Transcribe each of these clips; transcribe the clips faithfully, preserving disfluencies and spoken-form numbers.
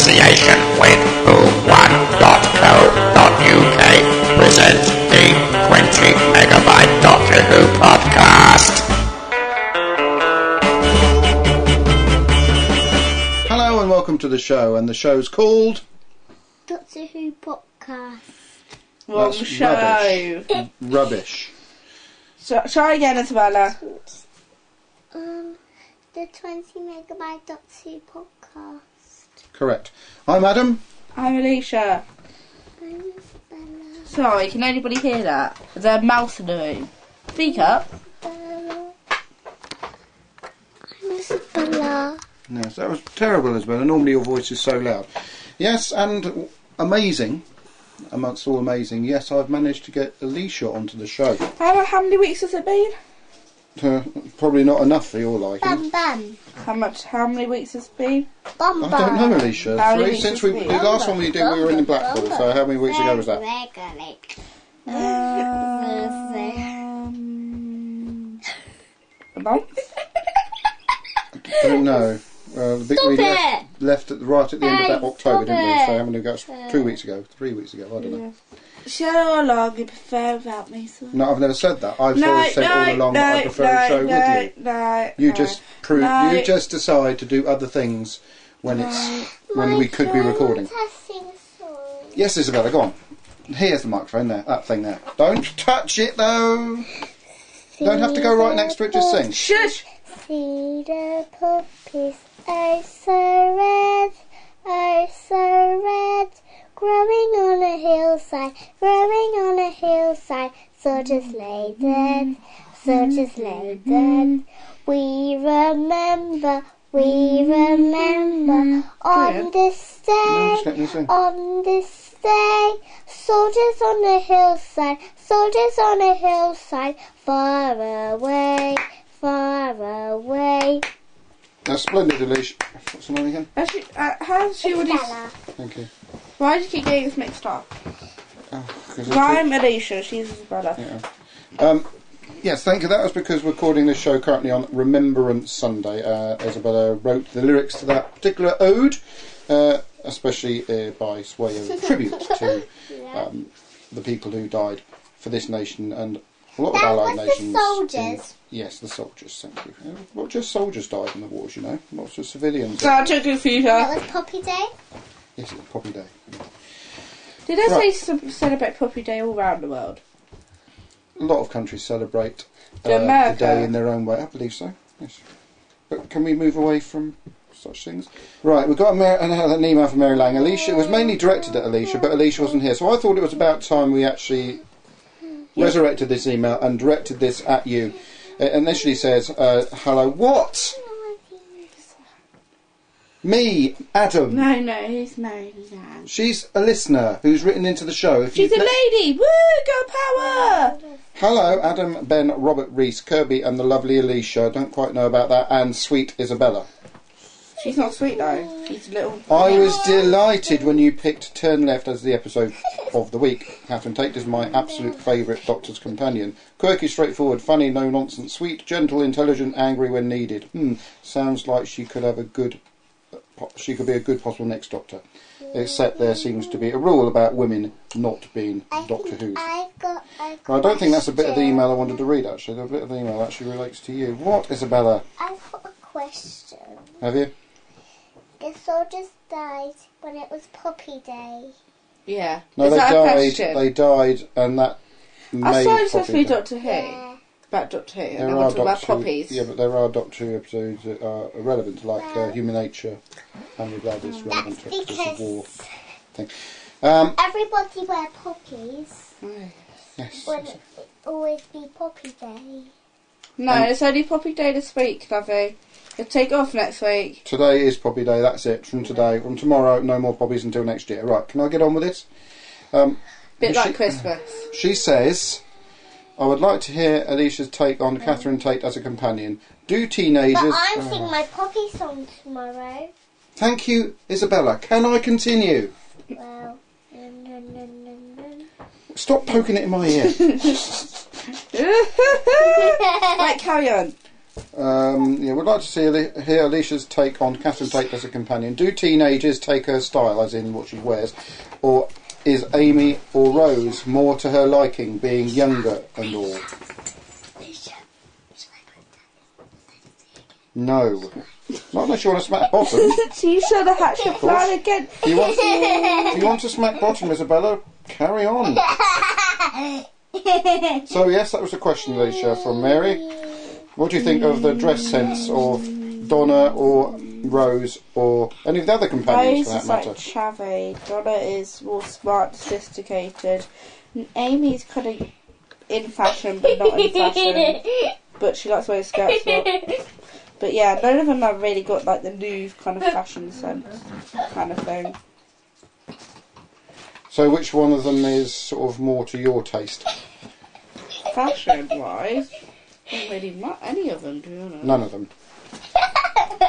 association with who one dot co dot uk presents the twenty megabyte Doctor Who podcast. Hello and welcome to the show, and the show's called Doctor Who podcast. Wrong That's show. Rubbish. Rubbish. So, try again, Isabella. Um, the twenty megabyte Doctor Who podcast. Correct. I'm Adam. I'm Alicia. I'm Isabella. Sorry, can anybody hear that? There's a mouse in the room. Speak up. Isabella. I'm Isabella. Yes, that was terrible, Isabella. Normally your voice is so loud. Yes, and amazing, amongst all amazing, yes, I've managed to get Alicia onto the show. How, how many weeks has it been? Uh, probably not enough for your liking. Bum bum. How much? How many weeks has it been? Bum I bum. don't know, Alicia. How many Three weeks since has we it the been? last one we did, we were in Blackpool. So how many weeks ago was that? Um, a month? I don't know. Uh, the big Stop we it! left, left at the, right at the end of that Hey, October, stop didn't we? it. So how many ago? Two weeks ago, three weeks ago. I don't know. Show along, you prefer without me, so. No, I've never said that. I've No, always said no, all along no, that I prefer no, a show no, with you. no, You no. just prove. No. You just decide to do other things when it's when we could be recording. Testing song. Yes, Isabella, go on. Here's the microphone there. That thing there. Don't touch it though. You don't have to go right next to it. Just sing. Shush! See the puppies, oh so red, oh so red, growing on a hillside, growing on a hillside, soldiers lay dead, soldiers lay dead. We remember, we remember, on this No, day, just let me sing. on this day, soldiers on a hillside, soldiers on a hillside, far away, far away. That's splendid, Alicia. What's the name again? Actually, uh, how's she already... Isabella. Thank you. Why do you keep getting this mixed up? Oh, 'cause it's I'm Alicia, she's Isabella. Yeah. Um, yes, thank you. That was because we're recording this show currently on Remembrance Sunday. Uh, Isabella wrote the lyrics to that particular ode, uh, especially uh, by way of tribute to um, the people who died for this nation and a lot of That allied was the nations. soldiers. in- yes, the soldiers. Thank you. Uh, Not just soldiers died in the wars, you know. Lots of civilians. Sergeant Confuser. That was Poppy Day. Yes, it's Poppy Day. Did they Right. say s- celebrate Puppy Day all around the world? A lot of countries celebrate uh, To the America. day in their own way. I believe so. Yes. But can we move away from such things? Right, we've got a Mar- an, an email from Mary Lang. Alicia, it was mainly directed at Alicia, but Alicia wasn't here. So I thought it was about time we actually resurrected this email and directed this at you. It initially says, uh, hello, what? Me, Adam. No, no, he's Mary Ann. She's a listener who's written into the show. If She's you a let- lady! Woo! Girl power! Hello, Adam, Ben, Robert, Reese, Kirby and the lovely Alicia. Don't quite know about that. And sweet Isabella. She's not sweet though. She's a little... I was delighted when you picked Turn Left as the episode of the week. Catherine Tate is my absolute favourite Doctor's companion. Quirky, straightforward, funny, no nonsense, sweet, gentle, intelligent, angry when needed. Hmm, sounds like she could have a good... She could be a good possible next Doctor. Except there seems to be a rule about women not being I Doctor think Who's. I've got a Well, I don't think that's a bit of the question. email I wanted to read, actually. The bit of the email actually relates to you. What, Isabella? I've got a question. Have you? The soldiers died when it was Poppy Day. Yeah. No, Is they that a died. question? They died, and that I made saw it supposed to Poppy be Day. Doctor Who. Yeah. About Doctor Who. And There then are we're talking about Doctor Who, poppies. yeah, but there are Doctor Who episodes that are irrelevant, like uh, Human Nature, Family Blood is relevant to That's Prisoners of War because thing. Um, everybody wear poppies Oh. yes. when it would always be Poppy Day. No, Um, it's only Poppy Day this week, lovey. You'll take off next week. Today is Poppy Day. That's it. From today, from tomorrow, no more poppies until next year. Right? Can I get on with this? Um, Bit she- like Christmas. She says, I would like to hear Alicia's take on Catherine Tate as a companion. Do teenagers... But I'm Oh. singing my Poppy song tomorrow. Thank you, Isabella. Can I continue? Well, nun, nun, nun, nun, nun. Stop poking it in my ear. Right, carry on. Um, yeah, we'd like to see Ali- hear Alicia's take on Catherine Tate as a companion. Do teenagers take her style, as in what she wears, or is Amy or Rose more to her liking, being younger and all? No. Not unless you want to smack bottom. She should have hatched a plan again. If you want, if you want to smack bottom, Isabella, carry on. So yes, that was a question, Alicia, from Mary. What do you think of the dress sense of Donna or Rose or any of the other companions Rose for that is matter? like chavvy. Donna is more smart, sophisticated. And Amy's kind of in fashion, but not in fashion. But she likes wearing skirts a lot. But yeah, none of them have really got like the new kind of fashion sense kind of thing. So which one of them is sort of more to your taste? Fashion-wise, not really mu- any of them, to be honest. None of them. No.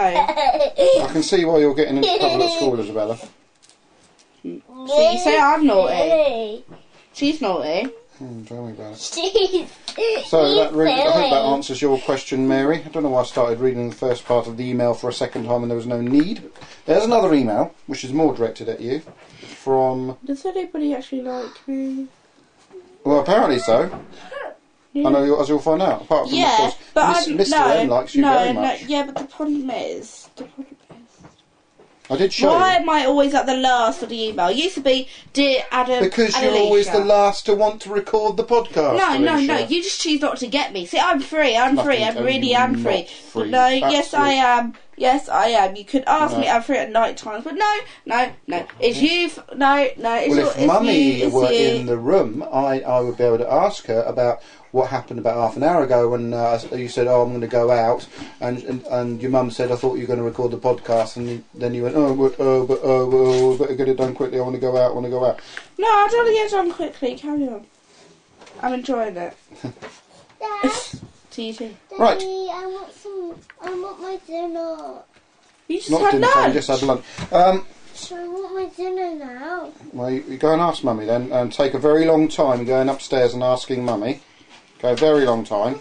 I can see why you're getting into trouble at school, Isabella. See, you say I'm naughty. She's naughty. Hmm, tell me about it. She's, So that really, I hope that silly. answers your question, Mary. I don't know why I started reading the first part of the email for a second time when there was no need. There's another email, which is more directed at you, from... Does anybody actually like me? Well, apparently so. Yeah. I know, you- as you'll find out. Apart from, Yeah, of course, but Miss, I'm, Mister no, M likes you no, very no, much. yeah, but the problem is, the problem is, I did show why you. am I always at the last of the email? It used to be, dear Adam Because and you're always Alicia. the last to want to record the podcast. No, no, Alicia. no. You just choose not to get me. See, I'm free. I'm Nothing free. I'm telling really you am not free. free. No, yes, I Absolute- am. Yes, I am. You could ask No. me. I'm free at night times, but no, no, no. It's you. F- no, no. It's Well, your, if it's Mummy you, it's were you. in the room, I, I would be able to ask her about what happened about half an hour ago when uh, you said, "Oh, I'm going to go out," and, and and your mum said, "I thought you were going to record the podcast," and you, then you went, "Oh, but oh, but oh, oh, better get it done quickly. I want to go out. I want to go out." No, I don't want to get done quickly. Carry on. I'm enjoying it. Dad, To you too. Right. Daddy, I want some. I want my dinner. You just Not had dinner time, lunch. just had lunch. Um, So I want my dinner now. well, you, you go and ask Mummy then, and take a very long time going upstairs and asking Mummy. Go a very long time.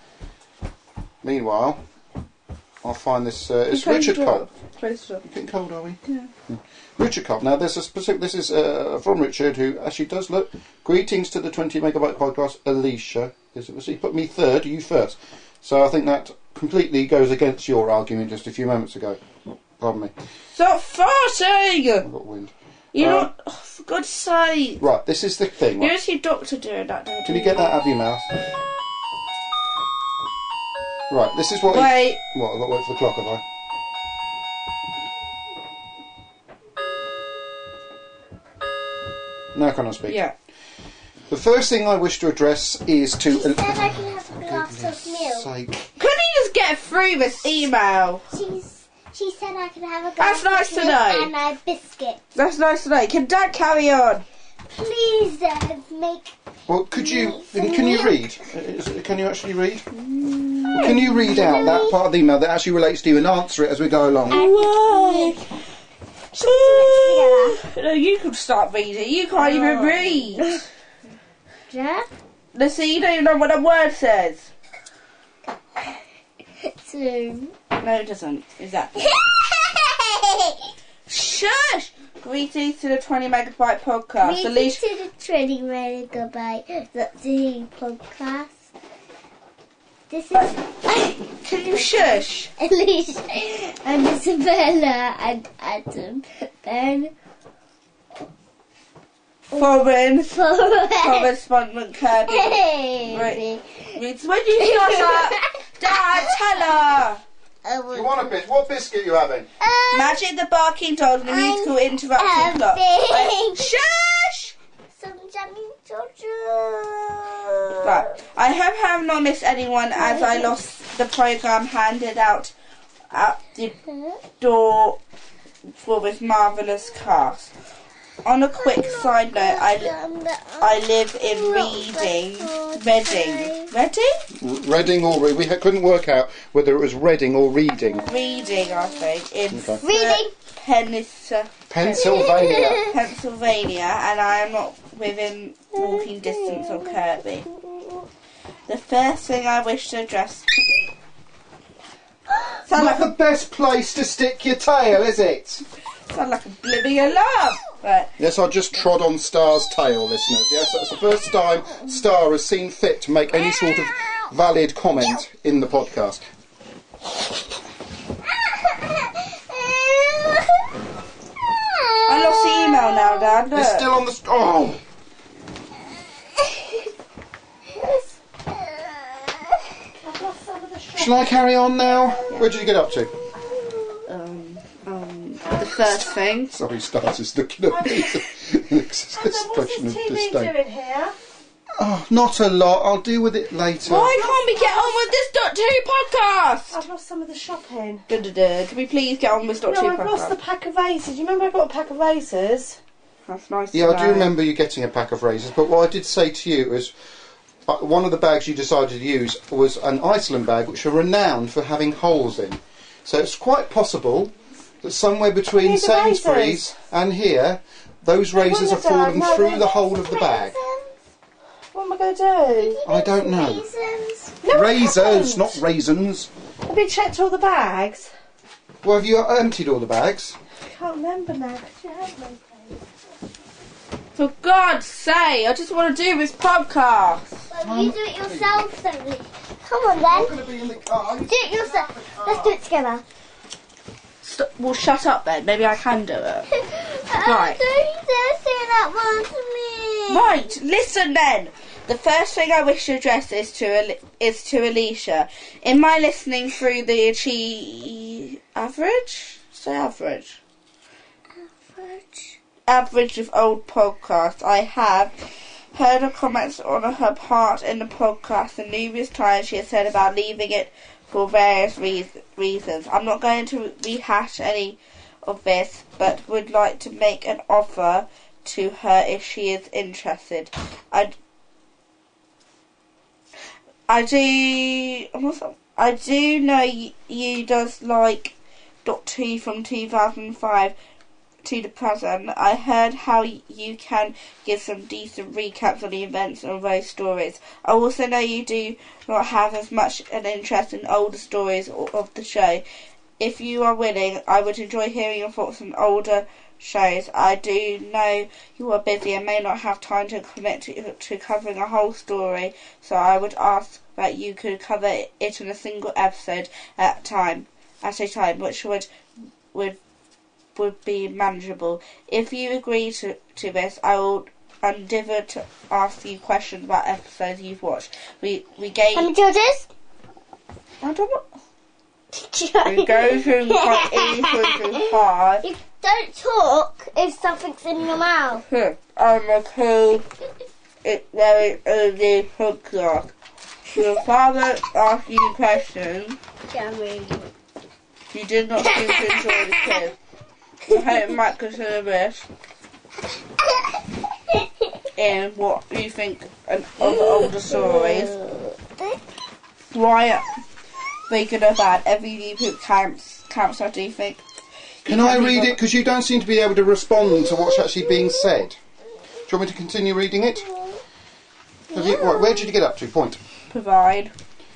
Meanwhile, I'll find this. Uh, it's Close the Richard door. Cobb. Close the door. Getting cold, are we? Yeah. Richard Cobb. Now, there's a specific. This is uh, from Richard, who actually does look. Greetings to the twenty megabyte podcast, Alicia. Is it? Was he put me third? You first. So I think that completely goes against your argument just a few moments ago. Pardon me. Stop farting! I've got wind. You're Um, not. Oh, for God's sake! Right. This is the thing. Right? Here's your doctor doing that. Don't Can you get that out of your mouth? Right. This is what. he- Wait. What? I've got to wait for the clock, have I? Now can I speak? Yeah. The first thing I wish to address is to. She said I can have a glass of milk. Sake. Couldn't you just get through this email? She's, she said I can have a glass That's nice of to milk know. and a biscuit. That's nice to know. Can Dad carry on? Please, Dad, make. Well, could you? Can you read? Is- Can you actually read? Well, can you read out that part of the email that actually relates to you and answer it as we go along? Why? Together. No, you could start reading. You can't even read. Yeah? Let's see, you don't even know what a word says. Two. No, it doesn't. Exactly. Shush! Greetings to the twenty megabyte podcast. Listen Alicia. to the twenty megabyte That's the podcast. This is Can you shush? Alicia and Isabella and Adam. Ben Foreign. for Correspondent Kirby. Hey. Reads. When you hear that, Dad, tell her. You want a bis? What biscuit you having? Um, Magic the Barking Dog and the I'm musical interrupted plot. having- Shush! Some jammy children. Right. I hope I have not missed anyone as I lost the programme handed out at the door for this marvellous cast. On a quick side note, I, li- I live in Reading, Reading. Reading? Reading or re- we ha- couldn't work out whether it was Reading or Reading. Reading, I think, in Okay. Reading. Penis- Pennsylvania. Pennsylvania, and I am not within walking distance of Kirby. The first thing I wish to address Sound Not like the best place to stick your tail, is it? sound like a blimming alarm. Right. Yes, I just trod on Star's tail, listeners. Yes, that's the first time Star has seen fit to make any sort of valid comment in the podcast. I lost the email now, Dad. Look. It's still on the... St- oh! Shall I carry on now? Where did you get up to? Um, um, the first thing. Sorry, Star's is looking at me with an expression of disdain. doing here? Oh, not a lot. I'll deal with it later. Why can't we get on with this Doctor Who podcast? I've lost some of the shopping. Da, da, da. Can we please get on with Doctor No, Who I've podcast? lost the pack of razors. You remember I got a pack of razors? That's nice. Yeah, to I do know. remember you getting a pack of razors, but what I did say to you is uh, one of the bags you decided to use was an Iceland bag, which are renowned for having holes in. So it's quite possible that somewhere between These are Sainsbury's razors. and here, those razors have wouldn't have fallen done, no, through they- the hole of the bag. What am I going to do? I don't know. Raisins. No, I Razors, haven't. not raisins. Have you checked all the bags? Well, have you emptied all the bags? I can't remember now. Could you help me, please? For God's sake, I just want to do this podcast. Well, you do it yourself, then. Come on, then. going to be in the car. Do it yourself. Let's do it together. St- well, shut up then. Maybe I can do it. Right. Don't just say that one to me. Right, listen then. The first thing I wish to address is to Ali- is to Alicia. In my listening through the achieve average, say average, Average. average of old podcasts, I have heard her comments on her part in the podcast, and numerous times she has said about leaving it for various re- reasons. I'm not going to rehash any of this, but would like to make an offer to her if she is interested. I I do. what's that? I do know you, you does like Doctor Who from two thousand five to the present. I heard how y- you can give some decent recaps on the events of those stories. I also know you do not have as much an interest in older stories o- of the show. If you are willing, I would enjoy hearing your thoughts on older shows. I do know you are busy and may not have time to commit to, to covering a whole story, so I would ask that you could cover it in a single episode at time at a time, which would would would be manageable. If you agree to, to this, I will endeavour to ask you questions about episodes you've watched. We we gave How many judges? I don't know. We go through like eight through five. You don't talk if something's in your mouth. I'm okay. It very early podcast. Your father asked you questions. You did not seem to enjoy the quiz. I hope you might consider this in what you think of the older stories. Why are they good or bad? Every viewpoint counts. Counts. I do think. Can I read it? Because you don't seem to be able to respond to what's actually being said. Do you want me to continue reading it? Have you, right, where did you get up to? Point. Provide.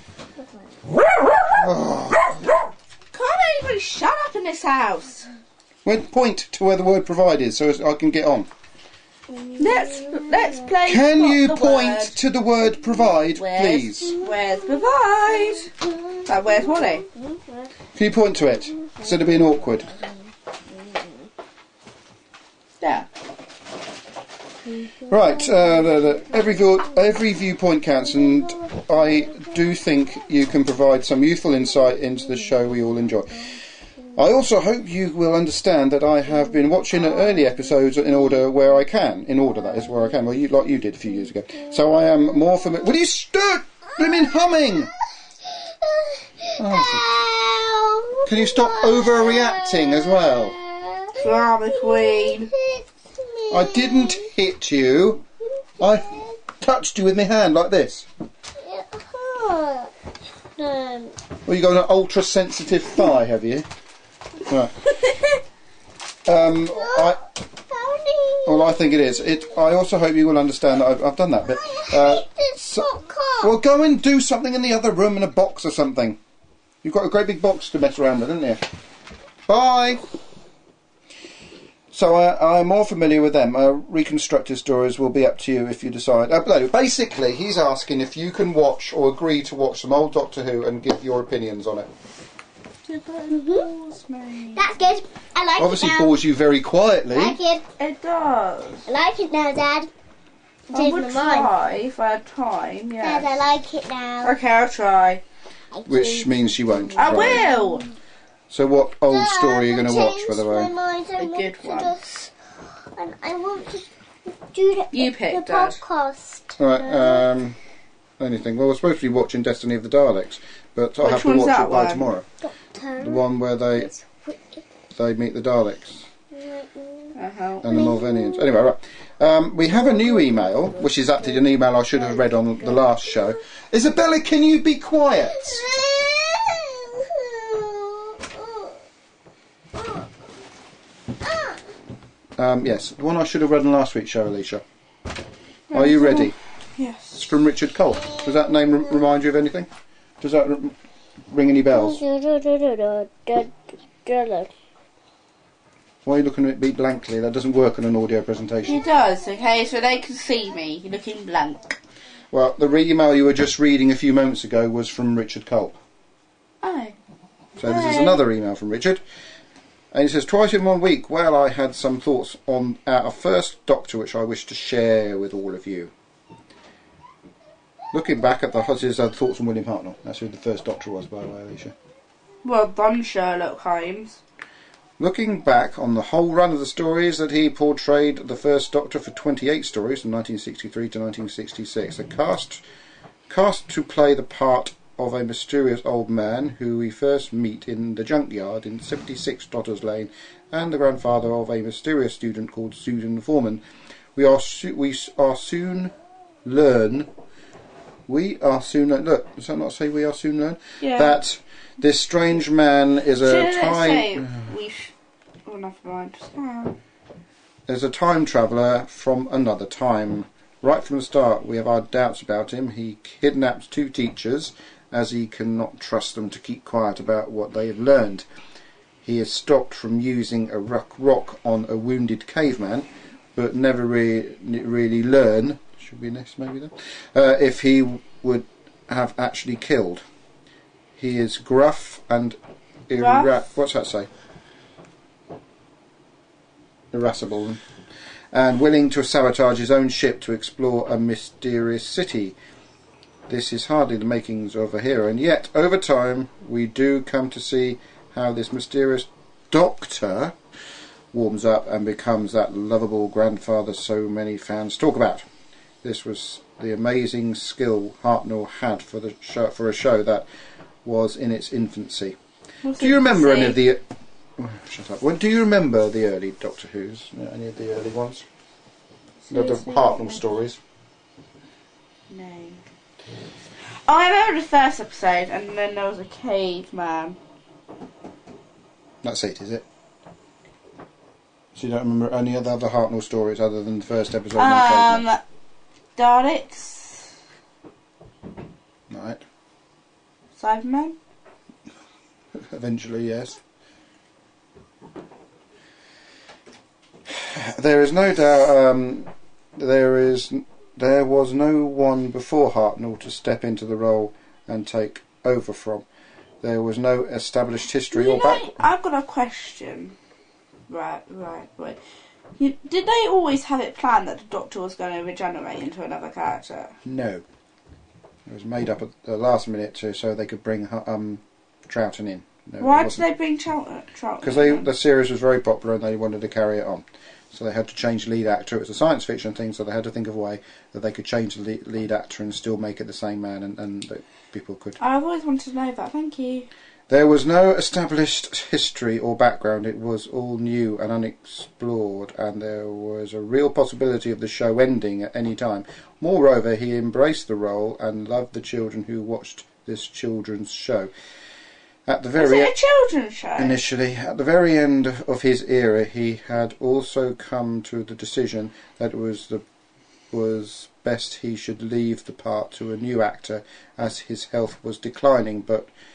Oh. Can't anybody shut up in this house? Well, point to where the word provide is so as I can get on. Let's let's play. Can Spot you the point word. to the word provide, Where's, please? Where's provide? Uh, where's Wally? Can you point to it instead of being awkward? Yeah. Right, uh, the, the, every view, every viewpoint counts, and I do think you can provide some youthful insight into the show we all enjoy. I also hope you will understand that I have been watching early episodes in order where I can, in order that is where I can, well, you, like you did a few years ago. So I am more familiar. Will you stop? Blimmin' humming! Oh, can you stop overreacting as well? Drama queen. I didn't hit you. I touched you with my hand like this. Well, you got an ultra sensitive thigh, have you? Right. Um, I, well, I think it is. It. I also hope you will understand that I've, I've done that bit. Uh, so, well, go and do something in the other room in a box or something. You've got a great big box to mess around with, haven't you? Bye! So I, I'm more familiar with them. Uh, reconstructed stories will be up to you if you decide. Uh, no, basically, he's asking if you can watch or agree to watch some old Doctor Who and give your opinions on it. Mm-hmm. That's good. I like Obviously it now. bores you very quietly. I like it. It does. I like it now, Dad. I Change would my mind. try if I had time, Dad, I yeah. like it now. Okay, I'll try. Thank Which you. means you won't. I try. will! So what old Dad, story are you going to I watch, by the changed way? my mind. I A want good to one. just- and I want to do the, You the pick, Dad. podcast. Right, now. um, anything. Well, we're supposed to be watching Destiny of the Daleks, but I'll Which have to one's watch that it by one? tomorrow. Doctor. The one where they It's wicked. they meet the Daleks Uh-huh. and the Mulvenians. Anyway, right. Um, we have a new email, which is actually an email I should have read on the last show. Isabella, can you be quiet? Um, yes, the one I should have read on last week's show, Alicia. Are you ready? It's Yes. from Richard Culp. Does that name re- remind you of anything? Does that r- ring any bells? Why are you looking at me blankly? That doesn't work on an audio He presentation. does, okay, so they can see me. You're looking blank. Well, the re- email you were just reading a few moments ago was from Richard Culp. Oh. So this is Hi. another email from Richard. And he says, twice in one week, well, I had some thoughts on our first Doctor which I wish to share with all of you. Looking back at the his uh, thoughts on William Hartnell. That's who the first Doctor was, by the way, Alicia. Well done, Sherlock Holmes. Looking back on the whole run of the stories that he portrayed the first Doctor for twenty-eight stories from nineteen sixty-three to nineteen sixty-six, a cast cast to play the part of a mysterious old man who we first meet in the junkyard in seventy-six Dotters Lane, and the grandfather of a mysterious student called Susan Foreman. We are su- we s- are soon learn. We are soon learn. Look, does that not say we are soon learn? Yeah. That this strange man is a Shouldn't it time. say we sh- oh, never mind. Just go on. Is a time traveller from another time. Right from the start, we have our doubts about him. He kidnaps two teachers, as he cannot trust them to keep quiet about what they have learned. He is stopped from using a rock, rock on a wounded caveman, but never re- really learn. Should be next, maybe then. Uh, if he would have actually killed. He is gruff and ira- Gruff? what's that say? Irascible. And willing to sabotage his own ship to explore a mysterious city. This is hardly the makings of a hero, and yet, over time, we do come to see how this mysterious Doctor warms up and becomes that lovable grandfather so many fans talk about. This was the amazing skill Hartnell had for the show, for a show that was in its infancy. What's Do you it remember say? any of the? Oh, shut up. Well, do you remember the early Doctor Who's? You know, any of the early ones? The, the Seriously? Hartnell stories. No. Oh, I remember the first episode, and then there was a caveman. That's it, is it? So you don't remember any other other Hartnell stories other than the first episode? of My Um, Daleks, Favourite? Right. Cybermen. Eventually, yes. There is no doubt. Um, there is. There was no one before Hartnell to step into the role and take over from. There was no established history You or know, back. I've got a question. Right, right, right. You, did they always have it planned that the Doctor was going to regenerate into another character? No. It was made up at the last minute to, so they could bring um, Troughton in. No, Why did they bring Troughton? Because they the series was very popular and they wanted to carry it on. So they had to change the lead actor. It was a science fiction thing, so they had to think of a way that they could change the lead, lead actor and still make it the same man, and, and that people could. I've always wanted to know that. Thank you. There was no established history or background. It was all new and unexplored, and there was a real possibility of the show ending at any time. Moreover, he embraced the role and loved the children who watched this children's show. At the Was very it a children's show? Initially, at the very end of his era, he had also come to the decision that it was the was best he should leave the part to a new actor, as his health was declining. But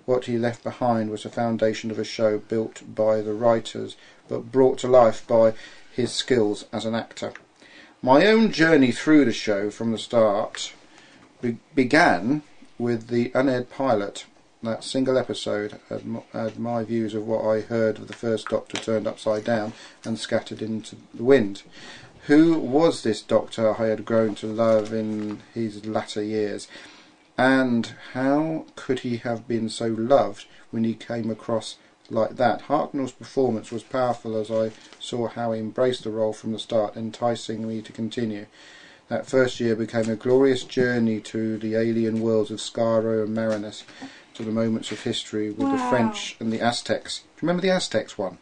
what he left behind was the foundation of a show built by the writers, but brought to life by his skills as an actor. My own journey through the show from the start be- began with the unaired pilot. That single episode had, m- had my views of what I heard of the first Doctor turned upside down and scattered into the wind. Who was this Doctor I had grown to love in his latter years? And how could he have been so loved when he came across like that? Hartnell's performance was powerful as I saw how he embraced the role from the start, enticing me to continue. That first year became a glorious journey to the alien worlds of Skaro and Marinus, to the moments of history with wow. the French and the Aztecs. Do you remember the Aztecs one?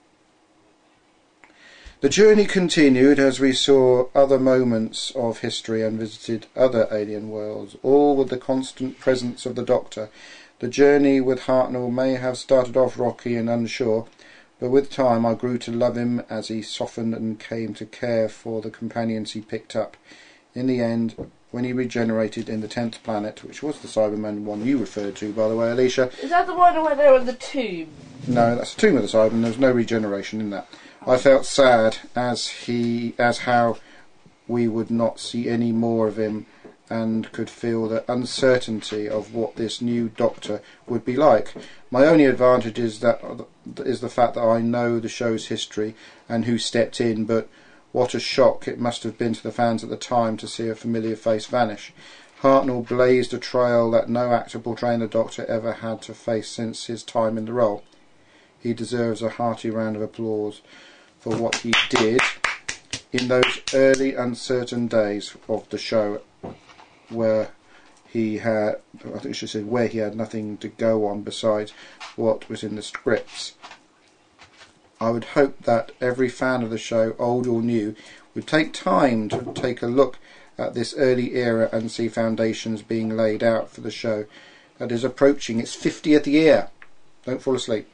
The journey continued as we saw other moments of history and visited other alien worlds, all with the constant presence of the Doctor. The journey with Hartnell may have started off rocky and unsure, but with time I grew to love him as he softened and came to care for the companions he picked up. In the end, when he regenerated in the tenth planet, which was the Cyberman one you referred to, by the way, Alicia. Is that the one where they were in the tomb? No, that's the tomb of the Cyberman. There was no regeneration in that. I felt sad as he, as how we would not see any more of him, and could feel the uncertainty of what this new Doctor would be like. My only advantage is that is the fact that I know the show's history and who stepped in, but what a shock it must have been to the fans at the time to see a familiar face vanish. Hartnell blazed a trail that no actor portraying the Doctor ever had to face since his time in the role. He deserves a hearty round of applause for what he did in those early uncertain days of the show, where he had, I think I should say, where he had nothing to go on besides what was in the scripts. I would hope that every fan of the show, old or new, would take time to take a look at this early era and see foundations being laid out for the show that is approaching its fiftieth year. Don't fall asleep.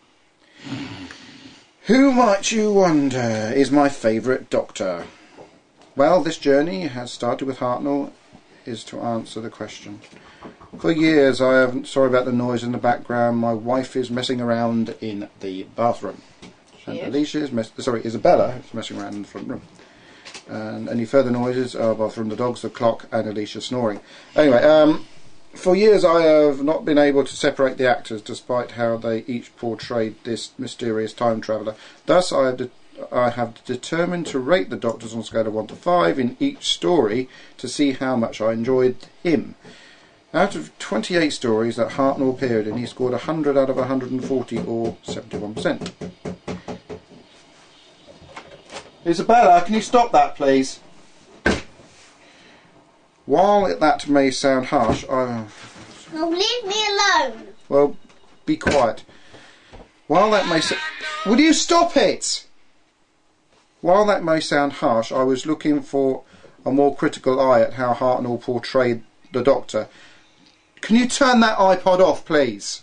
Who, might you wonder, is my favourite Doctor? Well, this journey has started with Hartnell, is to answer the question. For years I haven't... Sorry about the noise in the background. My wife is messing around in the bathroom. And Alicia is... Mess- sorry, Isabella is messing around in the front room. And any further noises are both from the dogs, the clock, and Alicia snoring. Anyway, um... for years I have not been able to separate the actors, despite how they each portrayed this mysterious time traveller. Thus I have, de- I have determined to rate the Doctors on a scale of one to five in each story to see how much I enjoyed him. Out of twenty-eight stories that Hartnell appeared in, he scored one hundred out of one hundred forty, or seventy-one percent. Isabella, can you stop that, please? While that may sound harsh, I... Oh, leave me alone. Well, be quiet. While that may sa- Would you stop it? While that may sound harsh, I was looking for a more critical eye at how Hartnell portrayed the Doctor. Can you turn that iPod off, please?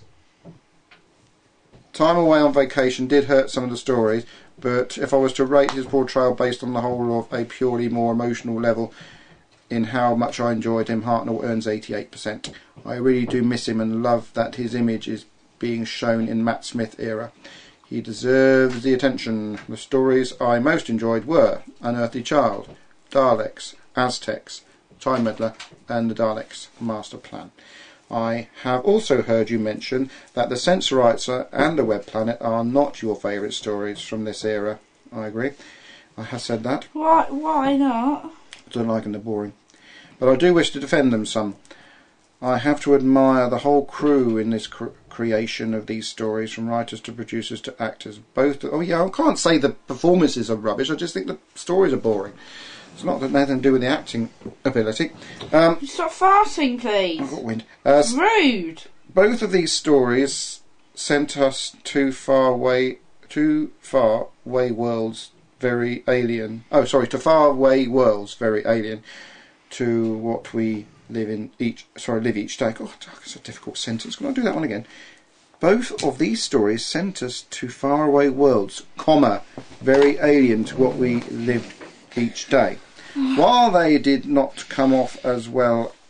Time away on vacation did hurt some of the stories, but if I was to rate his portrayal based on the whole of a purely more emotional level in how much I enjoyed him, Hartnell earns eighty-eight percent. I really do miss him and love that his image is being shown in Matt Smith era. He deserves the attention. The stories I most enjoyed were Unearthly Child, Daleks, Aztecs, Time Meddler, and the Daleks Master Plan. I have also heard you mention that the Sensorites and the Web Planet are not your favourite stories from this era. I agree. I have said that. Why? Why not? I don't like them, they're boring. But I do wish to defend them some. I have to admire the whole crew in this cr- creation of these stories, from writers to producers to actors. Both. Oh yeah, I can't say the performances are rubbish. I just think the stories are boring. It's not that nothing to do with the acting ability. Um, Stop farting, please. I've got wind. Uh, Rude. Both of these stories sent us too far away, too far away worlds, very alien. Oh, sorry, to far away worlds, very alien to what we live in each. Sorry, live each day. God, that's a difficult sentence. Can I do that one again? Both of these stories sent us to far away worlds, comma, very alien to what we lived each day. While they did not come off as well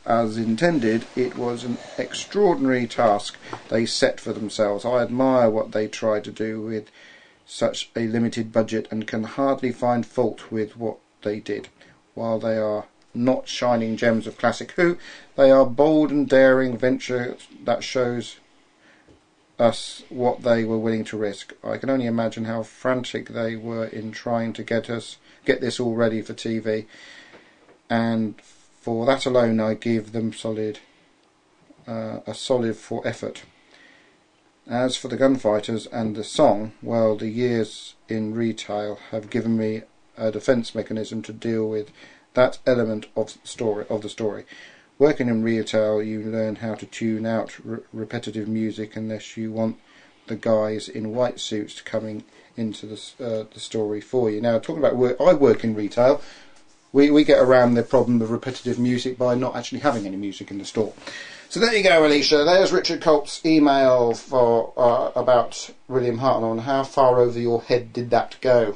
as intended, it was an extraordinary task they set for themselves. I admire what they tried to do with such a limited budget and can hardly find fault with what they did. While they are not shining gems of classic Who, they are bold and daring venture that shows us what they were willing to risk. I can only imagine how frantic they were in trying to get us get this all ready for T V, and for that alone I give them solid uh, a solid for effort. As for the gunfighters and the song, well, the years in retail have given me a defence mechanism to deal with that element of the story. Of the story. Working in retail, you learn how to tune out re- repetitive music unless you want the guys in white suits coming into the, uh, the story for you. Now, talking about work, I work in retail. We, we get around the problem of repetitive music by not actually having any music in the store. So there you go, Alicia. There's Richard Culp's email for uh, about William Hartnell. And how far over your head did that go?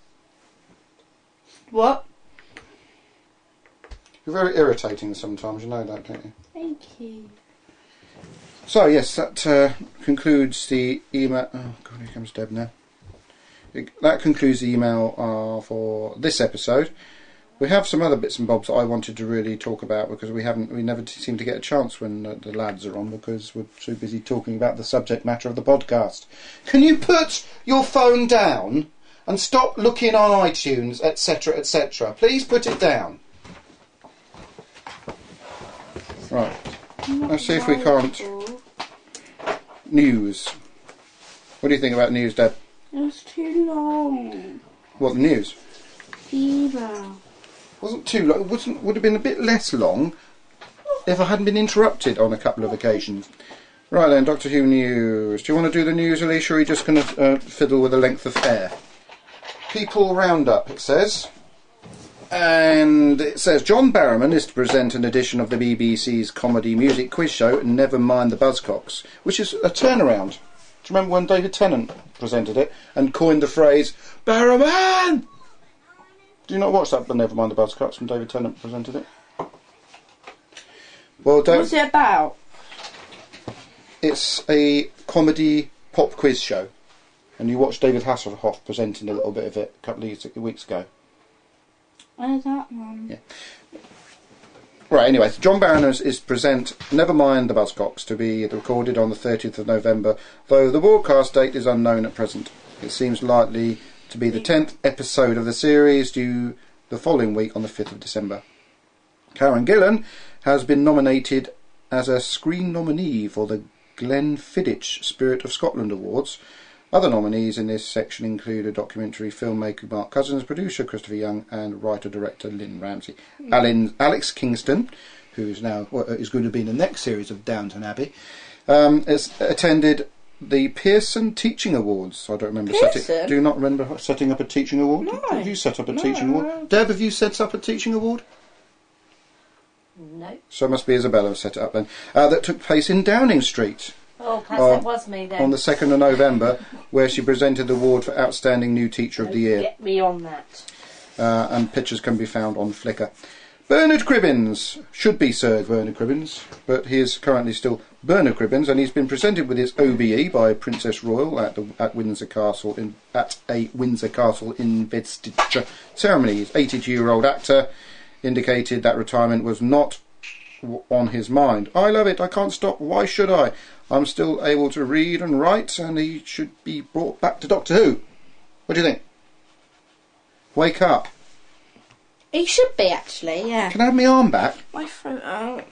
What? You're very irritating sometimes, you know that, don't you? Thank you. So, yes, that uh, concludes the email... Oh, God, here comes Deb now. It, that concludes the email uh, for this episode. We have some other bits and bobs that I wanted to really talk about because we haven't, we never t- seem to get a chance when uh, the lads are on because we're too busy talking about the subject matter of the podcast. Can you put your phone down and stop looking on iTunes, et cetera, et cetera? Please put it down. Right. Let's see if we can't... News. What do you think about news, Dad? It was too long. What, the news? Email. Wasn't too long. It wasn't, would have been a bit less long if I hadn't been interrupted on a couple of occasions. Right then, Doctor Who news. Do you want to do the news, Alicia, or are you just going to uh, fiddle with the length of hair? People Roundup, it says. And it says, John Barrowman is to present an edition of the B B C's comedy music quiz show, Never Mind the Buzzcocks, which is a turnaround. Do you remember when David Tennant presented it and coined the phrase, Barrowman? Do you not watch that, but Never Mind the Buzzcocks, when David Tennant presented it? Well, don't... What's it about? It's a comedy pop quiz show. And you watched David Hasselhoff presenting a little bit of it a couple of weeks ago. Where's that one? Yeah. Right, anyway, John Barrowman is, is present Never Mind the Buzzcocks to be recorded on the thirtieth of November, though the broadcast date is unknown at present. It seems likely to be the tenth episode of the series, due the following week on the fifth of December. Karen Gillan has been nominated as a screen nominee for the Glenfiddich Spirit of Scotland Awards. Other nominees in this section include a documentary filmmaker Mark Cousins, producer Christopher Young, and writer-director Lynn Ramsey. Mm. Alan, Alex Kingston, who is now well, is going to be in the next series of Downton Abbey, um, has attended the Pearson Teaching Awards. I don't remember Pearson? setting. Do you not remember setting up a teaching award? No. Have you set up a No. teaching award? Deb, have you set up a teaching award? No. So it must be Isabella who set it up then. Uh, that took place in Downing Street. Oh, perhaps Uh, that was me then. On the second of November, where she presented the award for Outstanding New Teacher of the Year. Get me on that. Uh, and pictures can be found on Flickr. Bernard Cribbins, should be Sir Bernard Cribbins, but he is currently still Bernard Cribbins, and he's been presented with his O B E by Princess Royal at the at Windsor Castle in at a Windsor Castle investiture ceremony. His eighty-two-year-old actor indicated that retirement was not w- on his mind. I love it. I can't stop. Why should I? I'm still able to read and write, and he should be brought back to Doctor Who. What do you think? Wake up. He should be, actually, yeah. Can I have my arm back? My throat out.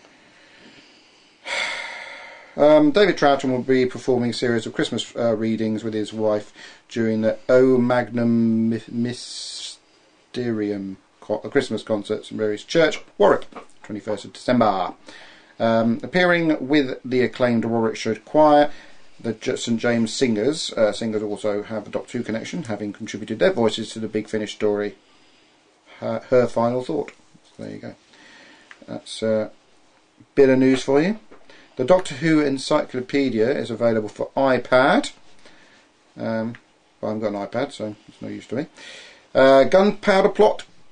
Um, David Troughton will be performing a series of Christmas uh, readings with his wife during the O Magnum Mi- Mysterium co- Christmas concerts in Mary's Church, Warwick, twenty-first of December. Um, appearing with the acclaimed Warwickshire Choir, the St James Singers. Uh, singers also have a Doctor Who connection, having contributed their voices to the Big Finish story. Her, her final thought. So there you go. That's a bit of news for you. The Doctor Who Encyclopedia is available for iPad. Um, well, I haven't got an iPad, so it's no use to me. Uh, Gunpowder Plot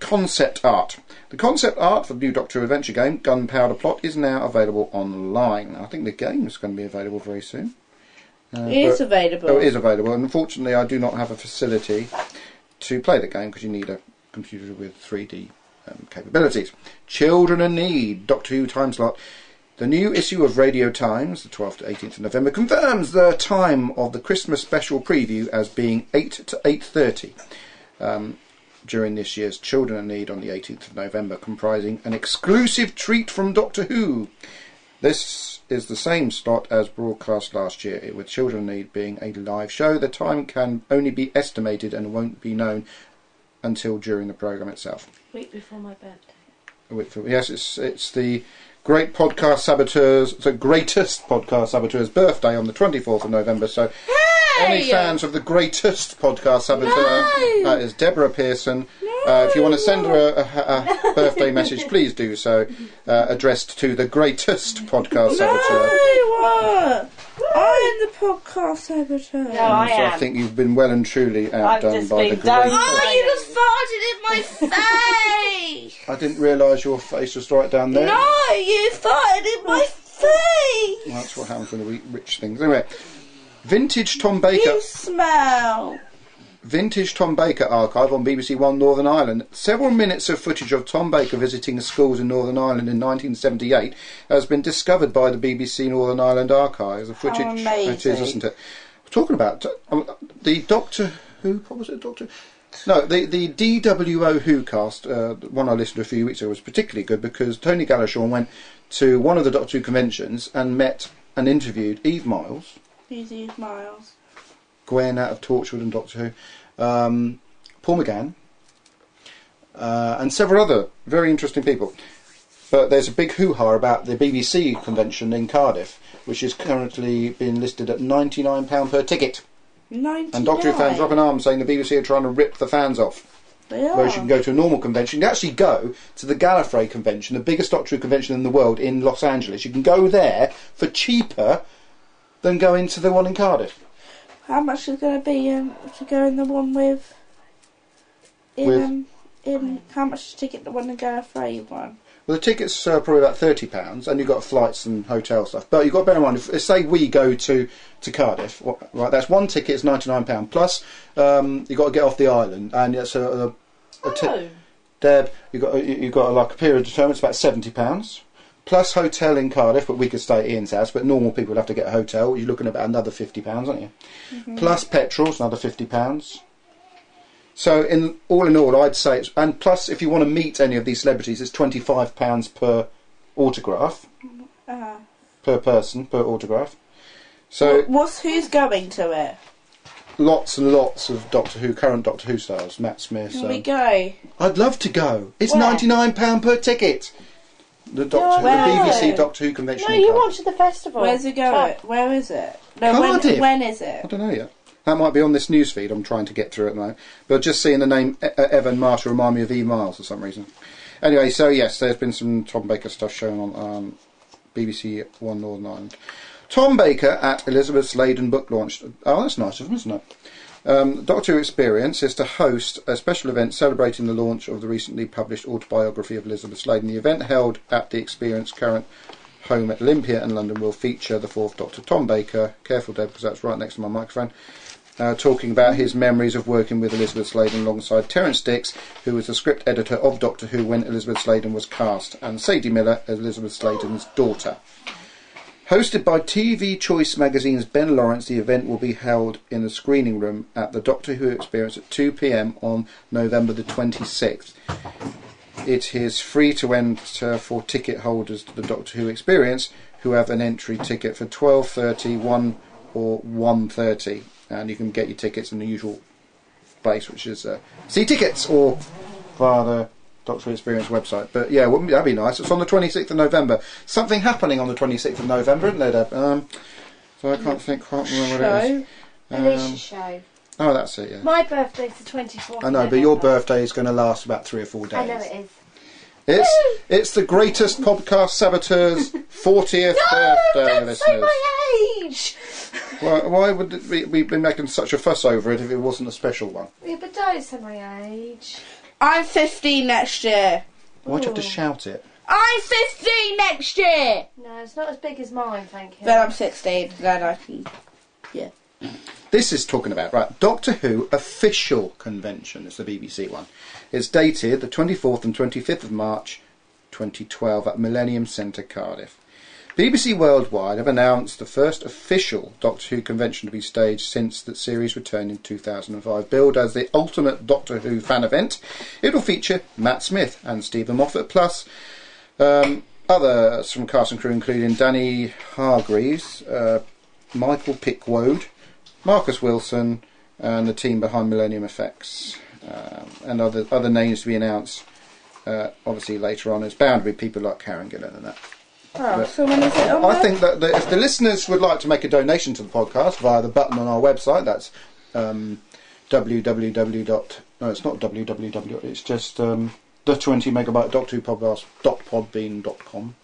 concept art. The concept art for the new Doctor Who adventure game, Gunpowder Plot, is now available online. I think the game is going to be available very soon. Uh, It is but- available. Oh, it is available. And unfortunately, I do not have a facility to play the game because you need a computer with three D um, capabilities. Children in Need, Doctor Who time slot. The new issue of Radio Times, the twelfth to eighteenth of November, confirms the time of the Christmas special preview as being eight to eight thirty um, during this year's Children in Need on the eighteenth of November, comprising an exclusive treat from Doctor Who. This is the same slot as broadcast last year, with Children in Need being a live show. The time can only be estimated and won't be known until during the programme itself. Week before my birthday. Wait for- Yes, it's it's the great podcast saboteurs, the greatest podcast saboteurs' birthday on the twenty-fourth of November. So, any fans of the greatest podcast saboteur, No! that is Deborah Pearson. Uh, if you want to send her a, a, a birthday message, please do so, uh, addressed to the greatest podcast saboteur. No, what? I am the podcast saboteur. No, I So am. I think you've been well and truly outdone just by the been great. done. Oh, you just farted in my face! I didn't realise your face was right down there. No, you farted in my face! Well, that's what happens when we eat rich things. Anyway, vintage Tom Baker. You smell. Vintage Tom Baker archive on B B C One Northern Ireland. Several minutes of footage of Tom Baker visiting schools in Northern Ireland in nineteen seventy-eight has been discovered by the B B C Northern Ireland archives. The footage, amazing. it is, isn't it? We're talking about um, the Doctor Who. What was it, Doctor? No, the the D W O Who cast. Uh, the one I listened to a few weeks ago was particularly good because Tony Galashaw went to one of the Doctor Who conventions and met and interviewed Eve Miles, Easy Miles. Gwen out of Torchwood and Doctor Who, um, Paul McGann, uh, and several other very interesting people. But there's a big hoo-ha about the B B C convention in Cardiff, which is currently being listed at ninety-nine pounds per ticket. ninety-nine. And Doctor Who fans are up in arms saying the B B C are trying to rip the fans off. They are. Whereas you can go to a normal convention. You can actually go to the Gallifrey convention, the biggest Doctor Who convention in the world, in Los Angeles. You can go there for cheaper than going to the one in Cardiff. How much is going to be um, to go in the one with... In, With? Um, in how much to ticket the one in Gallifrey one? Well, the tickets are probably about thirty pounds, and you've got flights and hotel stuff. But you've got to bear in mind, if, if say we go to, to Cardiff, what, right, that's one ticket, it's ninety-nine pounds. Plus, um, you've got to get off the island, and it's a, a, a ti- Oh. Deb, you've got, you- you've got like a period determined, it's about seventy pounds. Plus hotel in Cardiff, but we could stay at Ian's house, but normal people would have to get a hotel. You're looking at about another fifty pounds, aren't you? Mm-hmm. Plus petrol's another fifty pounds. So, in all in all, I'd say, it's, and plus, if you want to meet any of these celebrities, it's twenty-five pounds per autograph, Uh, per person, per autograph. So, what's who's going to it? lots and lots of Doctor Who, current Doctor Who stars, Matt Smith. Can So. we go? I'd love to go. It's Where? ninety-nine pounds per ticket. The Doctor, Where the is B B C it? Doctor Who convention. No, in you Cardiff. watched the festival. Where's it going? Where is it? No, Cardiff. when, when is it? I don't know yet. That might be on this news feed I'm trying to get through at the moment. But just seeing the name e- Evan Marshall remind me of E. Miles for some reason. Anyway, so yes, there's been some Tom Baker stuff shown on um, B B C One Northern Ireland. Tom Baker at Elizabeth Sladen book launch. Oh, that's nice of him, isn't it? Um, Doctor Who Experience is to host a special event celebrating the launch of the recently published autobiography of Elizabeth Sladen. The event, held at the Experience current home at Olympia in London, will feature the fourth Doctor, Tom Baker. Careful, Deb, because that's right next to my microphone. Uh, talking about his memories of working with Elizabeth Sladen alongside Terence Dix, who was the script editor of Doctor Who when Elizabeth Sladen was cast, and Sadie Miller, Elizabeth Sladen's daughter. Hosted by T V Choice Magazine's Ben Lawrence, the event will be held in the screening room at the Doctor Who Experience at two p m on November the twenty-sixth. It is free to enter for ticket holders to the Doctor Who Experience who have an entry ticket for twelve thirty, one or one thirty, and you can get your tickets in the usual place, which is uh, See Tickets or via the Doctor Who Experience website. But yeah, wouldn't be, that'd be nice. It's on the twenty-sixth of November. Something happening on the twenty-sixth of November, isn't there, Deb? Um, so I can't think, can't remember what it is. Alicia Um, show. oh, that's it, yeah. My birthday's the twenty-fourth. I know, but your birthday is going to last about three or four days. I know it is. It's it's the greatest podcast saboteur's fortieth birthday, Don't listeners. say my age. Why, why would we, we be making such a fuss over it if it wasn't a special one? Yeah, but don't say my age. I'm fifteen next year. Why'd you have to Ooh. shout it? I'm fifteen next year. No, it's not as big as mine, thank you. Then I'm sixteen. Then I can. Yeah. This is talking about, right, Doctor Who official convention. It's the B B C one. It's dated the twenty-fourth and twenty-fifth of March twenty twelve at Millennium Centre, Cardiff. B B C Worldwide have announced the first official Doctor Who convention to be staged since the series returned in two thousand five. Billed as the ultimate Doctor Who fan event, it will feature Matt Smith and Stephen Moffat, plus um, others from cast and crew, including Danny Hargreaves, uh, Michael Pickwoad, Marcus Wilson, and the team behind Millennium Effects, um, and other other names to be announced. Uh, obviously, later on, it's bound to be people like Karen Gillan and that. Oh, But so when is it on I there? think that the, if the listeners would like to make a donation to the podcast via the button on our website, that's um, www. Dot, no, it's not www. It's just um, the twenty megabyte Doctor Who podcast dot podbean dot com.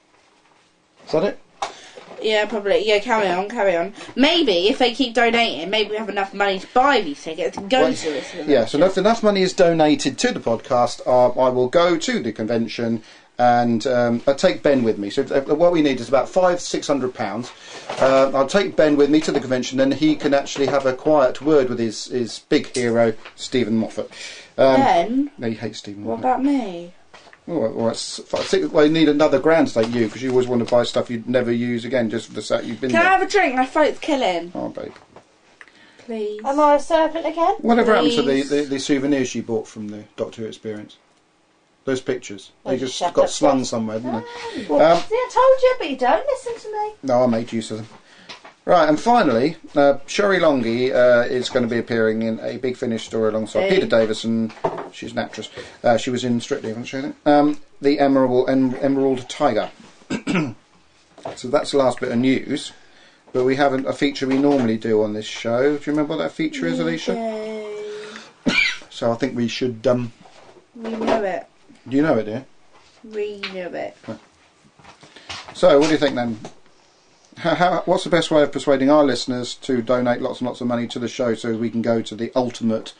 Is that it? Yeah, probably. Yeah, carry on, carry on. Maybe if they keep donating, maybe we have enough money to buy these tickets and go Well, to this convention. Yeah, so if enough money is donated to the podcast, uh, I will go to the convention and um, I'll take Ben with me. So uh, what we need is about five, six hundred pounds. Uh, I'll take Ben with me to the convention, then he can actually have a quiet word with his, his big hero, Stephen Moffat. Um, Then, no, he hates Stephen what Moffat. about me? Oh, well, well, it's five, six, well, you need another grand to take you, because you always want to buy stuff you'd never use again, just for the fact you've been Can I there. have a drink? My throat's killing. Oh, babe. Please. Am I a servant again? Whatever happened to the, Please. the, the souvenirs you bought from the Doctor Who experience? Those pictures. They They just just shoved got up slung there. somewhere, didn't they? Well, Um, see, I told you, but you don't listen to me. No, I made use of them. Right, and finally, uh, Shori Longi uh, is going to be appearing in a Big Finish story alongside Hey. Peter Davison. She's an actress. Uh, she was in Strictly, haven't she? I think? Um, the Emerald, em- Emerald Tiger. So that's the last bit of news. But we haven't a feature we normally do on this show. Do you remember what that feature is, Alicia? Yay. So I think we should... Um, We know it. do you know it, dear? We know it. So, what do you think then? How, how, what's the best way of persuading our listeners to donate lots and lots of money to the show so we can go to the ultimate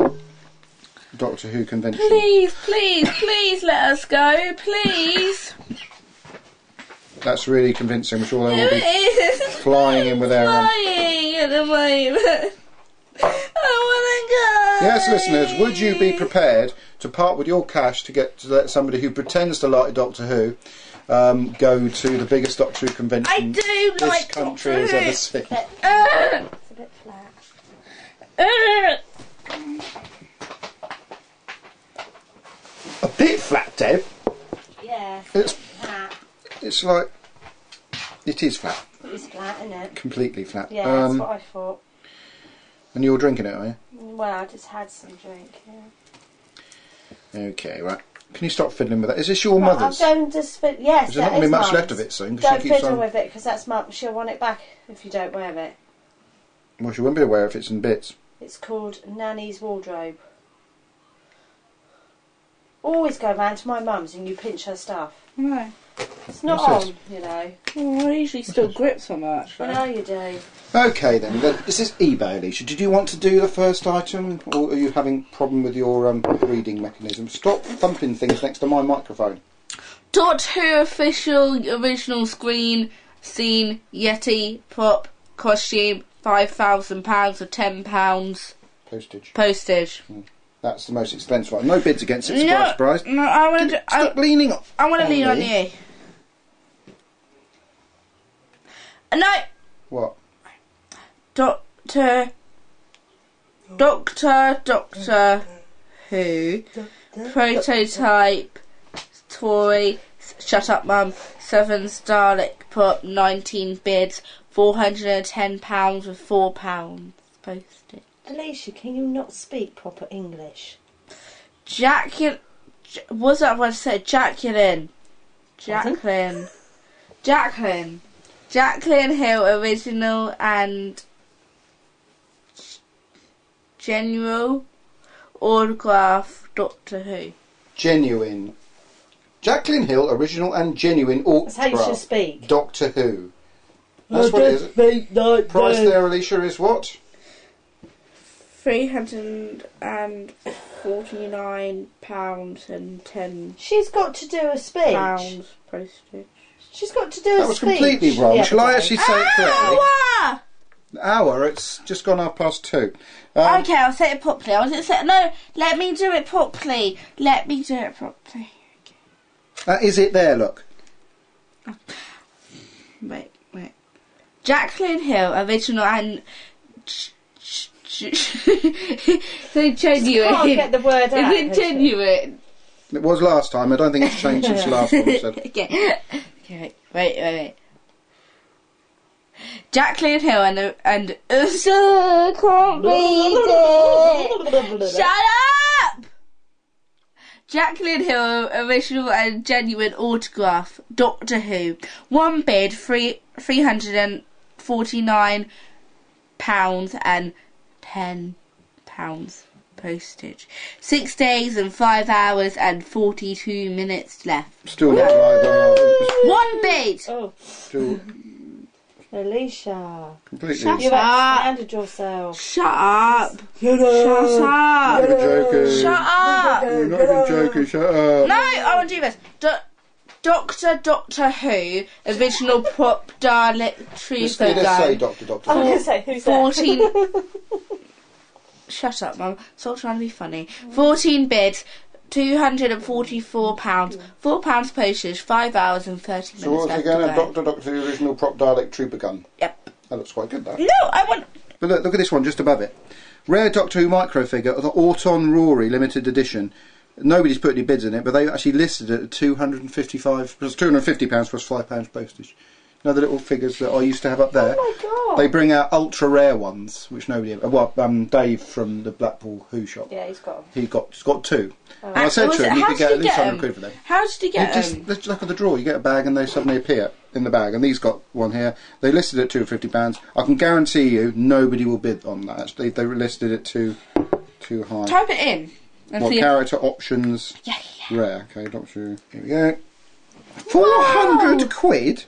Doctor Who convention? Please, please, please let us go. Please. That's really convincing. I'm sure they will be It is flying in with their... Um, flying at the moment. I want to go. yes, listeners, would you be prepared to part with your cash to get to let somebody who pretends to like Doctor Who um, go to the biggest Doctor Who convention I do this like country Doctor has Who. ever seen? Uh, It's a bit flat. uh. A bit flat, Deb. Yeah, It's flat. it's like it is flat, It's flat, isn't it? completely flat. Yeah, that's Um, what I thought. and you're drinking it, are you? Well, I just had some drink, yeah. Okay, right. Can you stop fiddling with that? Is this your Well, mother's? I'm going to spit. Yes, There's not that going to be is much mine. left of it soon. 'Cause Don't she keeps fiddle on. with it because that's mum. She'll want it back if you don't wear it. Well, she won't be aware if it's in bits. It's called Nanny's Wardrobe. Always go round to my mum's and you pinch her stuff. No. It's not What's on, this? you know. Oh, I usually still grip so much. I know you do. Okay then. then this is eBay, Alicia. Did you want to do the first item, or are you having a problem with your um, reading mechanism? Stop thumping things next to my microphone. Doctor Who official original screen scene Yeti prop costume five thousand pounds or ten pounds Postage. postage. That's the most expensive one. No bids against it. No, Surprise, surprise. no, I want to. I, Stop leaning up. I want to lean on me. you. No, What? Doctor, Doctor, Doctor Who prototype toy. Shut up, Mum. Seven Starlight prop, nineteen bids, four hundred and ten pounds with four pounds postage. Alicia, can you not speak proper English? Jacqueline, what's that one said? Jacqueline, Jacqueline, Jacqueline, Jacqueline Hill original and general autograph Doctor Who. Genuine. Jacqueline Hill, original and genuine That's how you should autograph. speak. Doctor Who. That's what it is. speak like Price there, Alicia, is what? three hundred and forty-nine pounds and ten She's got to do a speech. pounds postage. She's got to do a That was speech. completely wrong. the Shall other I day. actually say it correctly? Ah! Hour, it's just gone half past two. Um, Okay, I'll say it properly. I was going to say, no, let me do it properly. Let me do it properly. uh, is it there, look? Wait, wait. Jacqueline Hill, original and... so genuine. Can't get the word out. Is it genuine? It was last time. I don't think it's changed since the last one I said. Okay. Okay, wait, wait, wait. Jacqueline Hill and and Ursula can't read it. Shut up! Jacqueline Hill, original and genuine autograph. Doctor Who. One bid, three three hundred and forty nine pounds and ten pounds postage. Six days and five hours and forty two minutes left. Still not live. Uh, One bid. Oh, still Alicia. completely. Shut You've up. expanded yourself. Shut up. Shut You're up. joking. Shut up. You're not even joking. Shut up. No, I want to do this. Do- Doctor Doctor Who, original prop Dalek Just, you just say Trooper Doctor Doctor. I was going to say, who's that? fourteen. Shut up, Mum. Stop trying to be funny. Fourteen bids, two hundred and forty-four pounds. Four pounds postage. Five hours and thirty minutes So what's left again? to A go. Doctor Doctor the original prop Dalek trooper gun. Yep. That looks quite good, that. No, I want. But look, look at this one just above it. Rare Doctor Who micro figure, the Auton Rory limited edition. Nobody's put any bids in it, but they actually listed it at two hundred and fifty-five plus two hundred and fifty pounds plus five pounds postage. You know the little figures that I used to have up there. Oh my god. They bring out ultra rare ones, which nobody ever. Well, um, Dave from the Blackpool Who shop. Yeah, he's got 'em. He got he's got two. Oh. And I said Was to it- him, you how could did get you at least get one hundred 'em? quid for them. How did you You get just them? let's look at the drawer. You get a bag, and they suddenly appear in the bag. And these got one here. They listed it at two hundred and fifty pounds. I can guarantee you, nobody will bid on that. Actually, they listed it too too high. Type it in. And What see if- character options? Yeah, Rare. Okay, Doctor. Here we go. Four hundred quid.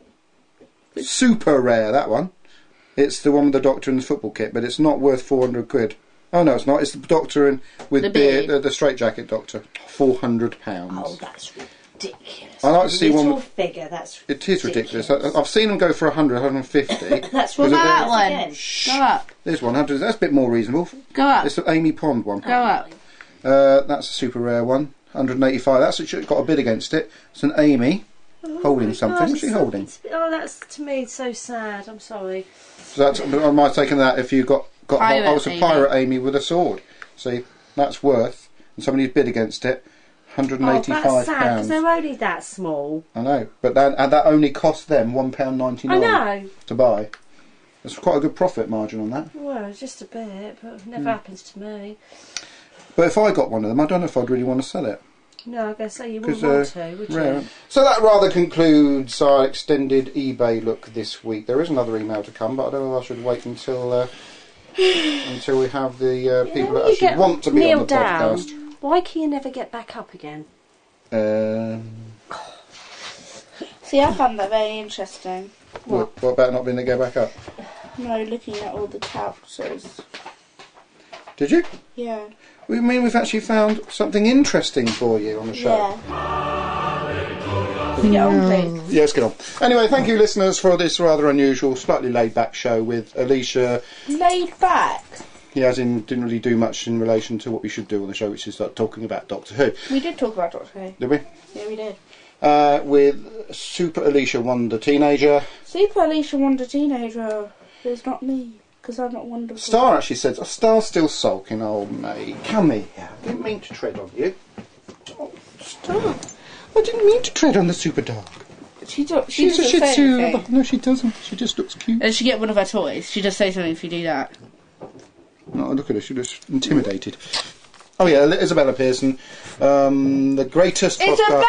Super rare, that one. It's the one with the Doctor and the football kit, but it's not worth four hundred quid. Oh no, it's not. It's the Doctor and with The beard, beard. the, the straitjacket Doctor. Four hundred pounds. Oh, that's ridiculous. I like to see one Little with- figure, that's It is ridiculous. I, I've seen them go for a hundred, a hundred and fifty. That's Was it That ridiculous one. again. Go up. There's one hundred. That's a bit more reasonable. Go up. It's the Amy Pond one. Go up. Uh, that's a super rare one. one hundred and eighty-five. That's actually got a bid against it. It's an Amy holding something. God, What's she it's holding? something- Oh, that's to me so sad. I'm sorry. So that's, I might have taken that if you got got. Pirate I was a Amy. pirate Amy with a sword. See, that's worth. And somebody's bid against it. one hundred and Oh, eighty-five that's sad because pounds. they're only that small. I know, but that and that only cost them one pound I ninety-nine know. to buy. That's quite a good profit margin on that. Well, just a bit, but it never Hmm. happens to me. But if I got one of them, I don't know if I'd really want to sell it. No, I guess so. You 'Cause, wouldn't want uh, to, would Rare. you? So that rather concludes our extended eBay look this week. There is another email to come, but I don't know if I should wait until uh, until we have the uh, people When that you actually get want to be on kneel the down, podcast. why can you never get back up again? Um, See, I found that very interesting. what? What about not being able to go back up? No, looking at all the characters. Did you? Yeah. We mean we've actually found something interesting for you on the show. Yeah. Can we get on, please? Yeah, let's get on. Anyway, thank you, listeners, for this rather unusual, slightly laid-back show with Alicia. Laid back. He as in didn't really do much in relation to what we should do on the show, which is like talking about Doctor Who. We did talk about Doctor Who. Did we? Yeah, we did. Uh, with Super Alicia Wonder Teenager. Super Alicia Wonder Teenager. It's not me, because I'm not wonderful. Star actually says, oh, Star's still sulking, old mate. Come here. I didn't mean to tread on you. Oh, Star. I didn't mean to tread on the super dog. She, do, she She's a doesn't shih say tzu. anything. No, she doesn't. She just looks cute. And she get one of her toys. She does say something if you do that. Oh, look at her. She looks intimidated. Oh, yeah, Isabella Pearson. Um, the greatest podcast... Isabella!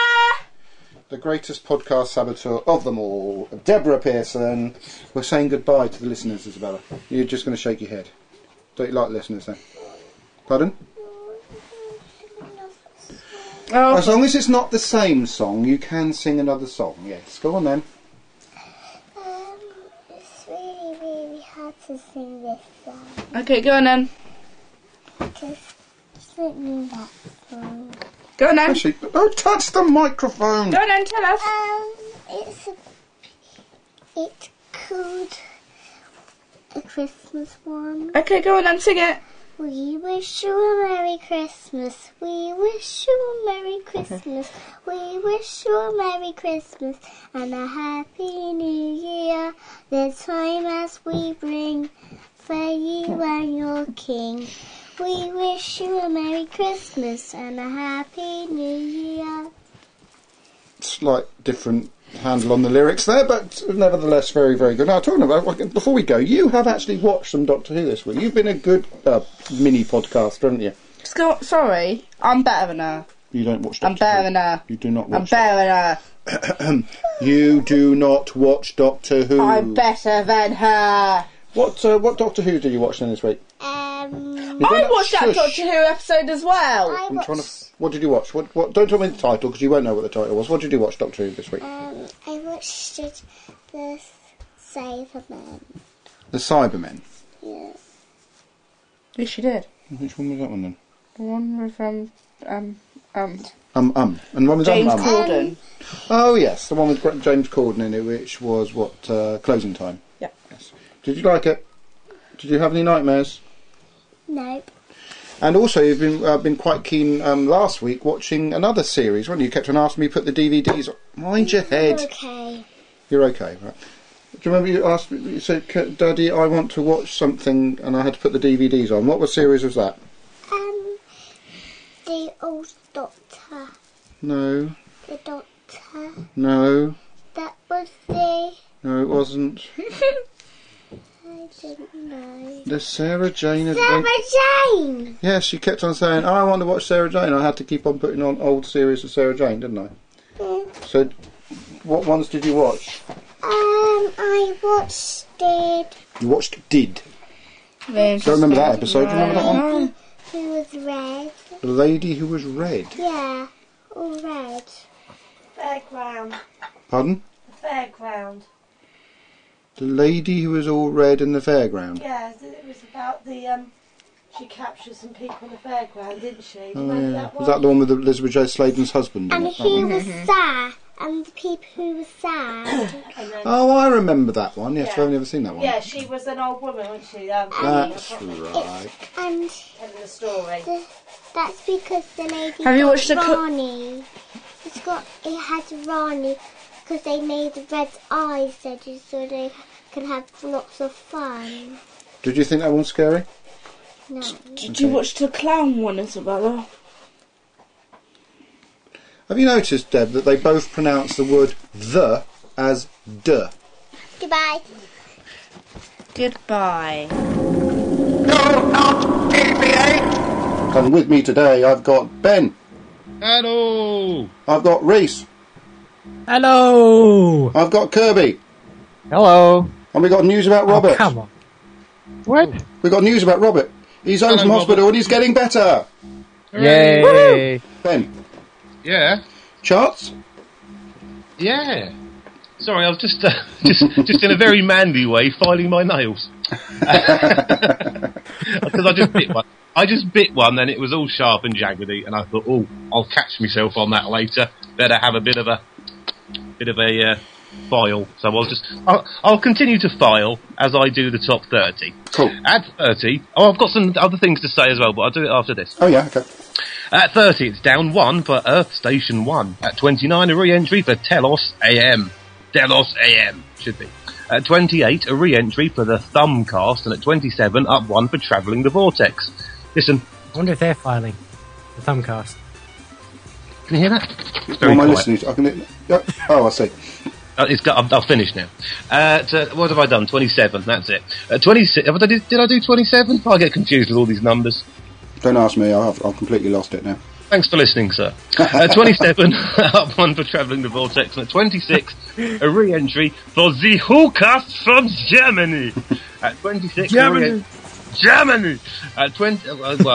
The greatest podcast saboteur of them all, Deborah Pearson. We're saying goodbye to the listeners, Isabella. You're just going to shake your head. Don't you like listeners then? Pardon? Oh, As long as it's not the same song, you can sing another song. Yes, go on then. Um, it's really, really hard to sing this song. Okay, go on then. Just sing that song. Go on then. Actually, don't touch the microphone. Go on then, tell us. Um, it's a, it's called a Christmas one. Okay, go on then, sing it. We wish you a Merry Christmas. We wish you a Merry Christmas. We wish you a Merry Christmas and a Happy New Year. The time as we bring for you and your King. We wish you a Merry Christmas and a Happy New Year. Slight different handle on the lyrics there, but nevertheless very, very good. Now, talking about, before we go, you have actually watched some Doctor Who this week. You've been a good uh, mini podcaster, haven't you? Sco- sorry, I'm better than her. You don't watch I'm Doctor Who. better than her. You do not I'm watch better than her. You do not watch Doctor Who. I'm better than her. What uh, what Doctor Who did you watch then this week? Um, You've I done watched that Shush. Doctor Who episode as well. I I'm trying to. watched, What did you watch? What? What? Don't tell me the title because you won't know what the title was. What did you watch Doctor Who this week? um, I watched it, the Cybermen. The Cybermen. Yeah. Yes, she did. Which one was that one then? The one with um um um Um um. And one was James um, um. Corden. Oh yes, the one with Gra- James Corden in it, which was what uh, Closing Time. Yeah. Yes. Did you like it? Did you have any nightmares? Nope. And also, you've been uh, been quite keen um, last week watching another series, weren't you? You kept on asking me to put the D V Ds on. Mind your head. Okay. You're okay, right? Do you remember you asked me, you said, "C- Daddy, I want to watch something, and I had to put the D V Ds on. What was series was that? Um, the old doctor. No, The doctor. no, That was the... no, it wasn't. I didn't know. The Sarah Jane Sarah Adventure. Jane! Yes, she kept on saying, oh, I want to watch Sarah Jane. I had to keep on putting on old series of Sarah Jane, didn't I? Mm. So, what ones did you watch? Um, I watched it. You watched Did. Very Do you remember that episode? Do you remember that one? Who was red? The Lady Who Was Red. Yeah, all red. Fairground. Pardon? The fairground. The Lady Who Was All Red in the Fairground. Yeah, it was about the, um, she captured some people in the fairground, didn't she? Do you Oh, remember yeah. that one? Was that the one with Elizabeth J. Sladen's husband in And it? That he one? was sad. And the people who were sad. And then, Oh, I remember that one. Yes, Yeah. I've never seen that one. yeah, she was an old woman, wasn't she? Um, That's telling right. And the story. the, that's because the lady Have you got watched the cl- Ronnie. It's got, it had Ronnie because they made red eyes so they- so they could have lots of fun. Did you think that one was scary? No. Did you watch the clown one, Isabella? Have you noticed, Deb, that they both pronounce the word the as duh? Goodbye. Goodbye. No, not T V A! And with me today, I've got Ben. Hello! I've got Reese. Hello! I've got Kirby. Hello! And we got news about Robert. Oh, come on. What? We got news about Robert. He's home Hello, from hospital Robert. and he's getting better. Yay! Ben, Yeah? charts? Yeah. Sorry, I was just uh, just just in a very manly way filing my nails. Because I just bit one. I just bit one and it was all sharp and jaggedy and I thought, oh, I'll catch myself on that later. Better have a bit of a bit of a uh, file. So I'll just I'll, I'll continue to file as I do the top thirty. Cool. At thirty, oh, I've got some other things to say as well, but I'll do it after this. Oh, yeah, okay. At thirty, it's down one for Earth Station one. At twenty-nine, a re-entry for Telos A M. Telos A M, should be. At twenty-eight, a re-entry for the Thumbcast, and at twenty-seven, up one for Travelling the Vortex. Listen, I wonder if they're filing the Thumbcast. can you hear that? It's What very am I quiet. listening to? I can... yeah. Oh, I see. Uh, it's got, I've, I've finished now. Uh, to, what have I done? twenty-seven, that's it. Uh, twenty-six, have I, did, did I do twenty-seven? I get confused with all these numbers. Don't ask me. I've, I've completely lost it now. Thanks for listening, sir. At twenty-seven, up one for Travelling the Vortex, and at twenty-six, a re-entry for the WhoCast from Germany. At twenty-six, a Germany. re- Germany! At twenty, uh, well,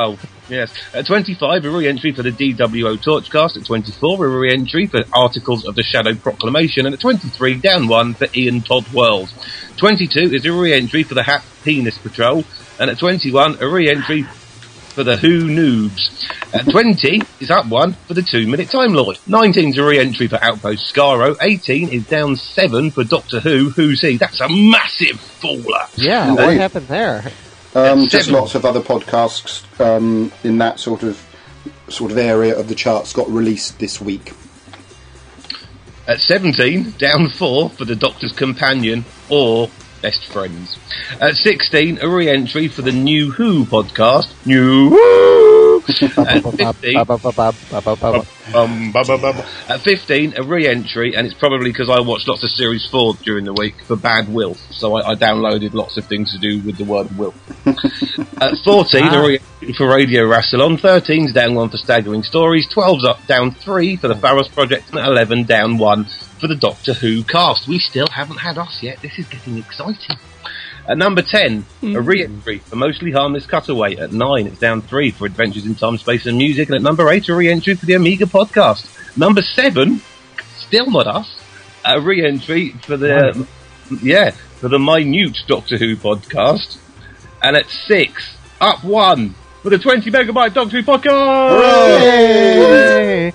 Yes. At twenty-five, a re-entry for the D W O Torchcast. At twenty-four, a re-entry for Articles of the Shadow Proclamation. And at twenty-three, down one for Ian Todd World. twenty-two is a re-entry for the Hat Penis Patrol. And at twenty-one, a re-entry for the Who Noobs. At twenty is up one for the Two Minute Time Lord. nineteen is a re-entry for Outpost Skaro. eighteen is down seven for Doctor Who, Who's He? That's a massive faller. Yeah, what Indeed. happened there? Um, At just seven. lots of other podcasts um, in that sort of sort of area of the charts got released this week. At seventeen, down four for the Doctor's Companion or Best Friends. At sixteen, a re-entry for the New Who podcast. New Who! At fifteen, um, bu- bu- bu- at fifteen, a re-entry, and it's probably because I watched lots of Series four during the week for Bad Will, so I, I downloaded lots of things to do with the word will. At fourteen, a re-entry for Radio Rassilon. thirteen's down one for Staggering Stories. twelve's up down three for the Pharos Project, and at eleven, down one for the Doctor Who cast. We still haven't had us yet. This is getting exciting. At number ten, a re-entry for Mostly Harmless Cutaway. At nine, it's down three for Adventures in Time, Space and Music. And at number eight, a re-entry for the Amiga Podcast. Number seven, still not us, a re-entry for the, yeah, for the Minute Doctor Who Podcast. And at six, up one for the twenty megabyte Doctor Who Podcast! Yay!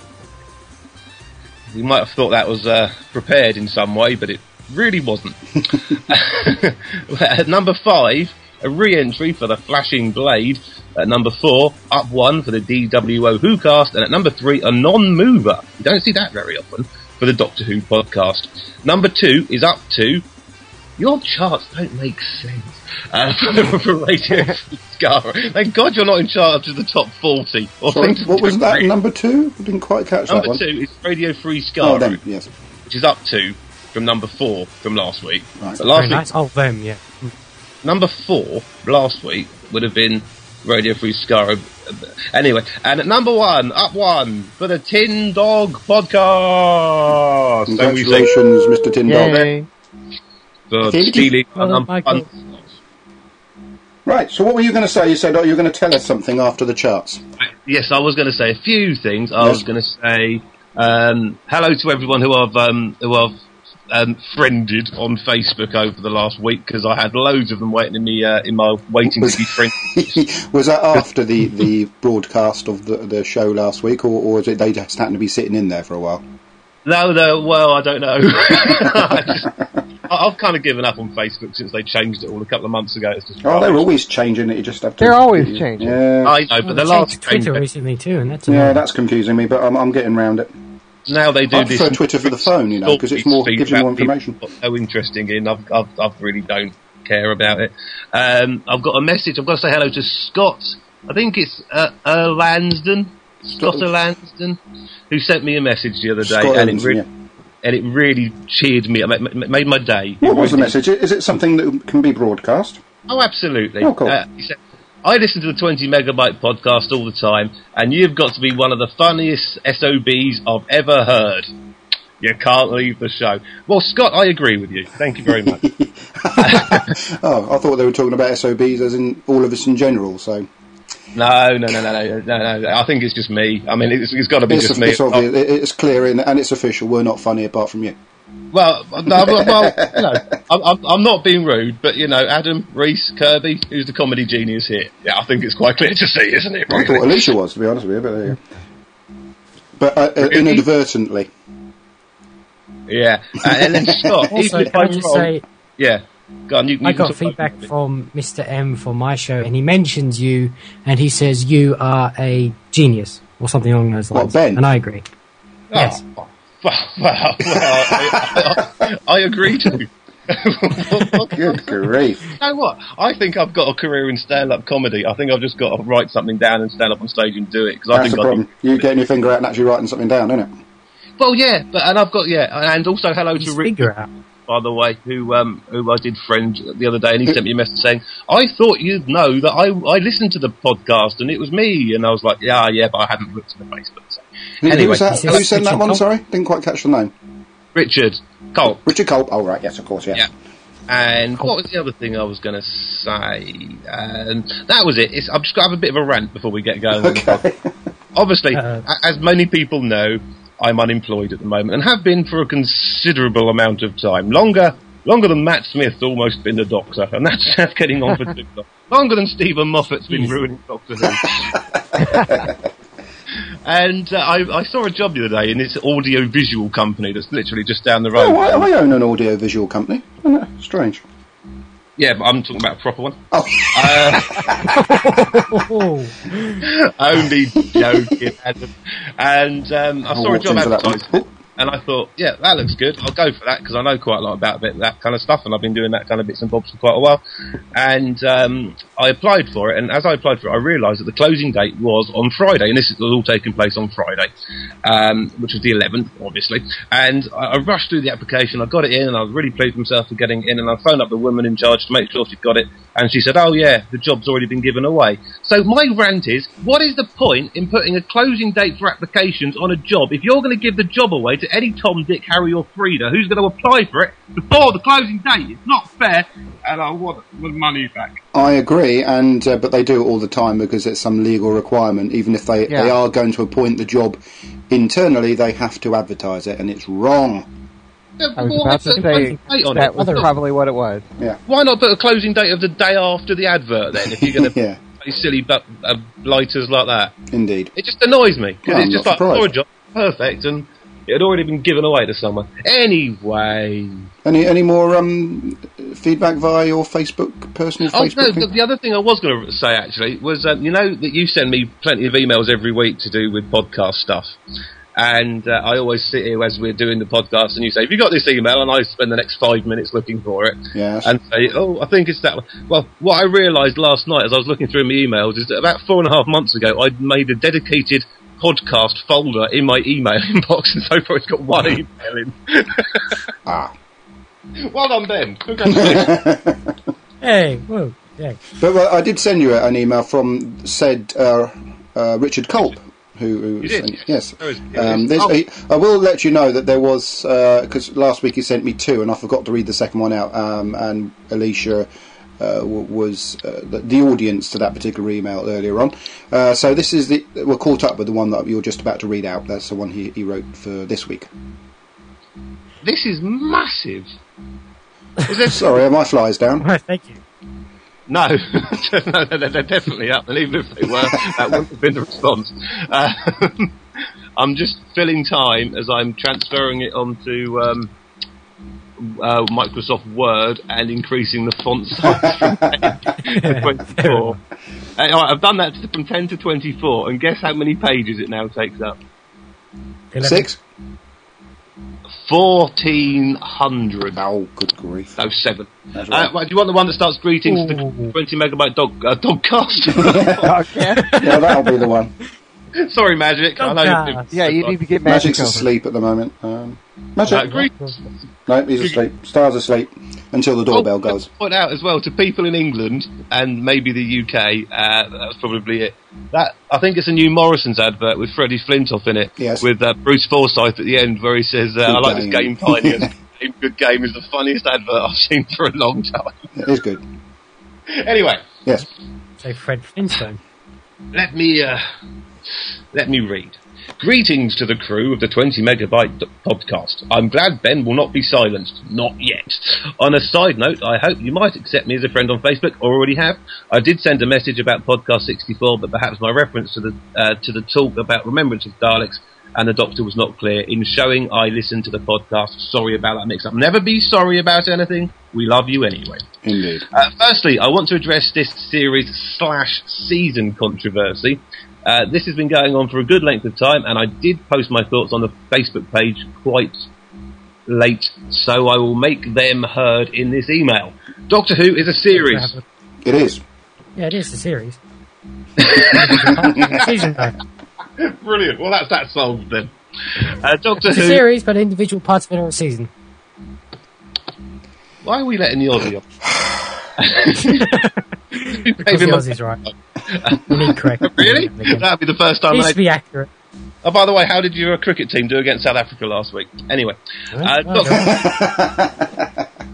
You might have thought that was uh, prepared in some way, but it really wasn't. At number five, a re-entry for the Flashing Blade. At number four, up one for the D W O Who cast. And at number three, a non-mover. You don't see that very often for the Doctor Who podcast. Number two is up two. Your charts don't make sense. Uh, for Radio Skaro. Thank God you're not in charge of the top forty. Or Sorry, things what was that? great. Number two? I didn't quite catch that Number one. two is Radio Free Skaro, Oh, then, yes. which is up two from number four from last week. Right. But last Very week, nice. Oh, them, yeah. number four last week would have been Radio Free Skaro. Anyway, and at number one, up one for the Tin Dog Podcast. So we say Congratulations, Mister Tin Dog. Yay. for Thank you. stealing Well a done, number Michael. one. Right, so what were you going to say? You said, oh, you were going to tell us something after the charts. Yes, I was going to say a few things. I Yes. was going to say um, hello to everyone who I've um, who I've um, friended on Facebook over the last week, because I had loads of them waiting in me uh, in my waiting Was- to be friended. Was that after the, the broadcast of the, the show last week, or, or was it they just happened to be sitting in there for a while? No, no, well, I don't know. I just, I- I've kind of given up on Facebook since they changed it all a couple of months ago. It's just Oh, they're rubbish. always changing it. You just have to. They're always changing. Yeah, I know, but Well, the they last changed Twitter change, recently too, and that's yeah, annoying. that's confusing me, but I'm, I'm getting round it. now they do I this. prefer Twitter for the phone, you know, 'cause it's more- feed gives you more about people information. not so interesting in. I've, I've, I really don't care about it. Um, I've got a message. I've got to say hello to Scott. I think it's uh, Erlansden. Scott Erlansden, who sent me a message the other day, Scott and it Erlansden, really, yeah. and it really cheered me. It ma- ma- made my day. What It was the really- message? Is it something that can be broadcast? Oh, absolutely. Oh, cool. Uh, he said, I listen to the twenty megabyte podcast all the time, and you've got to be one of the funniest S O Bs I've ever heard. You can't leave the show. Well, Scott, I agree with you. Thank you very much. Oh, I thought they were talking about S O Bs as in all of us in general, so... No, no, no, no, no, no, no. I think it's just me. I mean, it's, it's got to be It's, just me. it's obvious, it- it's clear and, and it's official. We're not funny apart from you. Well, no, well, well, you know, I'm, I'm, I'm not being rude, but you know, Adam, Reese, Kirby, who's the comedy genius here? Yeah, I think it's quite clear to see, isn't it? I Really? thought Alicia was, to be honest with you, but there you go. But uh, uh, inadvertently. Yeah, uh, and then Scott, Also, even if can I I'm just wrong, say, yeah, go on, you, you I can got talk feedback about it. from Mister M for my show, and he mentions you, and he says you are a genius, or something along those What, lines. Ben? Ah, And I agree. Yes. Oh, well, well, well I, I, I agree to. Good grief. You know what? I think I've got a career in stand-up comedy. I think I've just got to write something down and stand up on stage and do it. Cause I That's think the I problem. You getting your finger out and actually writing something down, isn't it? Well, yeah, but and I've got yeah, and also hello to Just Rick, figure it out. by the way, who um who I did friend the other day, and he sent me a message saying, "I thought you'd know that I I listened to the podcast and it was me," and I was like, "Yeah, yeah," but I hadn't looked at the Facebook. So. Who, Anyway, who was that? this Who is sent that Richard one? Culp. Sorry, didn't quite catch the name. Richard Colt. Richard Culp. Oh, right, yes, of course, yeah. Yeah. And what was the other thing I was going to say? Um, that was it. It's, I've just got to have a bit of a rant before we get going. Okay. Obviously, Uh, a- as many people know, I'm unemployed at the moment and have been for a considerable amount of time. Longer longer than Matt Smith's almost been the Doctor, and that's, that's getting on for too long. Longer than Stephen Moffat's been ruining Doctor Who. And uh, I, I saw a job the other day in this audio-visual company that's literally just down the road. Oh, I, I own an audio-visual company. Isn't that strange? Yeah, but I'm talking about a proper one. Oh. Uh, only joking, Adam. And um, I I'll saw a walk job into that one. advertised, and I thought, yeah, that looks good. I'll go for that because I know quite a lot about bit, that kind of stuff, and I've been doing that kind of bits and bobs for quite a while. And um, I applied for it, and as I applied for it, I realised that the closing date was on Friday, and this was all taking place on Friday, um, which was the eleventh, obviously. And I, I rushed through the application, I got it in, and I was really pleased with myself for getting it in, and I phoned up the woman in charge to make sure she'd got it, and she said, oh yeah, the job's already been given away. So my rant is, what is the point in putting a closing date for applications on a job if you're going to give the job away to any Tom, Dick, Harry or Frida who's going to apply for it before the closing date? It's not fair, and I want my money back. I agree, and uh, but they do it all the time because it's some legal requirement. Even if they, Yeah. they are going to appoint the job internally, they have to advertise it, and it's wrong. I was about to say that was probably what it was. Yeah. Why not put a closing date of the day after the advert then, if you're going to Yeah, play silly bu- uh, blighters like that? indeed. It just annoys me, because Well, it's I'm just not like, surprised. oh, a job, perfect, and it had already been given away to someone. Anyway... Any any more um, feedback via your Facebook, personal Oh, Facebook no, thing? the, the other thing I was going to say, actually, was, um, you know, that you send me plenty of emails every week to do with podcast stuff. And uh, I always sit here as we're doing the podcast, and you say, have you got this email? And I spend the next five minutes looking for it. Yes. And say, oh, I think it's that one. Well, what I realised last night as I was looking through my emails is that about four and a half months ago, I'd made a dedicated podcast folder in my email inbox, and so far it's got one email in. Ah. Well done, Ben. Congratulations. Hey, whoa, yeah. But well, I did send you an email from said uh, uh, Richard Culp, who, who You did? sent- yes. There is- Um, there's Oh. a, I will let you know that there was because last week he sent me two, and I forgot to read the second one out. Um, and Alicia uh, w- was uh, the, the audience to that particular email earlier on. Uh, so this is the we're caught up with the one that you're just about to read out. That's the one he, he wrote for this week. This is massive. Is there Sorry, my flies down. Right, thank you. No, no, they're, they're definitely up, and even if they were, that wouldn't have been the response. Uh, I'm just filling time as I'm transferring it onto um, uh, Microsoft Word and increasing the font size from ten to twenty-four. Uh, all right, I've done that from ten to twenty-four, and guess how many pages it now takes up? eleven. Six. fourteen hundred. Oh, good grief! No, seven. That's Uh, right. right, do you want the one that starts greetings to the Ooh. twenty megabyte dog uh, dogcast? yeah. Yeah, that'll be the one. Sorry, Magic. I know you've Dogcast. yeah, you need to get Magic's magic over. asleep at the moment. Um, Uh, Magic? greetings. No, he's asleep. Star's asleep until the doorbell goes. Point out as well to people in England and maybe the U K. Uh, that's probably it. That I think it's a new Morrison's advert with Freddie Flintoff in it. Yes. With uh, Bruce Forsyth at the end, where he says, uh, Good "I like game. this game, Pioneers. Game, good game is the funniest advert I've seen for a long time." It is good. Anyway, Yes. Say Fred Flintstone. let me uh, let me read. Greetings to the crew of the twenty megabyte d- podcast. I'm glad Ben will not be silenced. Not yet. On a side note, I hope you might accept me as a friend on Facebook, or already have. I did send a message about podcast sixty-four, but perhaps my reference to the uh, to the talk about remembrance of Daleks and the Doctor was not clear in showing I listened to the podcast. Sorry about that mix-up. Never be sorry about anything. We love you anyway. Indeed. Uh, firstly, I want to address this series slash season controversy. Uh, this has been going on for a good length of time, and I did post my thoughts on the Facebook page quite late, so I will make them heard in this email. Doctor Who is a series. It is. Yeah, it is a series. Season, though. Brilliant. Well, that's that solved then. Uh, Doctor It's a Who. series, but individual parts of it are a season. Why are we letting the Aussie off? Because the Aussie's right. We need correct. Really? That'd be the first time. Needs I... to be accurate. Oh, by the way, how did your cricket team do against South Africa last week? Anyway, uh, Well, Doctor...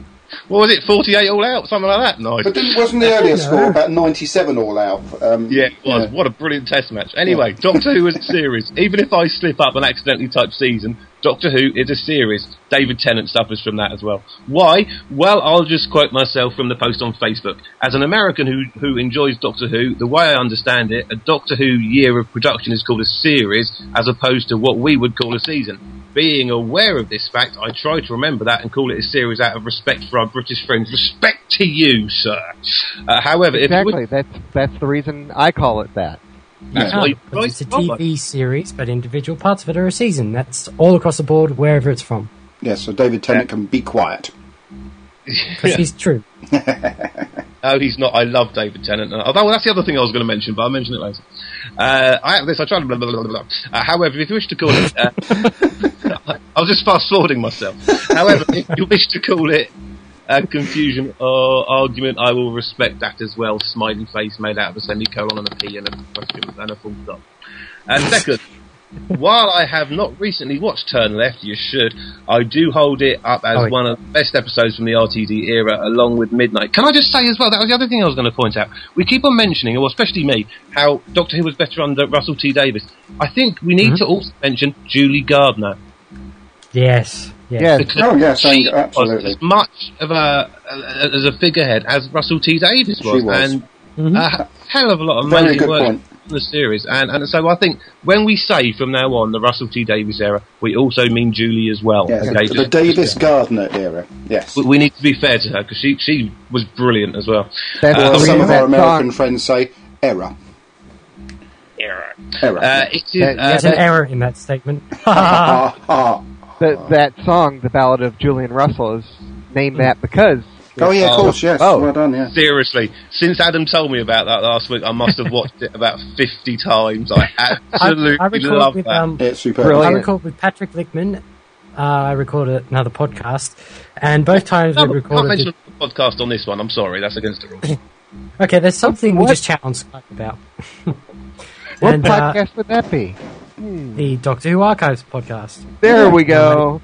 what was it, forty-eight all out, something like that? Nice. But didn't, wasn't the earlier score about ninety-seven all out? Um, yeah, it was. Yeah. What a brilliant test match. Anyway, Doctor Who is a series. Even if I slip up and accidentally touch season, Doctor Who is a series. David Tennant suffers from that as well. Why? Well, I'll just quote myself from the post on Facebook. As an American who who enjoys Doctor Who, the way I understand it, a Doctor Who year of production is called a series as opposed to what we would call a season. Being aware of this fact, I try to remember that and call it a series out of respect for our British friends. Respect to you, sir. Uh, however, exactly. if it that's that's the reason I call it that. That's Yeah, why you because it's a T V series, but individual parts of it are a season. That's all across the board, wherever it's from. Yeah, so David Tennant can be quiet. Because he's true. No, he's not. I love David Tennant. Uh, Although, well, that's the other thing I was going to mention, but I'll mention it later. Uh, I have this, I tried blah, blah, blah, blah, blah. Uh, however, if you wish to call it... Uh, I was just fast-forwarding myself. However, if you wish to call it a confusion or argument, I will respect that as well. Smiley face made out of a semicolon and a P and a question and a full stop. And second... While I have not recently watched Turn Left, you should, I do hold it up as Oh, yeah. one of the best episodes from the R T D era, along with Midnight. Can I just say as well, that was the other thing I was going to point out. We keep on mentioning, or especially me, how Doctor Who was better under Russell T Davies. I think we need Mm-hmm. to also mention Julie Gardner. Yes. Yes. Yes. Because Oh, yes, she and- absolutely. was as much of a, uh, as a figurehead as Russell T Davies was. She was. And Mhm. a hell of a lot of Very amazing good work. point. The series, and and so I think when we say from now on the Russell T Davies era, we also mean Julie as well. Yeah, okay? the Just- Davis Gardner era. Yes. we- we need to be fair to her because she she was brilliant as well. That's Uh, the Or reason some of that our American song, friends say error. Error. Error. Uh, it is, That- uh, There's an error in that statement. Ah, ah. that, that song, The Ballad of Julian Russell, is named that because... Oh, yeah, of Oh. course, yes. Oh. Well done, yeah. seriously, since Adam told me about that last week, I must have watched it about fifty times. I absolutely I, I record love with that. um, It's superb. I Brilliant. record with Patrick Lickman. Uh, I recorded another podcast, and both times No, we I can't recorded. mention the podcast on this one. I'm sorry, that's against the rules. Okay, there's something we What? just chat on Skype about. What and uh, podcast would that be? the Doctor Who Archives podcast. There we go.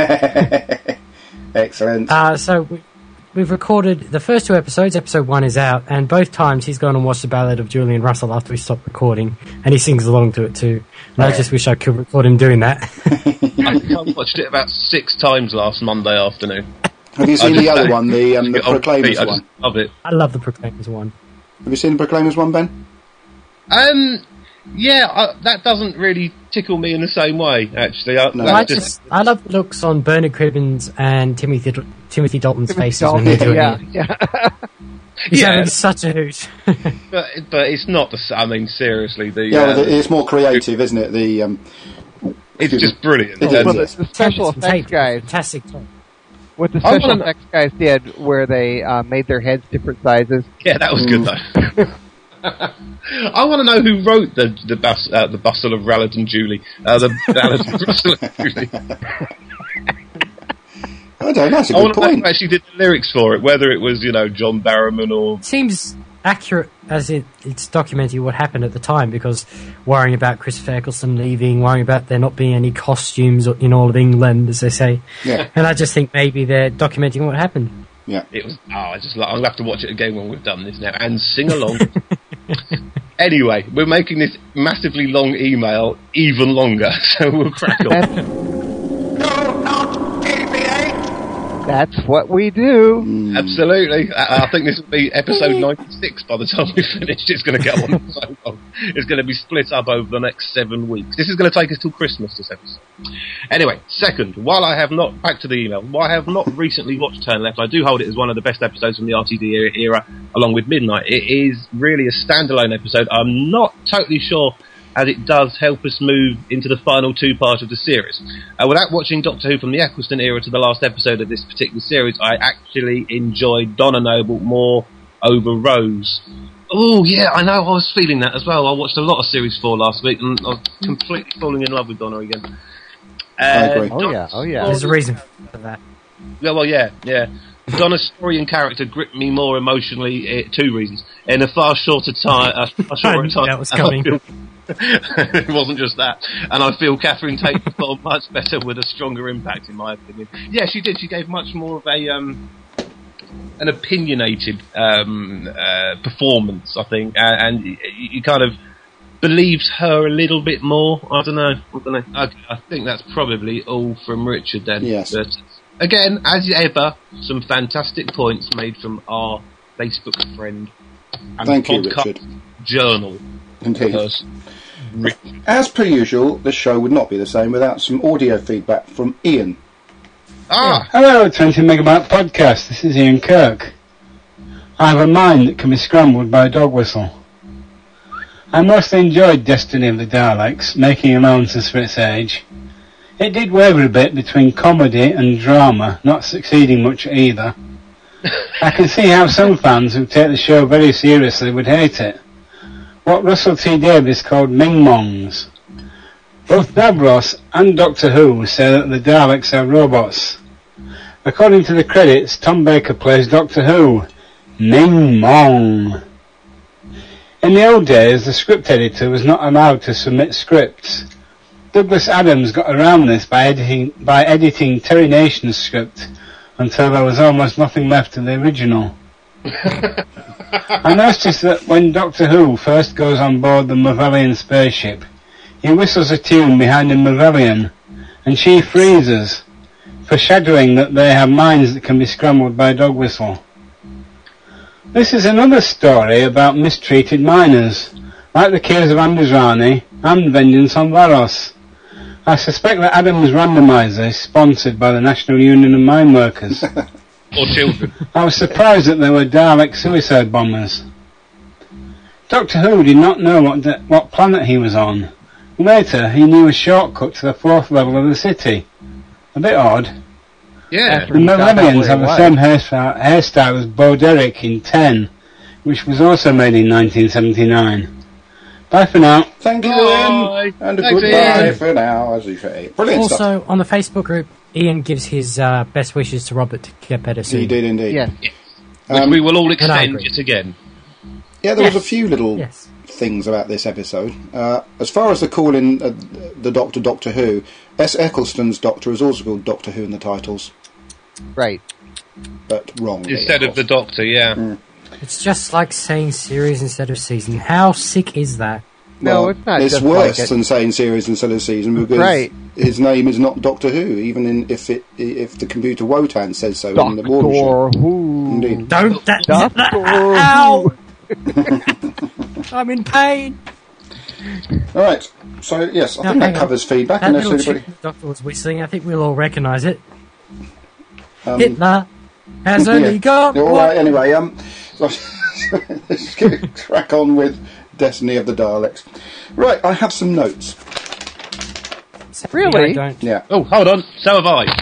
Excellent. Uh, so we, we've recorded the first two episodes. Episode one is out, and both times he's gone and watched the Ballad of Julian Russell after we stopped recording, and he sings along to it too. And I just wish I could record him doing that. I think I watched it about six times last Monday afternoon. Have you I seen just the other don't- one, the, um, the Oh, Proclaimers I one? just love it. I love the Proclaimers one. Have you seen the Proclaimers one, Ben? Um, yeah, I, that doesn't really tickle me in the same way. Actually, I, No. that's I just, just I love the looks on Bernard Cribbins and Timothy Timothy Dalton's Timothy faces when they're doing Dalton, it. yeah, yeah. He's Yeah. having such a hoot. but but it's not the. s- I mean, seriously, the Yeah, uh, well, it's more creative, isn't it? The um, it's just brilliant. It is, And- Well, the, yes. the special Tempest and effects Tate, guys, fantastic job. what the I special wanna- effects guys did, where they uh, made their heads different sizes. Yeah, that was good though. I want to know who wrote the the, bus, uh, the bustle of Rallard and Julie. Uh, the ballad of Russell and Julie. I don't know. That's a I good want to know point. who actually did the lyrics for it, whether it was you know John Barrowman or Seems accurate as it, it's documenting what happened at the time, because worrying about Christopher Eccleston leaving, worrying about there not being any costumes in all of England, as they say. Yeah, And I just think maybe they're documenting what happened. yeah. it was. Oh, I just. I'll have to watch it again when we've done this now and sing along. Anyway, we're making this massively long email even longer, so we'll crack on. That's, that's what we do. Absolutely. I, I think this will be episode ninety-six by the time we've finished. It's going to go on so long. It's going to be split up over the next seven weeks. This is going to take us till Christmas, this episode. Anyway, second, while I have not, back to the email, while I have not recently watched Turn Left, I do hold it as one of the best episodes from the R T D era, era along with Midnight. It is really a standalone episode. I'm not totally sure as it does help us move into the final two parts of the series. Uh, without watching Doctor Who from the Eccleston era to the last episode of this particular series, I actually enjoyed Donna Noble more over Rose. Oh, yeah, I know, I was feeling that as well. I watched a lot of Series four last week, and I was completely falling in love with Donna again. Uh, I agree. Oh yeah, oh yeah. There's a reason for that. Yeah, well, yeah, yeah. Donna's story and character gripped me more emotionally. Uh, two reasons: in a far shorter time, uh, far shorter I knew time. that was and I coming. feel- it wasn't just that, and I feel Catherine Tate performed much better with a stronger impact, in my opinion. Yeah, she did. She gave much more of a um, an opinionated um, uh, performance, I think, and, and you, you kind of believes her a little bit more. I don't know. I don't know. I, I think that's probably all from Richard then. Yes. But again, as ever, some fantastic points made from our Facebook friend and Thank you, podcast Richard. journal. Indeed. person, Richard. As per usual, the show would not be the same without some audio feedback from Ian. Ah, Hello, twenty Megabyte Podcast. This is Ian Kirk. I have a mind that can be scrambled by a dog whistle. I mostly enjoyed Destiny of the Daleks, making allowances for its age. It did waver a bit between comedy and drama, not succeeding much at either. I can see how some fans who take the show very seriously would hate it. What Russell T Davies called Ming-Mongs. Both Davros and Doctor Who say that the Daleks are robots. According to the credits, Tom Baker plays Doctor Who. Ming-Mong. In the old days, the script editor was not allowed to submit scripts. Douglas Adams got around this by editing, by editing Terry Nation's script until there was almost nothing left of the original. I noticed that when Doctor Who first goes on board the Mavelian spaceship, he whistles a tune behind a Mavelian, and she freezes, foreshadowing that they have minds that can be scrambled by a dog whistle. This is another story about mistreated miners, like the case of Androzani and Vengeance on Varos. I suspect that Adam's randomizer is sponsored by the National Union of Mine Workers. or children. I was surprised that there were Dalek suicide bombers. Doctor Who did not know what de- what planet he was on. Later, he knew a shortcut to the fourth level of the city. A bit odd. Yeah. The Millennials have the same hairstyle, hairstyle as Bo Derek in ten, which was also made in nineteen seventy-nine. Bye for now. Thank you, Bye. Ian. And a Thanks, goodbye Ian. for now, as you say. Brilliant stuff. Also, on the Facebook group, Ian gives his uh, best wishes to Robert to get better soon. He did indeed. Yes. Which Um, we will all I extend agree. yet again. Yeah, there was a Yes. few little Yes. things about this episode. Uh, as far as the calling uh, the Doctor Doctor Who, S. Eccleston's Doctor is also called Doctor Who in the titles, Right. but wrong. Instead of the Doctor, yeah. It's just like saying series instead of season. How sick is that? No, Well, it's not It's just worse like it. than saying series instead of season because Right. his name is not Doctor Who, even in, if it if the computer Wotan says so in the board machine. Doctor Who. Indeed. Don't that, Doctor that Who. ow! I'm in pain. All right. So yes, I Now, think that hang on. covers feedback. That Unless little anybody, chick the doctor was whistling, I think we'll all recognise it. um, Hitler has only yeah. got All one. right. Anyway, um, so let's get crack on with Destiny of the Daleks. Right, I have some notes. Really? I don't. Yeah. Oh, hold on. So have I.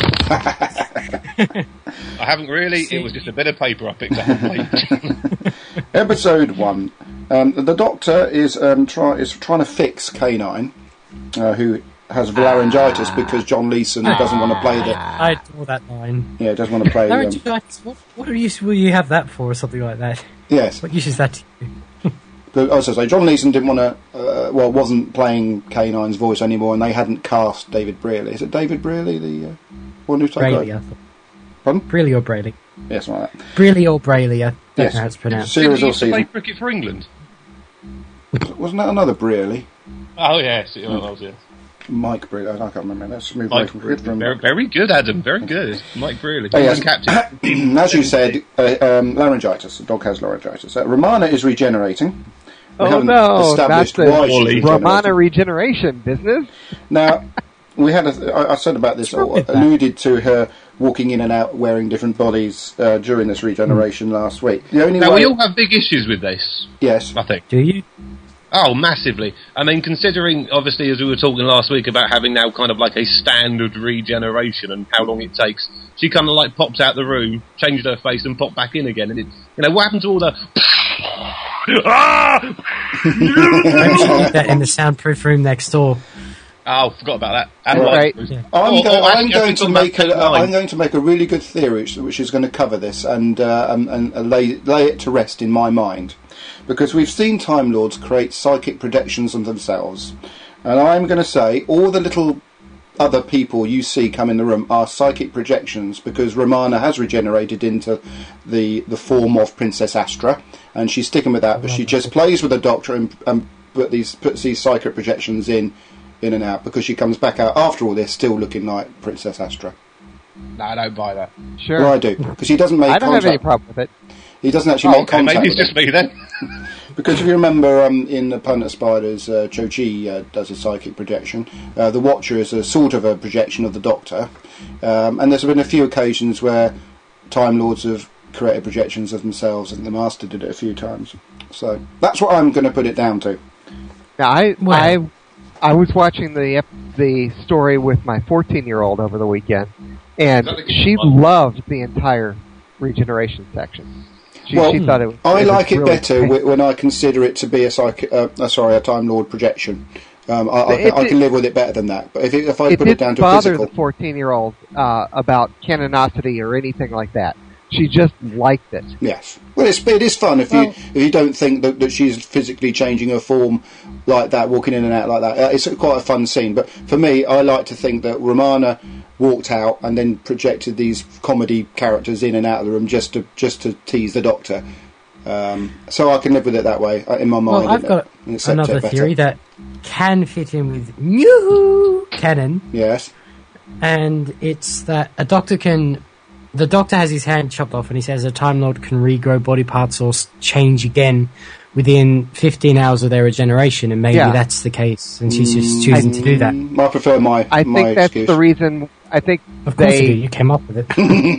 I haven't really. It was just a bit of paper I picked up. Mate. Episode one. Um, the Doctor is um, try is trying to fix K nine, uh, who has laryngitis because John Leeson doesn't want to play the I adore that line. yeah doesn't want to play. Um, Laryngitis, what, what use will you have that for, or something like that? yes, What use is that to you? I was going to say John Leeson didn't want to. Uh, well, wasn't playing K nine's voice anymore, and they hadn't cast David Brearley. Is it David Brearley, the uh, one who's Braley, I thought. Pardon? Braley or Braley? Yes, something like that. Braley or Braley, I don't Yes. know how it's pronounced. Didn't Series he or used to play season? cricket for England? Wasn't that another Brearley? Oh, yes. It was, yes. Mike Brearley. I can't remember. Let's move Mike away from, Brearley. from Very, very good, Adam. Very good. Mike Brearley. Oh, yes. England captain. As you said, uh, um, laryngitis. The dog has laryngitis. Uh, Romana is regenerating. We Oh haven't no, that's established the why she's Wally. Romana regenerating. regeneration business. Now, we had a, I, I said about this, or with that? alluded to her walking in and out wearing different bodies uh, during this regeneration last week. The only Now, way, we all have big issues with this, yes, I think. Do you? Oh, massively. I mean, considering, obviously, as we were talking last week about having now kind of like a standard regeneration and how long it takes, she kind of like popped out the room, changed her face and popped back in again. And it's, you know, what happened to all the... ah! Maybe she did that in the soundproof room next door. Oh, forgot about that. And Right. like- Yeah. I'm, Or- go- or I'm actually, going I to think make on a, that line- I'm going to make a really good theory, which, which is going to cover this and uh, and, and uh, lay lay it to rest in my mind, because we've seen Time Lords create psychic projections of themselves, and I'm going to say all the little other people you see come in the room are psychic projections, because Romana has regenerated into the the form of Princess Astra, and she's sticking with that. But she just plays with the Doctor and, and put these puts these psychic projections in in and out, because she comes back out after all this still looking like Princess Astra. No, I don't buy that. Sure. Well, I do, because he doesn't make. I don't contact. have any problem with it. He doesn't actually Oh, make okay, contact. maybe it's with just me then. Because if you remember, um, in the Planet of Spiders, uh, Cho-Chi uh, does a psychic projection. Uh, the Watcher is a sort of a projection of the Doctor. Um, and there's been a few occasions where Time Lords have created projections of themselves, and the Master did it a few times. So that's what I'm going to put it down to. Now, I Well- I I was watching the ep- the story with my fourteen-year-old over the weekend, and Is that a good she one? loved the entire regeneration section. She, Well, she thought it was. I was like it really better great. wh- when I consider it to be a psychic, uh, uh, sorry, a Time Lord projection. Um, I, I, It can, I did- can live with it better than that. But if, it, if I It put it didn't down to bother physical, the fourteen-year-old uh, about canonicity or anything like that. She just liked it. yes. Well, it's, it is fun if Well- you if you don't think that, that she's physically changing her form like that, walking in and out like that. Uh, It's quite a fun scene. But for me, I like to think that Romana walked out and then projected these comedy characters in and out of the room just to just to tease the Doctor. Um, so I can live with it that way uh, in my mind. Well, I've and- got and accept another it better. theory that can fit in with new canon, Yes. and it's that a Doctor can. The Doctor has his hand chopped off, and he says a Time Lord can regrow body parts or s- change again within fifteen hours of their regeneration, and maybe Yeah. that's the case, and she's just choosing to do that. Mm, I prefer my I my think that's excuse. the reason. I think Of course you do, they. you came up with it.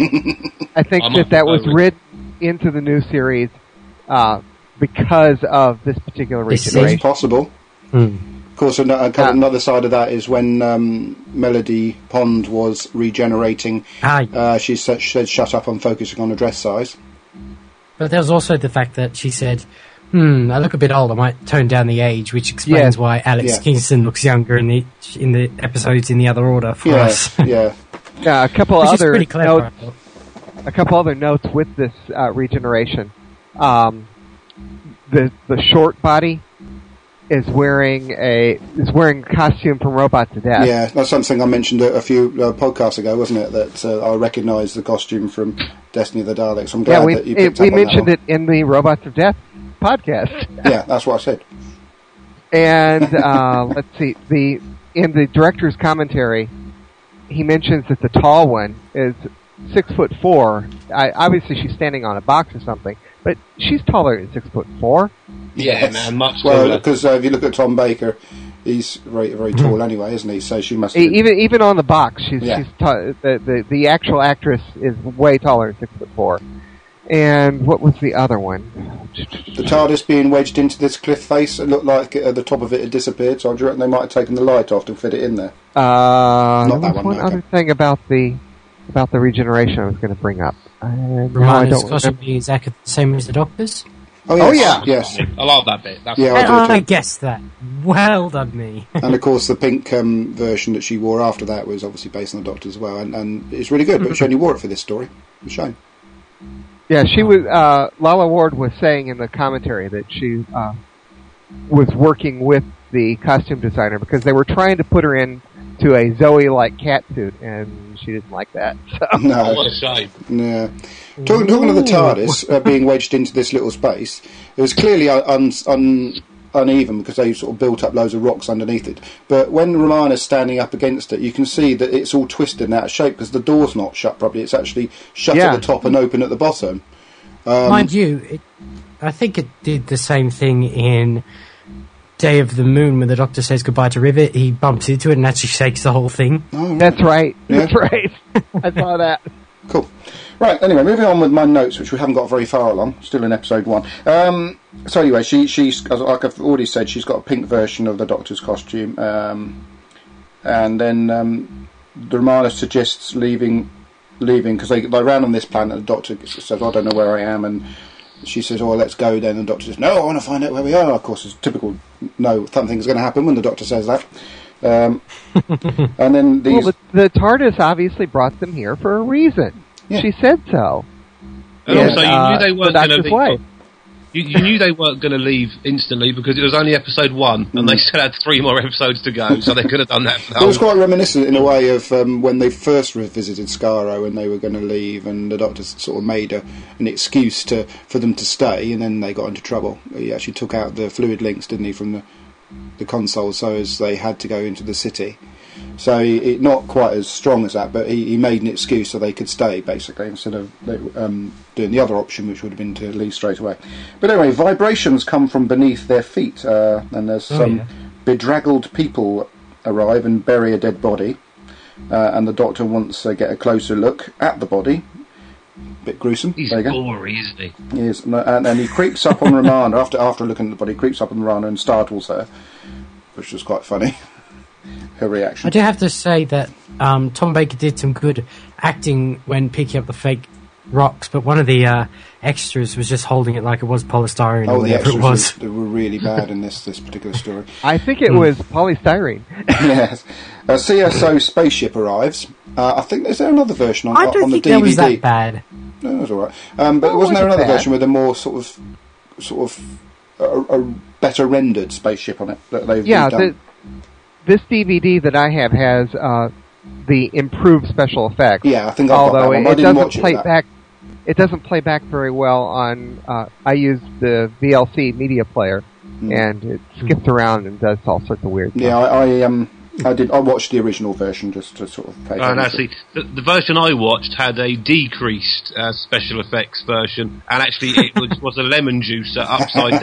I think I'm that up that with was that. written into the new series uh, because of this particular This It's regeneration. possible. Hmm. Of course, an- a- Yeah. another side of that is when um, Melody Pond was regenerating. Ah, Uh, she said, she said, "Shut up! I'm focusing on the dress size." but there was also the fact that she said, "Hmm, I look a bit old. I might tone down the age," which explains Yeah. why Alex Yeah. Kingston looks younger in the in the episodes in the other order for Yeah, us. yeah. Yeah, a couple Which is other pretty clever. notes. I thought. A couple other notes with this uh, regeneration. Um, the the short body is wearing a is wearing a costume from Robot to Death. Yeah, that's something I mentioned a, a few uh, podcasts ago, wasn't it? That uh, I recognised the costume from Destiny of the Daleks. I'm glad Yeah, we that you it, picked we up on mentioned that it in the Robots of Death podcast. one. Yeah, that's what I said. And uh, let's see, the in the director's commentary, he mentions that the tall one is six foot four. I, obviously, she's standing on a box or something, but she's taller than six foot four. Yeah, Yes. man, much Well, taller. because uh, if you look at Tom Baker, he's very very tall anyway, isn't he? So she must. E- Even even on the box, she's Yeah. she's ta- the, the the actual actress is way taller than six foot four. And what was the other one? The TARDIS being wedged into this cliff face, it looked like uh, the top of it had disappeared, so I reckon they might have taken the light off to fit it in there. Uh, Not there that was one, one no, other okay. thing about the about the regeneration I was going to bring up. Uh, now I Romana's don't costume remember. being exactly the same as the Doctor's. Oh, yes, Oh, yeah. yes. I love that bit. That's Yeah, I And do I too. guessed that. Well done, me. And of course, the pink um, version that she wore after that was obviously based on the Doctor as well, and, and it's really good. But she only wore it for this story. It's a shame. Yeah, she was. Uh, Lala Ward was saying in the commentary that she uh, was working with the costume designer because they were trying to put her in to a Zoe-like cat suit, and she didn't like that. So. Oh, No, what a shame. yeah. Talking, talking of the TARDIS uh, being wedged into this little space, it was clearly un, un, un, uneven because they sort of built up loads of rocks underneath it. But when Romana's standing up against it, you can see that it's all twisted and out of shape because the door's not shut properly. It's actually shut Yeah. at the top and open at the bottom. Um, Mind you, it, I think it did the same thing in Day of the Moon when the Doctor says goodbye to Rivet. He bumps into it and actually shakes the whole thing. oh, right. That's right. Yeah. That's right. I saw that. Cool. Right, anyway, moving on with my notes, which we haven't got very far along, still in episode one. Um, so anyway, she, she's, as like I've already said, she's got a pink version of the Doctor's costume. Um, and then um, the Romana suggests leaving, leaving because they, they ran on this planet, and the Doctor says, I don't know where I am, and she says, oh, let's go then. And the Doctor says, no, I want to find out where we are. Of course, it's typical, no, something's going to happen when the Doctor says that. Um, and then these... Well, the, the TARDIS obviously brought them here for a reason. Yeah. She said so. And Yeah, also, you uh, knew they the weren't going to Doctor's be. wife. You, you knew they weren't going to leave instantly because it was only episode one, and Mm. they still had three more episodes to go, so they could have done that for the It was whole... quite reminiscent in a way of um, when they first revisited Skaro and they were going to leave, and the Doctor sort of made a, an excuse to for them to stay, and then they got into trouble. He actually took out the fluid links, didn't he, from the the console, so as they had to go into the city. So he, it, not quite as strong as that, but he, he made an excuse so they could stay, basically, instead of um, doing the other option, which would have been to leave straight away. But anyway, vibrations come from beneath their feet, uh, and there's Oh, some yeah. bedraggled people arrive and bury a dead body, uh, and the Doctor wants to get a closer look at the body. Bit gruesome. He's there you go. gory, isn't he? He is, and, and, and he creeps up on Romana after after looking at the body. Creeps up on Romana and startles her, which was quite funny. Her reaction. I do have to say that um, Tom Baker did some good acting when picking up the fake rocks, but one of the uh, extras was just holding it like it was polystyrene or Oh, the whatever extras it was. were, they were really bad in this this particular story. I think it was polystyrene. Yes. A C S O spaceship arrives. Uh, I think, is there another version on, I don't on the think D V D? that was that bad. No, it was alright. Um, but Oh, wasn't there wasn't another bad. version with a more sort of, sort of, a, a better rendered spaceship on it that they've Yeah, redone? the, this D V D that I have has uh, the improved special effects. Yeah, I think I've got although that one, it, but I it didn't doesn't watch it play with that. back. It doesn't play back very well on. Uh, I use the V L C media player, Mm. and it skips around and does all sorts of weird. Yeah, stuff. I, I um, I did. I watched the original version just to sort of pay Oh, no, attention. see, the, the version I watched had a decreased uh, special effects version, and actually it was, was a lemon juicer upside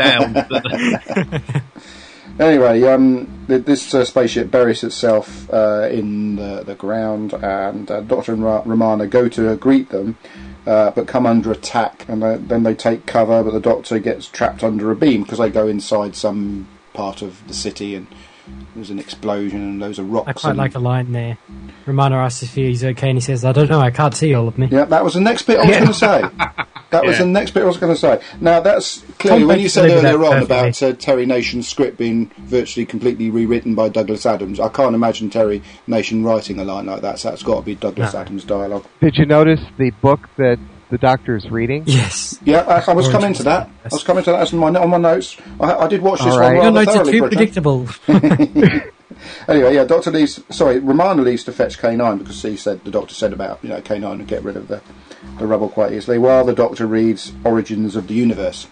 down. Anyway, um, th- this uh, spaceship buries itself uh, in the, the ground, and uh, Doctor and Ra- Romana go to greet them, uh, but come under attack, and uh, then they take cover, but the Doctor gets trapped under a beam because they go inside some part of the city, and there's an explosion and loads of rocks. I quite and- like a line there. Romana asks if he's okay, and he says, I don't know, I can't see all of me. Yeah, that was the next bit I was Yeah. going to say. That was Yeah. the next bit I was going to say. Now, that's clearly, Tom when you Baker said delivered that earlier on perfectly. about uh, Terry Nation's script being virtually completely rewritten by Douglas Adams, I can't imagine Terry Nation writing a line like that, so that's got to be Douglas No. Adams' dialogue. Did you notice the book that the Doctor's reading? Yes. Yeah, I, I was coming to that. Origins. I was coming to that. That's on my, on my notes. I, I did watch this All one right. Your rather notes are thoroughly, too Britta. predictable. Anyway, yeah, Doctor leaves. Sorry, Romana leaves to fetch K nine because he said the Doctor said about you know K nine would get rid of the the rubble quite easily. While the Doctor reads Origins of the Universe.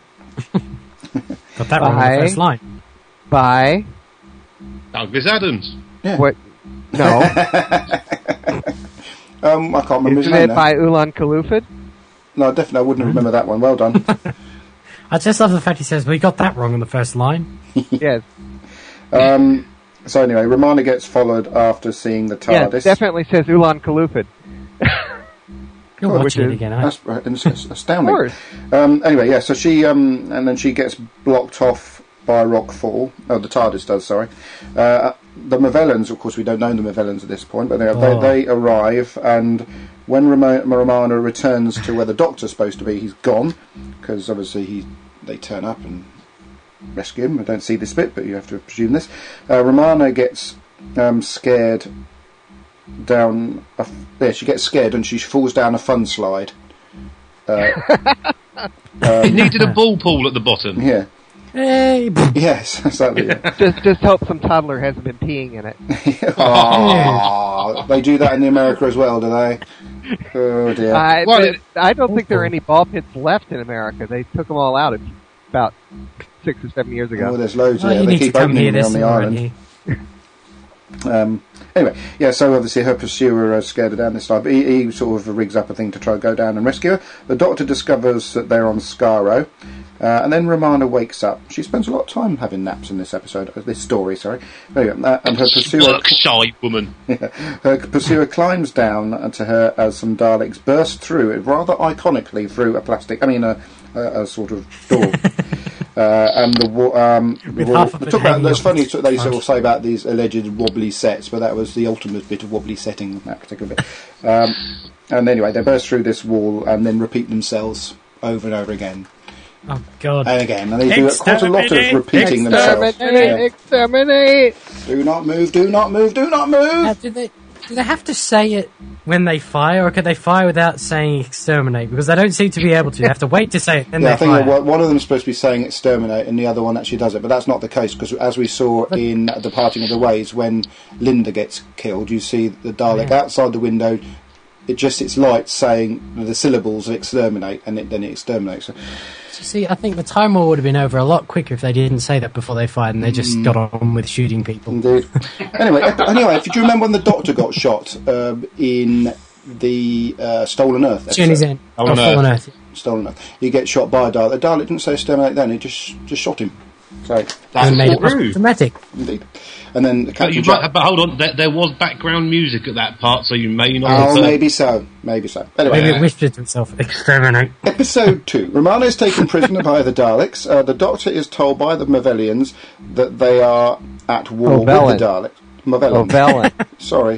Got that wrong on Bye. the first line. By Douglas Adams. Yeah. what? No, Um, I can't remember his isn't name it now. by Ulan Kalufid? No, definitely I wouldn't remember that one. Well done. I just love the fact he says, we got that wrong on the first line. Yes, um, so anyway, Romana gets followed after seeing the yeah, TARDIS. definitely says Ulan Kalufid. You're Which watching it is- again, eh? That's right, it's- it's Of astounding. course. Um, anyway, yeah, so she, um, and then she gets blocked off by a rock fall. Oh, the TARDIS does, sorry. Uh, the Movellans, of course, we don't know the Movellans at this point, but they, Oh. they, they arrive, and when Roma- Romana returns to where the Doctor's supposed to be, he's gone, because obviously he, they turn up and rescue him. I don't see this bit, but you have to presume this. Uh, Romana gets um, scared down. A f- there, she gets scared and she falls down a fun slide. Uh, It needed a ball pool at the bottom. yeah. Hey, Yes, exactly. Yeah. Just, just hope some toddler hasn't been peeing in it. Aw, they do that in America as well, do they? Oh dear. I, Well, but I don't think there are any ball pits left in America. They took them all out about six or seven years Oh, ago. there's loads oh, there. you They need to keep come opening here them this on the summer, island. aren't you? Um, anyway, yeah, so obviously her pursuer uh, scared her down this time, but he, he sort of rigs up a thing to try and go down and rescue her. The Doctor discovers that they're on Skaro, uh, and then Romana wakes up. She spends a lot of time having naps in this episode, uh, this story, sorry. Anyway, uh, and her pursuer, Work shy woman. her pursuer climbs down to her as some Daleks burst through, rather iconically, through a plastic, I mean, a, a, a sort of door. Uh, and the wa- um, With wa- half of they it talk about, hanging that's off funny. its so They sort front. of say about these alleged wobbly sets, but that was the ultimate bit of wobbly setting. That particular bit. Um, and anyway, they burst through this wall and then repeat themselves over and over again Oh, God. and again. And they do quite a lot of Exterminate! repeating themselves. Exterminate! Yeah. Exterminate! Do not move! Do not move! Do not How move! did they... Do they have to say it when they fire, or could they fire without saying exterminate? Because they don't seem to be able to. They have to wait to say it, then Yeah, they I think fire. that one of them is supposed to be saying exterminate, and the other one actually does it. But that's not the case, because as we saw in The Parting of the Ways, when Linda gets killed, you see the Dalek Yeah. outside the window. It just its light saying the syllables of exterminate, and it, then it exterminates. So, You see, I think the time war would have been over a lot quicker if they didn't say that before they fired, and they just Mm. got on with shooting people. indeed. anyway, ep- anyway, if you do you remember when the Doctor got shot um, in the uh, Stolen Earth episode? Journey's End. Stolen Oh, Fallen Earth. Earth. Stolen Earth. He gets shot by a Dalek. The Dalek didn't say exterminate then. He just just shot him. So And made it much rude. dramatic. indeed. And then the But, Captain you Jack. might, but hold on, there, there was background music at that part, so you may not. Oh, have heard- maybe so. Maybe so. Anyway, Maybe it whispered to himself, exterminate. episode two. Romana is taken prisoner by the Daleks. Uh, the Doctor is told by the Mavellians that they are at war Oh, with Velen. the Daleks. Oh, Mavellans. Velen. Sorry.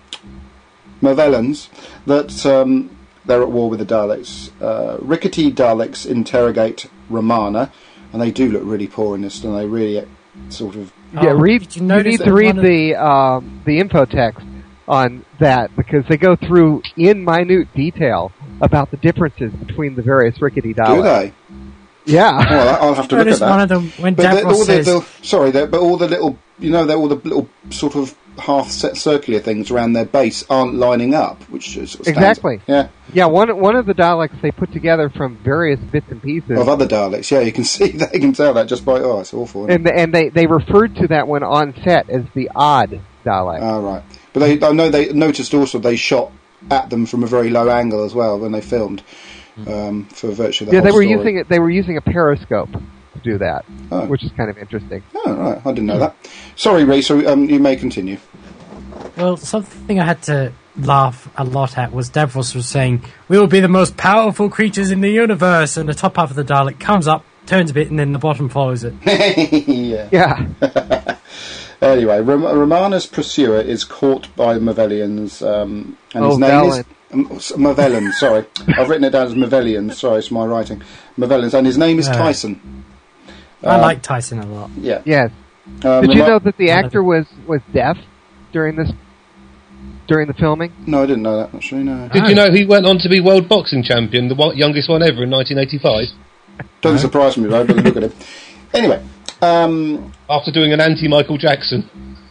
Mavellans. That um, they're at war with the Daleks. Uh, rickety Daleks interrogate Romana, and they do look really poor in this, and they really uh, sort of... Yeah, Oh, read. did you You, notice need that to read one of- the um, the info text on that, because they go through in minute detail about the differences between the various rickety Daleks. Do they? Yeah. Well, I'll have to look at Notice that. one of them, when But the- Davros all the, says, the sorry, the, but all the little, you know, they're all the little sort of half set circular things around their base aren't lining up, which is sort of stands- Exactly. yeah, Yeah, one one of the Daleks they put together from various bits and pieces, of other Daleks. Yeah, you can see that. You can tell that just by oh, it's awful. Isn't it? and and they they referred to that one on set as the odd Dalek. Oh, right. But they, I know they noticed also they shot at them from a very low angle as well when they filmed um, for virtually the yeah, whole they were story. using it. They were using a periscope to do that, Oh. which is kind of interesting. Oh, right. I didn't know that. Sorry, Rhys. So, um, you may continue. well, something I had to laugh a lot at was Davros was saying, we will be the most powerful creatures in the universe, and the top half of the Dalek comes up, turns a bit, and then the bottom follows it. yeah. Yeah. Anyway, Rom- Romana's pursuer is caught by the Mavellians, um, and his Oh, name Velen. is um, s- Mavellans. Sorry, I've written it down as Mavellians. Sorry, it's my writing. Mavellans, and his name is Uh, Tyson. I Um, like Tyson a lot. Yeah. Yes. Um, Did you Roma- know that the One of actor was was deaf during this during the filming? No, I didn't know that. Actually, no. Did you know he went on to be world boxing champion, the one, youngest one ever in nineteen eighty-five, Doesn't surprise me, though. But look at him. Anyway, um, after doing an anti-Michael Jackson?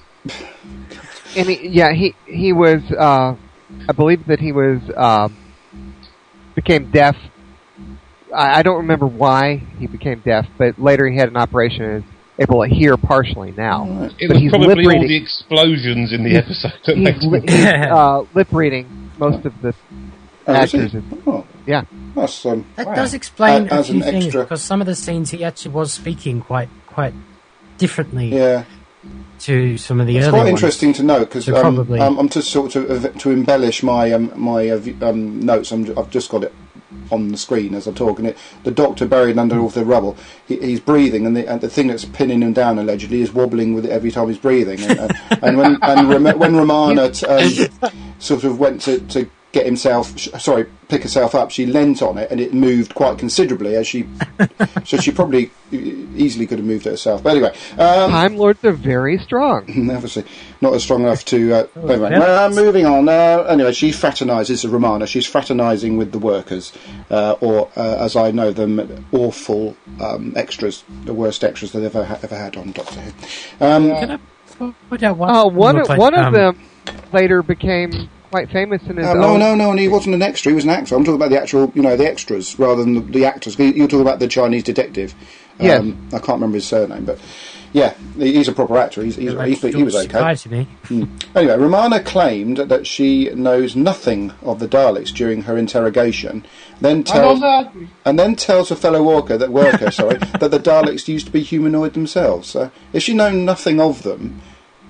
And he, yeah, he he was. Uh, I believe that he was um, became deaf. I, I don't remember why he became deaf, but later he had an operation and is able to hear partially now. It But was he's probably lip all reading. the explosions in the episode that He's, makes li- me... he's uh, lip reading most of the oh, is he? actors. Oh, Yeah. that's um, That Wow. does explain Uh, a as few an things, extra. because some of the scenes he actually was speaking quite quite differently yeah. to some of the It's early quite ones. interesting to know because So um, probably- um, I'm just sort of to embellish my um, my uh, v- um, notes. I'm, I've just got it on the screen as I'm talking. It the Doctor buried under all the rubble. He, he's breathing, and the, and the thing that's pinning him down allegedly is wobbling with it every time he's breathing. And, and, and when and Rom- when Romana t- um, sort of went to, to get himself, sh- sorry, pick herself up, she leant on it, and it moved quite considerably as she. So she probably e- easily could have moved it herself. But anyway. Um, Time Lords are very strong. Obviously, not as strong enough to. Uh, Oh, anyway, yeah. uh, moving on. Uh, anyway, she fraternises with Romana. She's fraternising with the workers, uh, or uh, as I know them, awful um, extras, the worst extras they've ever ha- ever had on Doctor Who. Um, Can I point out one? Oh, one looked of, like, one of um, them later became quite famous in his uh, no, own. no, no, and he wasn't an extra. He was an actor. I'm talking about the actual, you know, the extras rather than the, the actors. You're talking about the Chinese detective. Um, Yes. I can't remember his surname, but yeah, he- he's a proper actor. He's, he's, like, he's, he was okay. surprised me. Anyway, Romana claimed that she knows nothing of the Daleks during her interrogation, then tells and then tells a fellow worker that worker, sorry, that the Daleks used to be humanoid themselves. So, if she known nothing of them,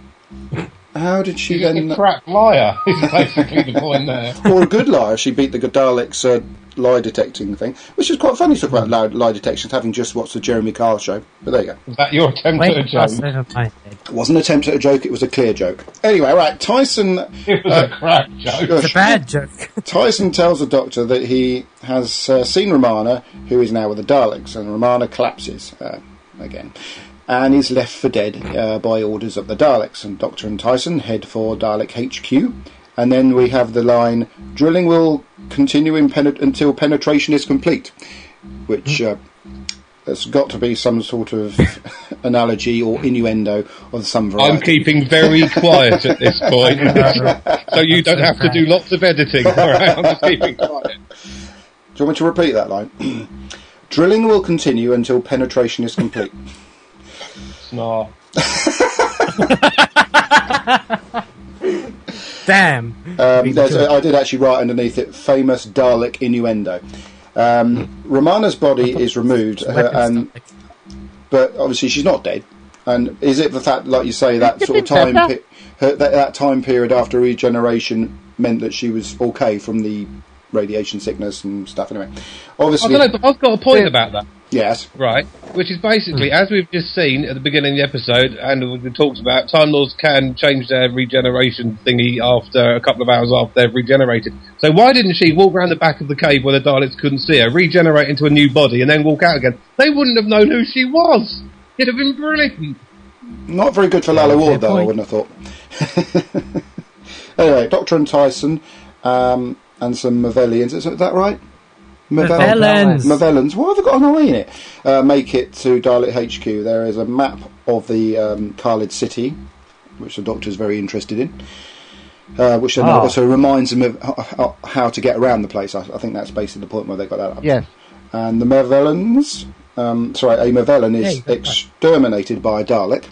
how did she She's then? a crap liar, is basically the point there. Or a good liar? She beat the Daleks' uh, lie detecting thing, which is quite funny to talk about lie, lie detections, having just watched the Jeremy Kyle show. But there you go. Is that your attempt Wait, at a that's joke? over my head. It wasn't an attempt at a joke; it was a clear joke. Anyway, right, Tyson. It was a crap joke. It's a bad joke. Tyson tells the Doctor that he has uh, seen Romana, who is now with the Daleks, and Romana collapses uh, again. and is left for dead uh, by orders of the Daleks. And Doctor and Tyson head for Dalek H Q. And then we have the line, drilling will continue in penet- until penetration is complete, which uh, has got to be some sort of analogy or innuendo of some variety. I'm keeping very quiet at this point, so you don't have to do lots of editing. All right? I'm just keeping quiet. Do you want me to repeat that line? Drilling will continue until penetration is complete. Snarl. Damn. Um, there's a, I did actually write underneath it, famous Dalek innuendo. Um, Romana's body is removed, her, and but obviously she's not dead. And is it the fact, like you say, that sort of time, pe- her, that, that time period after regeneration meant that she was okay from the radiation sickness and stuff? Anyway, obviously, I don't know, but I've got a point about that. Yes. Right, which is basically, as we've just seen at the beginning of the episode, and we've talked about, Time Lords can change their regeneration thingy after a couple of hours after they've regenerated. So why didn't she walk around the back of the cave where the Daleks couldn't see her, regenerate into a new body, and then walk out again? They wouldn't have known who she was. It'd have been brilliant. Not very good for Lalla Ward, though, I wouldn't have thought. Anyway, Doctor and Tyson, um, and some Mavellians, is that right? Mavellans. Mavellans. Why have I got an I in it? Uh, make it to Dalek H Q. There is a map of the um, Khalid city, which the Doctor's very interested in, uh, which oh. also reminds him of how to get around the place. I, I think that's basically the point where they got that up. Yes. And the Mavellans, um, sorry, a Mavellan is yeah, exterminated by a Dalek.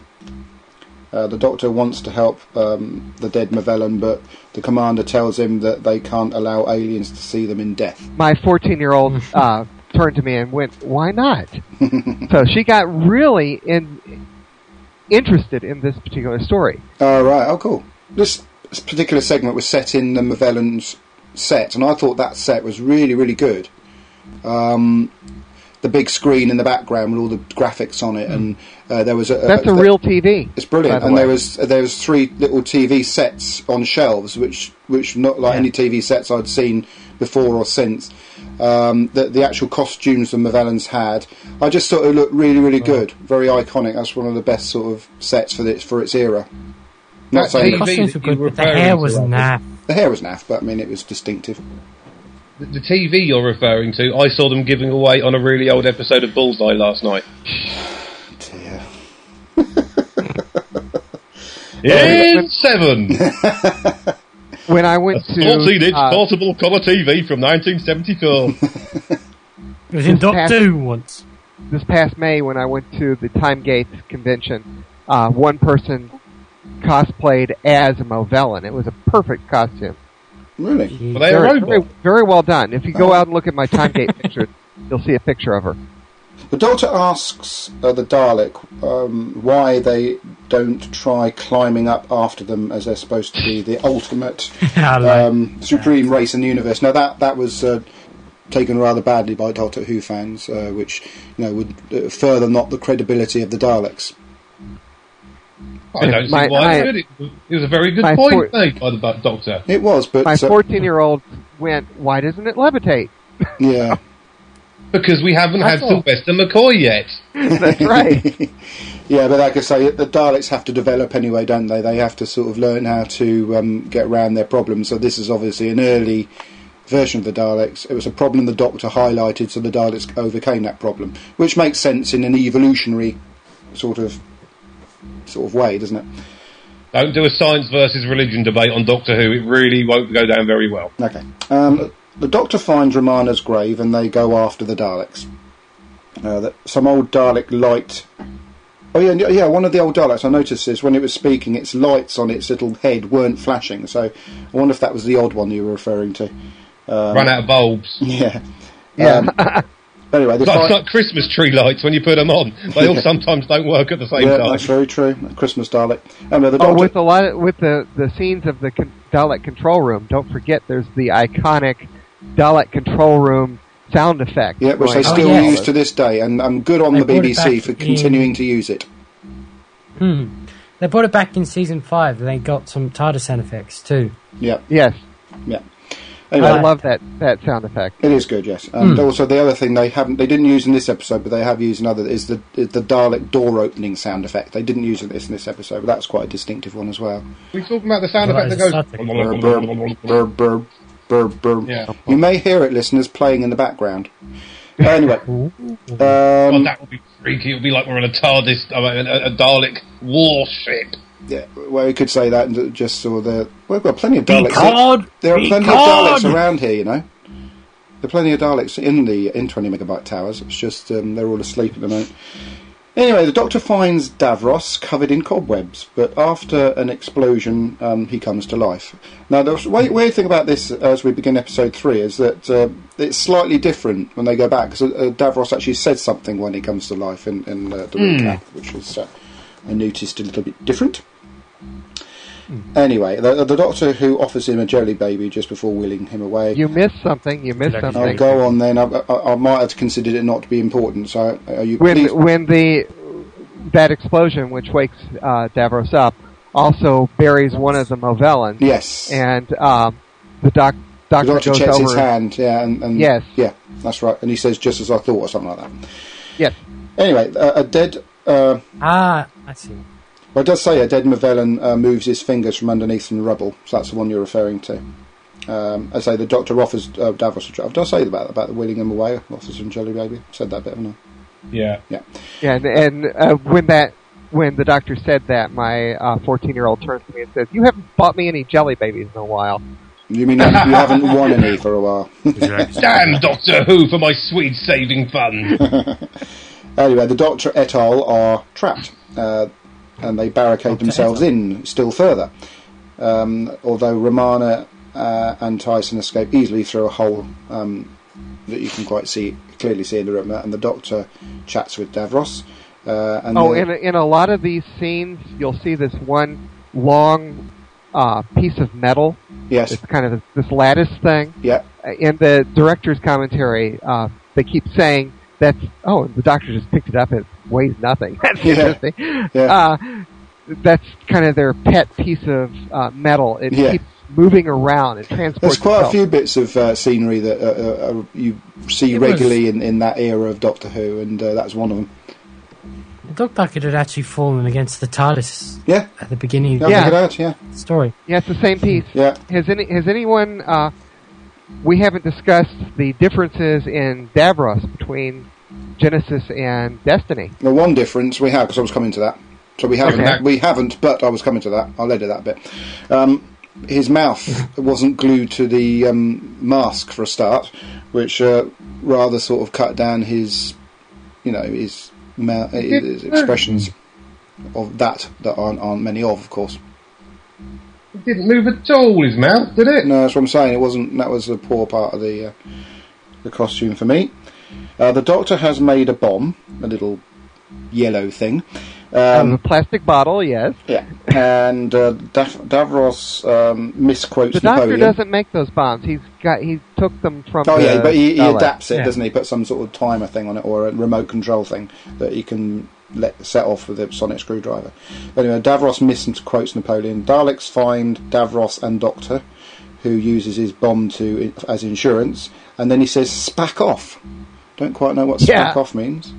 Uh, the Doctor wants to help um, the dead Mavellan, but the commander tells him that they can't allow aliens to see them in death. My fourteen-year-old uh, turned to me and went, "Why not?" So she got really in, interested in this particular story. Oh, right. Oh, cool. This, this particular segment was set in the Mavellan's set, and I thought that set was really, really good. Um... The big screen in the background with all the graphics on it, and uh, there was a, that's a, a real T V. It's brilliant, the and way. there was there was three little T V sets on shelves, which which not like yeah. any T V sets I'd seen before or since. Um, the the actual costumes the Mavellans had, I just thought it looked really really good, very iconic. That's one of the best sort of sets for its for its era. Not that saying the costumes were good, but the hair was naff. The hair was naff, but I mean it was distinctive. The T V you're referring to, I saw them giving away on a really old episode of Bullseye last night. Dear. In seven! When I went a to... fourteen-inch uh, portable colour T V from nineteen seventy-four. It was in Doctor Who once. This past May, when I went to the Timegate convention, uh, one person cosplayed as a Mavellan. It was a perfect costume. Really? Well, they very, are very, very well done. If you go out and look at my Timegate pictures, you'll see a picture of her. The Doctor asks uh, the Dalek um, why they don't try climbing up after them, as they're supposed to be the ultimate um, supreme race in the universe. Now that that was uh, taken rather badly by Doctor Who fans, uh, which you know would uh, further knock the credibility of the Daleks. I don't see my, why my, it did. It was a very good point four, made by the Doctor. It was, but my uh, fourteen-year-old went, "Why doesn't it levitate?" Yeah, because we haven't That's had all. Sylvester McCoy yet. That's right. Yeah, but like I say, the Daleks have to develop anyway, don't they? They have to sort of learn how to um, get around their problems. So this is obviously an early version of the Daleks. It was a problem the Doctor highlighted, so the Daleks overcame that problem, which makes sense in an evolutionary sort of sort of way, doesn't it? Don't do a science versus religion debate on Doctor Who. It really won't go down very well. Okay. Um, the Doctor finds Romana's grave, and they go after the Daleks. Uh, that some old Dalek light. Oh yeah, yeah. One of the old Daleks. I noticed this when it was speaking. Its lights on its little head weren't flashing. So I wonder if that was the odd one you were referring to. Um, Run out of bulbs. Yeah. Yeah. Um, anyway, it's like, it's like Christmas tree lights when you put them on. They all sometimes don't work at the same yeah, time. That's very true. Christmas Dalek. Anyway, the Oh, Doctor... with a lot of, with the, the scenes of the con- Dalek control room, don't forget there's the iconic Dalek control room sound effect. Yeah, which they going still on. use to this day, and I'm good on They the B B brought C it for back continuing in- to use it. Hmm. They brought it back in season five. They got some TARDIS sound effects too. Yeah. Yes. Yeah. Anyway, I love that, that sound effect. it is good, yes. And Hmm. also the other thing they haven't, they didn't use in this episode, but they have used in other, is the is the Dalek door opening sound effect. They didn't use this in this episode, but that's quite a distinctive one as well. We're talking about the sound Well, effect that it's goes. static. Burr, burr, burr, burr, burr, burr. Yeah. You may hear it, listeners, playing in the background. Anyway, Oh, um, that would be freaky. It would be like we're on a TARDIS, I mean, a, a Dalek warship. yeah, well, we could say that and just saw the. Well, we've got plenty of Daleks. Picard! There are plenty Picard! of Daleks around here, you know. There are plenty of Daleks in the in twenty megabyte towers. It's just um, they're all asleep at the moment. Anyway, the Doctor finds Davros covered in cobwebs, but after an explosion, um, he comes to life. Now, the weird, weird thing about this, as we begin episode three, is that uh, it's slightly different when they go back, because uh, Davros actually said something when he comes to life in, in uh, the recap, which was, uh, I noticed, a little bit different. Anyway, the, the Doctor who offers him a jelly baby just before wheeling him away. You missed something. You missed Oh, Oh, something. go on then. I, I, I might have considered it not to be important. So, are you When please? when the that explosion, which wakes uh, Davros up, also buries one of the Movellans, Yes. and um, the doc The doctor Doctor goes checks over. his hand. Yeah, and, and Yes. yeah, that's right. And he says, "Just as I thought," or something like that. Yes. Anyway, a, a dead. Uh, Ah, I see. well, it does say a dead Movellan uh, moves his fingers from underneath from the rubble. So that's the one you're referring to. Um, I say the Doctor offers uh, Davros a job. Did I say about about the wheeling him away? Offers him jelly baby. Said that bit, haven't I? Yeah. Yeah. Yeah, and, and uh, when that when the doctor said that, my fourteen-year-old turns to me and says, "You haven't bought me any jelly babies in a while." You mean you haven't won any for a while? Damn Doctor Who for my sweet saving fund. Anyway, the Doctor et al. Are trapped, uh, and they barricade Doctor themselves et al. in still further. Um, although Romana uh, and Tyson escape easily through a hole um, that you can quite see clearly see in the room, and the Doctor chats with Davros. Uh, and Oh, the- in a, in a lot of these scenes, you'll see this one long uh, piece of metal. yes, It's kind of this lattice thing. yeah, Uh, In the director's commentary, uh, they keep saying that's, oh, the doctor just picked it up. It weighs nothing. That's Yeah. interesting. Yeah. Uh, that's kind of their pet piece of uh, metal. It Yeah. keeps moving around. It transports there's quite a itself. few bits of uh, scenery that uh, uh, uh, you see It was- regularly in, in that era of Doctor Who, and uh, that's one of them. It looked like it had actually fallen against the TARDIS Yeah, at the beginning yeah, of Yeah. check it out, yeah, the story. Yeah, it's the same piece. yeah. Has any has anyone? Uh, we haven't discussed the differences in Davros between Genesis and Destiny. The one difference we have, because I was coming to that, so we haven't, Okay. we haven't, but I was coming to that. I'll edit that bit. Um, his mouth wasn't glued to the um, mask for a start, which uh, rather sort of cut down his, you know, his, mou- his expressions of that that aren't, aren't many of, of course. It didn't move at all, his mouth, did it? No, that's what I'm saying. It wasn't. That was a poor part of the uh, the costume for me. Uh, the Doctor has made a bomb, a little yellow thing. Out of Um, a plastic bottle, yes. yeah, and uh, Dav- Davros um, misquotes The doctor Napoleon. doesn't make those bombs. He's got he took them from. Oh the yeah, but he, he Dalek. adapts it, Yeah. doesn't he? Put some sort of timer thing on it or a remote control thing that he can let set off with a sonic screwdriver. But anyway, Davros misquotes Napoleon. Daleks find Davros and Doctor, who uses his bomb to as insurance, and then he says "spack off." Don't quite know what Yeah. "spack off" means.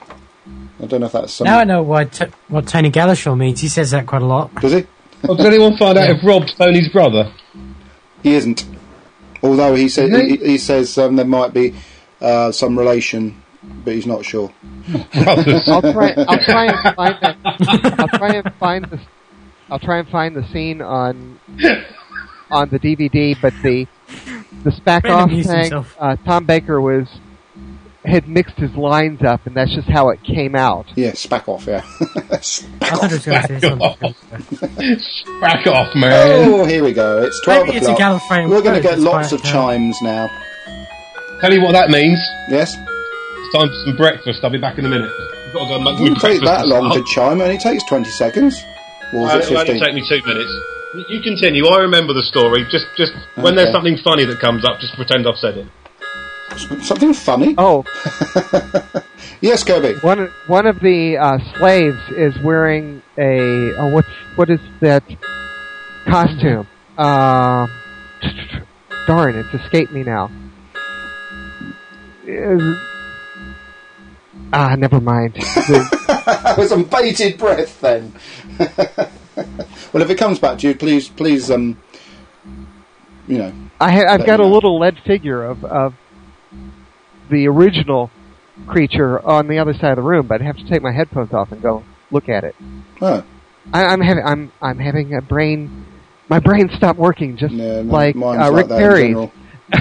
I don't know if that's some. Now I know what t- what Tony Galashaw means. He says that quite a lot. Does he? Well, did anyone find out if Rob Tony's brother? He isn't. Although he said Isn't he, he? he says um, there might be uh, some relation, but he's not sure. Brothers. I'll try. I'll try and find that. I'll try and find the. I'll try and find the scene on on the D V D, but the the spack Brandon off used thing. himself. Uh, Tom Baker was had mixed his lines up, and that's just how it came out. Yeah, spack off. Yeah. I spack thought it was going to say Back off. something. Back off, man. Oh, here we go. It's twelve Maybe it's a o'clock. Gallifreyan We're going to code, get that's lots why of I can't. chimes now. Tell you what that means. Yes? It's time for some breakfast. I'll be back in a minute. I've got to go and make It me wouldn't take breakfast that and long to stuff. chime. It only takes twenty seconds. Or Uh, was it It'll only fifteen? take me two minutes. You- You continue. I remember the story. Just, just when Okay. there's something funny that comes up, just pretend I've said it. Something funny? Oh, Yes, Kirby. one one of the uh, slaves is wearing a oh, what's what is that costume? Um, darn, it's escaped me now. Is- ah, never mind. That was some bated breath then. Well, if it comes back to you, please, please, um, you know. I ha- I've let got me a know. little lead figure of, of the original creature on the other side of the room, but I have to take my headphones off and go look at it. Oh. I, I'm having I'm I'm having a brain. My brain stopped working, just Yeah, no, like mine's uh, like Rick that in Perry's. general. Do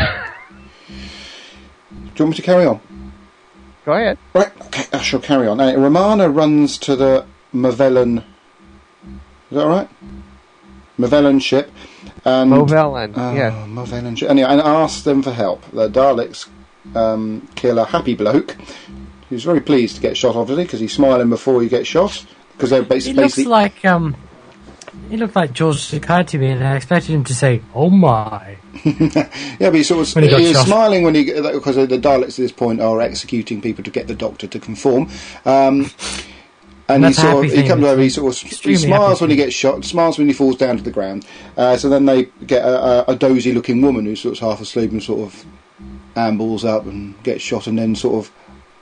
you want me to carry on? Go ahead. Right, okay, I shall carry on. Uh, Romana runs to the Mavellan. Is that right? Mavellan ship. And, Movellan, oh, yes. Mavellan ship. Anyway, and asks them for help. The Daleks um, kill a happy bloke who's very pleased to get shot, obviously, because he's smiling before he gets shot. Because they're It basically. looks like um, it looked like George Takei to me, and I expected him to say, "Oh my!" Yeah, but he sort of When he got he was shot. smiling when he because the Daleks at this point are executing people to get the Doctor to conform. Um, and he That's a sort of happy he thing. comes over, he sort of he Extremely smiles happy when he thing. gets shot, smiles when he falls down to the ground. Uh, so then they get a, a, a dozy looking woman who's sort of half asleep and sort of ambles up and gets shot, and then sort of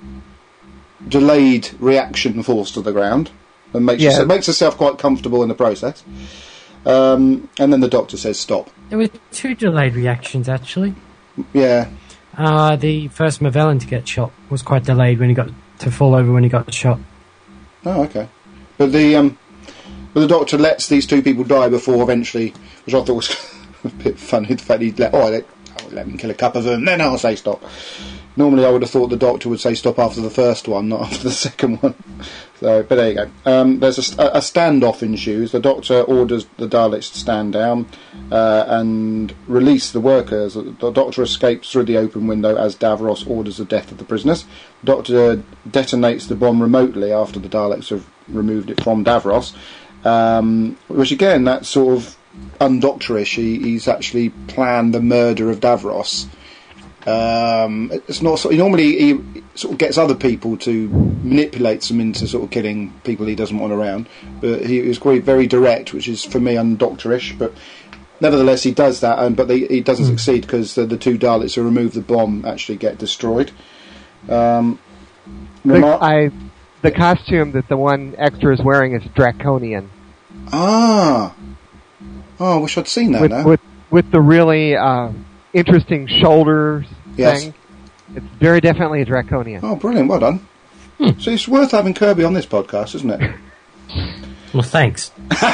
delayed reaction falls to the ground and makes Yeah. herself, makes herself quite comfortable in the process. Um, and then the Doctor says stop. There were two delayed reactions actually. Yeah. Uh, the first Mavellan to get shot was quite delayed when he got to fall over when he got shot. Oh, okay. But the um, but the Doctor lets these two people die before eventually, which I thought was a bit funny. The fact he'd let oh, let, I'll let him kill a couple of them, then I'll say stop. Normally, I would have thought the Doctor would say stop after the first one, not after the second one. So, but there you go. Um, there's a, a standoff ensues. The Doctor orders the Daleks to stand down uh, and release the workers. The Doctor escapes through the open window as Davros orders the death of the prisoners. The Doctor detonates the bomb remotely after the Daleks have removed it from Davros, um, which again, that's sort of undoctorish. He, he's actually planned the murder of Davros. Um, it's not so, normally he sort of gets other people to manipulate them into sort of killing people he doesn't want around, but he was quite very direct, which is for me undoctorish. But nevertheless, he does that, and but they, he doesn't mm. succeed because the, the two Daleks who remove the bomb actually get destroyed. Um, the, remar- I, the costume that the one extra is wearing is draconian. Ah, oh, I wish I'd seen that with, now. With with the really uh, interesting shoulders yes. thing. It's very definitely a draconian. Oh, brilliant! Well done. Hmm. So it's worth having Kirby on this podcast, isn't it? Well, thanks.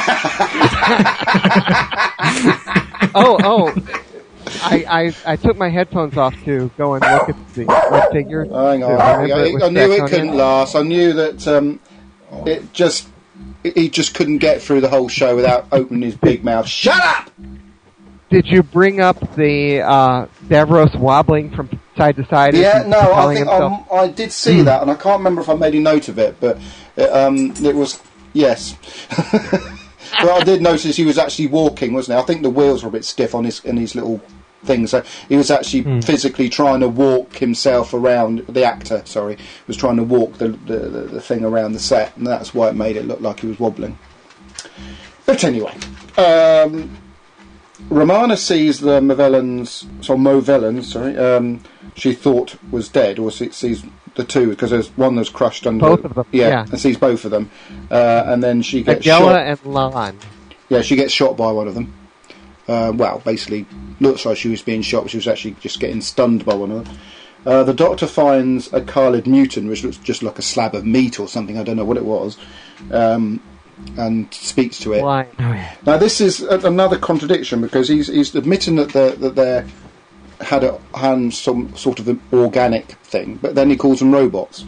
oh, oh! I, I I took my headphones off to go and look at the red figure. Hang on, I, I, I knew it couldn't last. I knew that um, it just he just couldn't get through the whole show without opening his big mouth. Shut up! Did you bring up the uh, Davros wobbling from side to side? Yeah, no, I think um, I did see mm. that, and I can't remember if I made a note of it, but it, um, it was yes. But I did notice he was actually walking, wasn't he? I think the wheels were a bit stiff on his in his little thing, so he was actually mm. physically trying to walk himself around. The actor, sorry, was trying to walk the the, the the thing around the set, and that's why it made it look like he was wobbling. But anyway. Um, Romana sees the Movellans, so Movellans, sorry, um, she thought was dead, or sees the two, because there's one that's crushed under... Both of them, yeah, yeah. and sees both of them. Uh, and then she gets Adela shot... and Lan. Yeah, she gets shot by one of them. Uh, well, basically, looks like she was being shot, but she was actually just getting stunned by one of them. Uh, the Doctor finds a Khalid mutant, which looks just like a slab of meat or something, I don't know what it was. Um... and speaks to it. Why? Oh, yeah. Now this is a, another contradiction, because he's he's admitting that they that they had a had some sort of an organic thing, but then he calls them robots.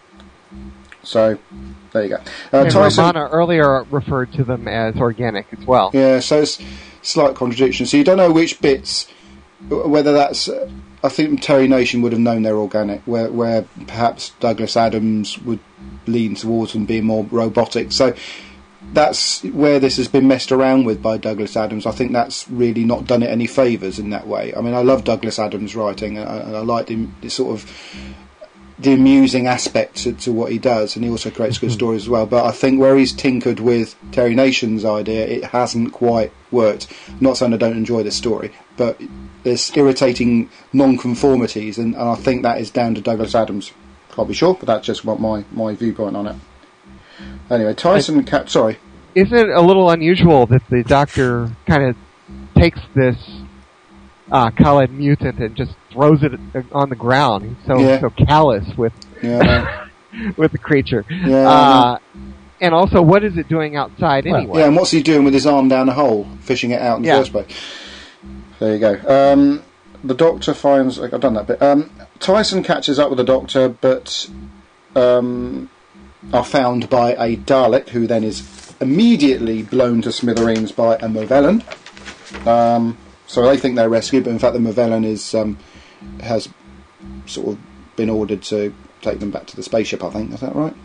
So there you go. Uh, and Tyson, Romana earlier referred to them as organic as well. yeah, so it's slight contradiction. So you don't know which bits, whether that's. Uh, I think Terry Nation would have known they're organic, where where perhaps Douglas Adams would lean towards them being more robotic. So. That's where this has been messed around with by Douglas Adams. I think that's really not done it any favours in that way. I mean, I love Douglas Adams' writing, and I, and I like the, the sort of the amusing aspect to, to what he does, and he also creates good stories as well. But I think where he's tinkered with Terry Nation's idea, it hasn't quite worked. I'm not saying I don't enjoy this story, but there's irritating non-conformities, and, and I think that is down to Douglas Adams. Can't be sure, but that's just what my, my viewpoint on it. Anyway, Tyson I, Cap. Sorry, isn't it a little unusual that the Doctor kind of takes this uh, Khaled mutant and just throws it on the ground? He's so yeah. so callous with yeah. with the creature. Yeah, uh, and also, what is it doing outside well, anyway? Yeah, and what's he doing with his arm down a hole, fishing it out in the yeah. first place? There you go. Um, the Doctor finds... I've done that bit. Um, Tyson catches up with the Doctor, but um, are found by a Dalek, who then is immediately blown to smithereens by a Movellan. Um, so they think they're rescued, but in fact the Movellan is um, has sort of been ordered to take them back to the spaceship, I think. Is that right?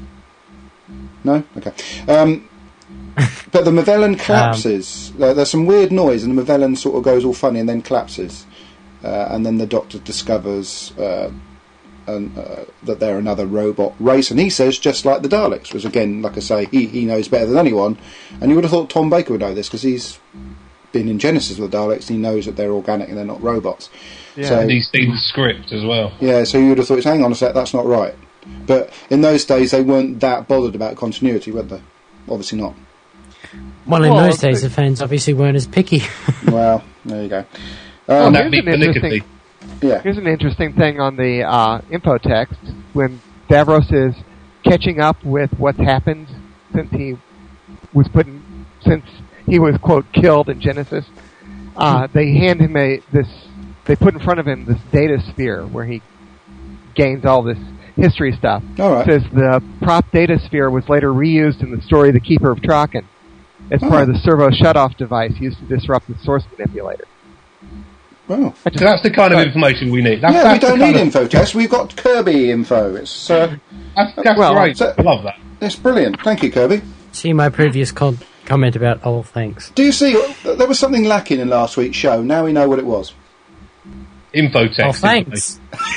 No? Okay. Um, but the Movellan collapses. Um, There's some weird noise, and the Movellan sort of goes all funny and then collapses. Uh, and then the Doctor discovers uh, an, uh, that they're another robot race, and he says, just like the Daleks, which again, like I say, he, he knows better than anyone. And you would have thought Tom Baker would know this, because he's been in Genesis with the Daleks, and he knows that they're organic and they're not robots. Yeah, so, and he's seen the script as well. Yeah, so you would have thought, hang on a sec, that's not right. But in those days, they weren't that bothered about continuity, were they? Obviously not. Well, in well, those days, the fans obviously weren't as picky. Well, there you go. Well, Um, here's, an interesting, yeah. here's an interesting thing on the uh, info text. When Davros is catching up with what's happened since he was put in, since he was, quote, killed in Genesis, uh, they hand him a this. They put in front of him this data sphere where he gains all this history stuff. All right. It says the prop data sphere was later reused in the story The Keeper of Traken as Oh. part of the servo shutoff device used to disrupt the source manipulator. Well, I just- So that's the kind of Right. information we need. That's, yeah, that's we don't the kind need of, info tests. We've got Kirby info. It's uh, That's, that's Well, great. so- I love that. it's brilliant. Thank you, Kirby. See my previous con- comment about oh, thanks. Do you see? There was something lacking in last week's show. Now we know what it was. Info text. Oh, thanks.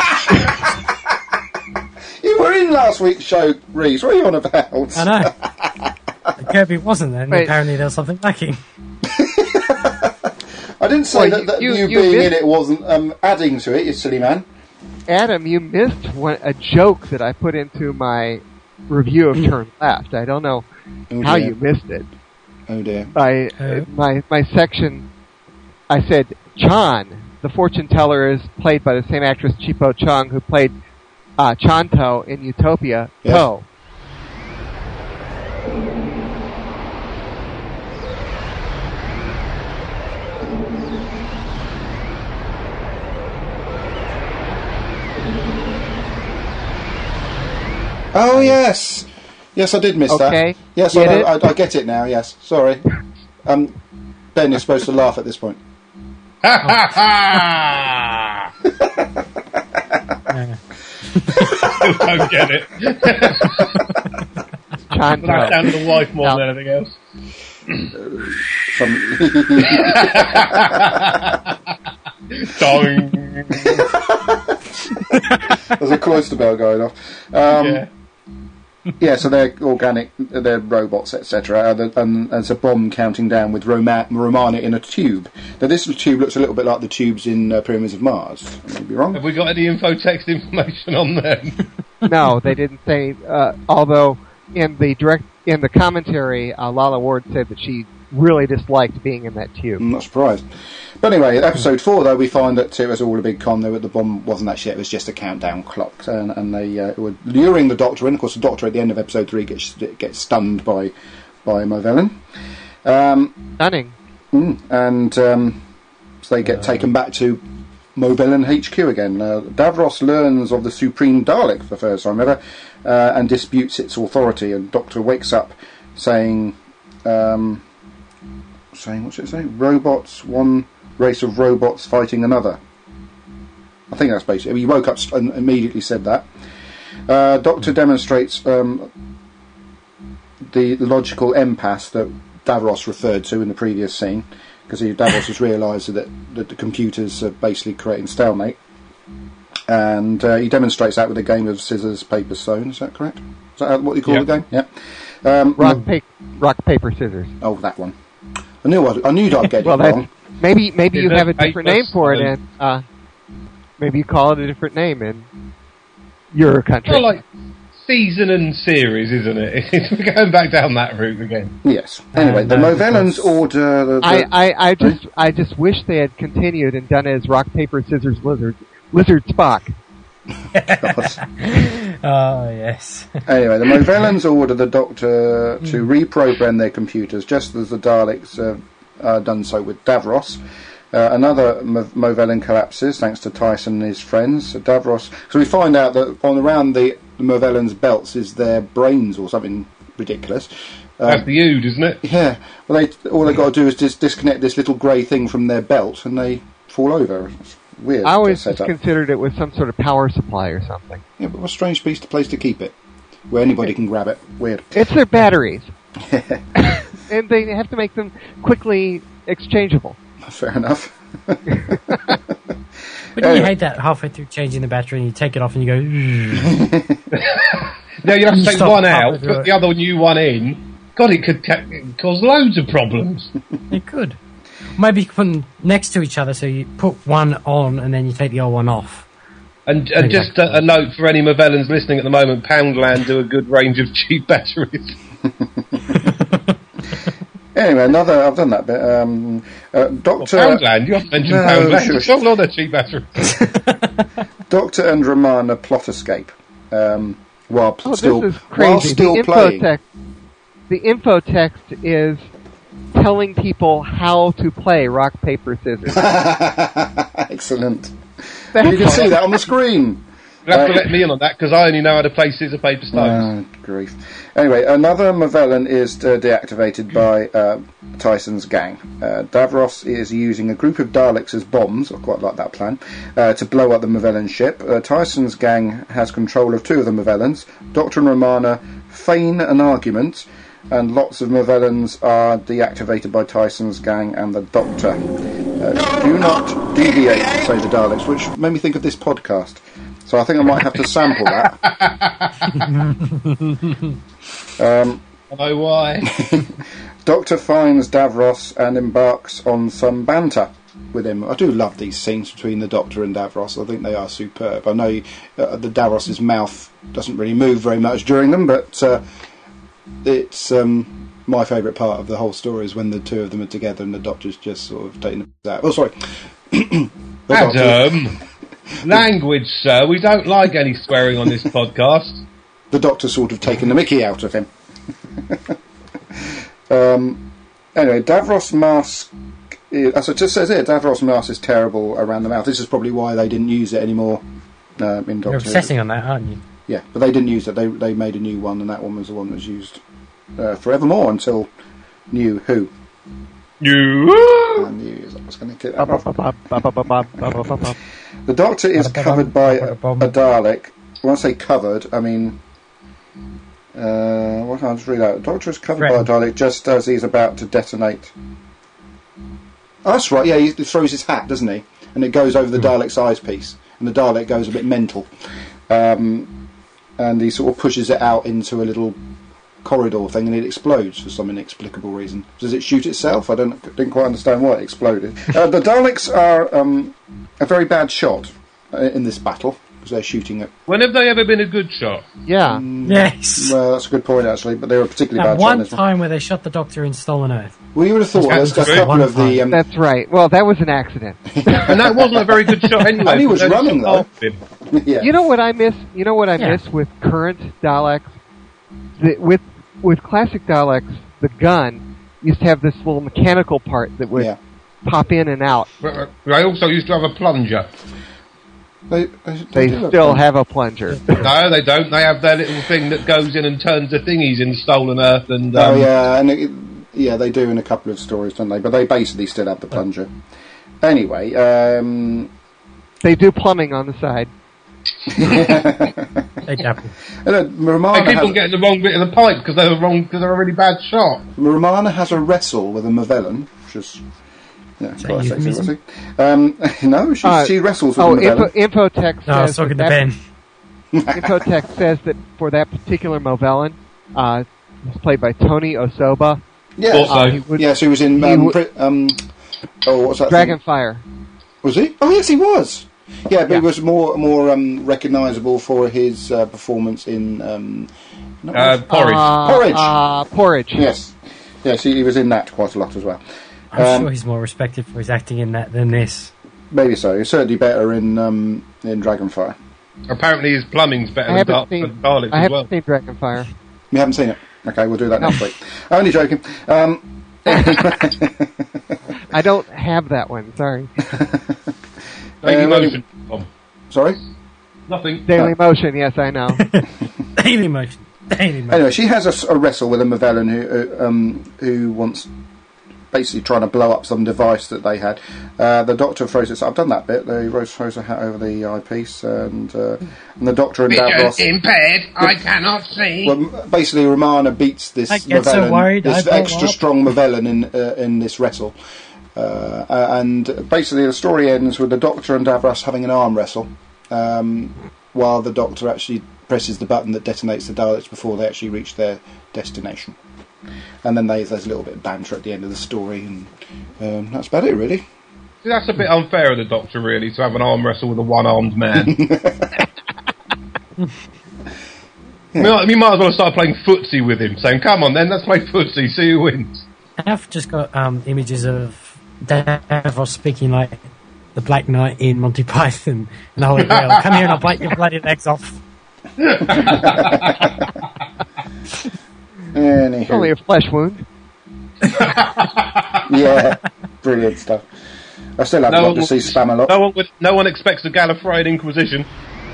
You were in last week's show, Reese. What are you on about? I know. Kirby wasn't then. Wait. Apparently there was something lacking. I didn't say Well, that, that you- you, you being missed- in it wasn't um, adding to it, you silly man. Adam, you missed one, a joke that I put into my review of Turn Left. I don't know Oh, how dear. you missed it. Oh dear. I Oh. my my section, I said Chan, the fortune teller, is played by the same actress Chipo Chung who played uh, Chanto in Utopia. Yeah. To. Oh yes, yes, I did miss Okay. that. Yes, I, Get know, it? I, I get it now. Yes, sorry. Um, Ben is supposed to laugh at this point. Ha ha ha! Yeah. Still don't get it. That's Chanto. down to the wife more No. than anything else. Some Dong. There's a cloister bell going off. Um, Yeah. Yeah, so they're organic, they're robots, et cetera. And, and there's a bomb counting down with Roma- Romana in a tube. Now, this tube looks a little bit like the tubes in uh, Pyramids of Mars. I may be wrong. Have we got any info text information on them? No, they didn't say. Uh, although in the direct in the commentary, uh, Lala Ward said that she really disliked being in that tube. I'm not surprised. But anyway, episode four, though, we find that it was all a big con. The the bomb wasn't actually, it was just a countdown clock. And, and they uh, were luring the Doctor in. Of course, the Doctor at the end of episode three gets gets stunned by, by Movellan. Um, Stunning. mm, and um, so they get taken back to Movellan H Q again. Uh, Davros learns of the Supreme Dalek for the first time ever uh, and disputes its authority. And Doctor wakes up saying... Um, saying, what's it say? Robots, one race of robots fighting another. I think that's basically. He woke up and immediately said that. Uh, Doctor demonstrates um, the, the logical impasse that Davros referred to in the previous scene, because Davros has realised that, that the computers are basically creating stalemate, and uh, he demonstrates that with a game of scissors, paper, stone. Is that correct? Is that what you call Yep. the game? Yeah. Um, Rock, pa- rock, paper, scissors. Oh, that one. I knew I'd, I knew I'd get Well, it that's wrong. Maybe maybe you Is have a it eight different name plus for it, seven? and uh, maybe you call it a different name in your country. Well, like season and series, isn't it? We're going back down that route again. Yes. Anyway, Uh, the no, Movellans because- order... The, the, I, I, I just I just wish they had continued and done it as rock paper scissors lizard lizard Spock. Oh, yes. Anyway, the Movellans order the Doctor to reprogram their computers, just as the Daleks have uh, done so with Davros. Uh, another Mo- Movellan collapses, thanks to Tyson and his friends. So Davros... So we find out that on around the Movellans' belts is their brains or something ridiculous. Um, That's the Ood, isn't it? yeah. Well, they all they've got to do is just disconnect this little grey thing from their belt and they fall over. It's weird. I always set just up. considered it was some sort of power supply or something. Yeah, but what a strange piece to place to keep it, where anybody can grab it. Weird. It's their batteries, and they have to make them quickly exchangeable. Fair enough. But do you hate that halfway through changing the battery and you take it off and you go, "Ugh." No, you have to You take stop one halfway out, through put it. the other new one in. God, it could ca- cause loads of problems. It could. Maybe you could put them next to each other so you put one on and then you take the old one off. And, and just a, a note for any Movellans listening at the moment, Poundland do a good range of cheap batteries. Anyway, another. I've done that bit. Um, uh, Doctor. Well, Poundland, you haven't mentioned No, Poundland. sure, It's all on their cheap batteries. Doctor and Romana plot escape. Um, while Oh, still, this is while crazy. still the playing. infotext, the infotext is telling people how to play rock paper scissors. Excellent. That's You can see that on the screen. You have to Uh, let me in on that because I only know how to play scissor, paper, stones. Oh, grief. Anyway, another Movellan is uh, deactivated by uh, Tyson's gang. Uh, Davros is using a group of Daleks as bombs, I quite like that plan, uh, to blow up the Movellan ship. Uh, Tyson's gang has control of two of the Movellans. Doctor and Romana feign an argument, and lots of Movellans are deactivated by Tyson's gang and the Doctor. Uh, do not deviate, say the Daleks, which made me think of this podcast. So I think I might have to sample that. um, I know why. Doctor finds Davros and embarks on some banter with him. I do love these scenes between the Doctor and Davros. I think they are superb. I know uh, the Davros's mouth doesn't really move very much during them, but uh, it's um, my favourite part of the whole story is when the two of them are together and the Doctor's just sort of taking the piss out. Oh, sorry. The Doctor- Adam, language, sir. We don't like any swearing on this podcast. the Doctor sort of taking the mickey out of him. um, anyway, Davros' mask, is, as it just says here, Davros' mask is terrible around the mouth. This is probably why they didn't use it anymore uh, in Doctor You're Who. obsessing on that, aren't you? Yeah, but they didn't use it. They they made a new one, and that one was the one that was used uh, forevermore until New Who. You. I knew I was going to get that off. The Doctor is covered by a, a Dalek. When I say covered, I mean... Uh, what can I just read out? The Doctor is covered by a Dalek just as he's about to detonate. Oh, that's right, yeah, he throws his hat, doesn't he? And it goes over the Dalek's eyes piece. And the Dalek goes a bit mental. Um, and he sort of pushes it out into a little corridor thing and it explodes for some inexplicable reason. Does it shoot itself? I don't didn't quite understand why it exploded. Uh, the Daleks are um, a very bad shot uh, in this battle because they're shooting at... When have they ever been a good shot? Yeah. Yes. Well, that's a good point actually, but they were a particularly That bad shot in one this one. time where they shot the Doctor in Stolen Earth. Well, you would have thought That's there's a just couple one of the... Um, That's right. Well, that was an accident. And that wasn't a very good shot anyway. And he was because they running, shot though. half of him. yeah. You know what I miss? You know what I Yeah. miss with current Daleks? The, with with classic Daleks, the gun used to have this little mechanical part that would Yeah. pop in and out. But they also used to have a plunger. They, they, They do still fun. have a plunger. No, they don't. They have their little thing that goes in and turns the thingies in Stolen Earth. And Oh um, yeah, and it, yeah, they do in a couple of stories, don't they? But they basically still have the plunger. Anyway, um, They do plumbing on the side. They dabble. and, uh, they Romana, keep on has, getting the wrong bit of the pipe because they're the wrong because they're a really bad shot. Romana has a wrestle with a Movellan, which is yeah, that quite sexy, euphemism? wasn't it? Um, no, she, Uh, she wrestles with Oh, a Movellan. info, Infotext No, I was says talking to that, Ben. Infotext says that for that particular Movellan, uh, it's played by Tony Osoba. yeah, Also- Uh, he would, yeah, she was in he um, would- pri- um, Oh, what's that? thing? Dragonfire. Was he? Oh, yes, he was. Yeah, but Yeah. he was more more um, recognisable for his uh, performance in um, not Uh, porridge. Uh, Porridge. Uh, porridge. yes, yes, he, he was in that quite a lot as well. I'm Um, sure he's more respected for his acting in that than this. Maybe so. He's certainly better in um, in Dragonfire. Apparently his plumbing's better I than Dar- haven't seen. than Daleks I as haven't well. seen Dragonfire. You haven't seen it? Okay, we'll do that next week. Only joking. Um, I don't have that one. Sorry. Daily Uh, Motion. Tom. sorry. Nothing. Daily Motion. Yes, I know. Daily Motion. Daily Motion. Anyway, she has a, s- a wrestle with a Mavellan who uh, um, who wants basically trying to blow up some device that they had. Uh, the Doctor throws it. I've done that bit. The Rose throws a hat over the eyepiece, and, uh, and the Doctor and Davros. impaired. I cannot see. Well, m- basically, Romana beats this I get so Mavellan, worried, I this blow extra up. strong Mavellan in uh, in this wrestle. Uh, uh, and basically, the story ends with the Doctor and Davros having an arm wrestle, um, while the Doctor actually presses the button that detonates the Daleks before they actually reach their destination. And then they, there's a little bit of banter at the end of the story, and um, that's about it, really. See, that's a bit unfair of the Doctor, really, to have an arm wrestle with a one-armed man. I mean, like, you might as well start playing footsie with him, saying, come on then, let's play footsie, see who wins. I've just got um, images of Davros speaking like the Black Knight in Monty Python and the Holy Grail. Come here and I'll bite your bloody legs off. Anywho. Only a flesh wound. Yeah, brilliant stuff. I still haven't No got to one- see Spamalot. No one, would, no one expects a Gallifreyan Inquisition.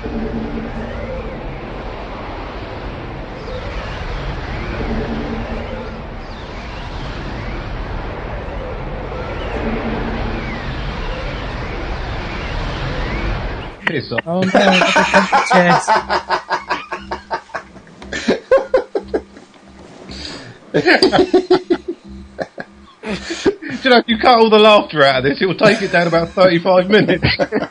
Piss off. Oh no, the comfort chairs. Do you know, if you cut all the laughter out of this, it will take it down about thirty-five minutes.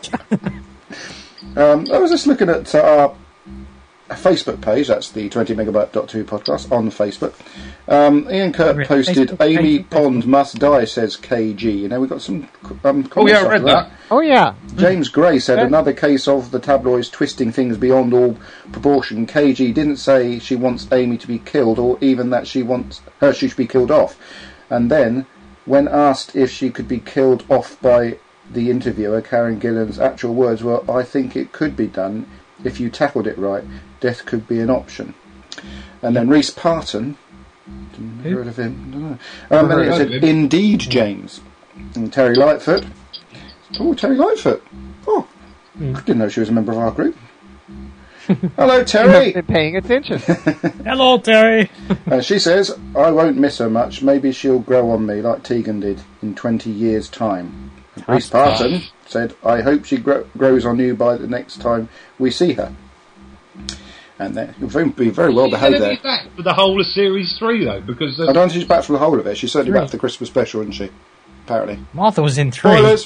Um, I was just looking at our Facebook page, that's the twenty megabyte Doctor Who podcast on Facebook. Um, Ian Kirk Really? posted, Facebook, Amy Facebook, Pond must die, says K G. You know, we got some um, comments Oh yeah, I after read that. Oh yeah. James Gray said, Yeah. another case of the tabloids twisting things beyond all proportion. K G didn't say she wants Amy to be killed, or even that she wants her she should be killed off. And then, when asked if she could be killed off by the interviewer, Karen Gillan's actual words were, I think it could be done if you tackled it right. Death could be an option. And then Rhys Parton, didn't heard of him, don't know. Um, and it Heard said, of him. indeed, James. And Terry Lightfoot. Oh, Terry Lightfoot. Oh, I didn't know she was a member of our group. Hello, You haven't Terry. been paying attention. Hello, Terry. Uh, she says, I won't miss her much. Maybe she'll grow on me like Tegan did in twenty years' time. And Rhys Parton said, I hope she gro- grows on you by the next time we see her. And they're very, be very well She's behaved gonna there. be back for the whole of series three, though, because I there's don't think she's back for the whole of it. She's certainly Three. back for the Christmas special, isn't she? Apparently. Martha was in three. Spoilers!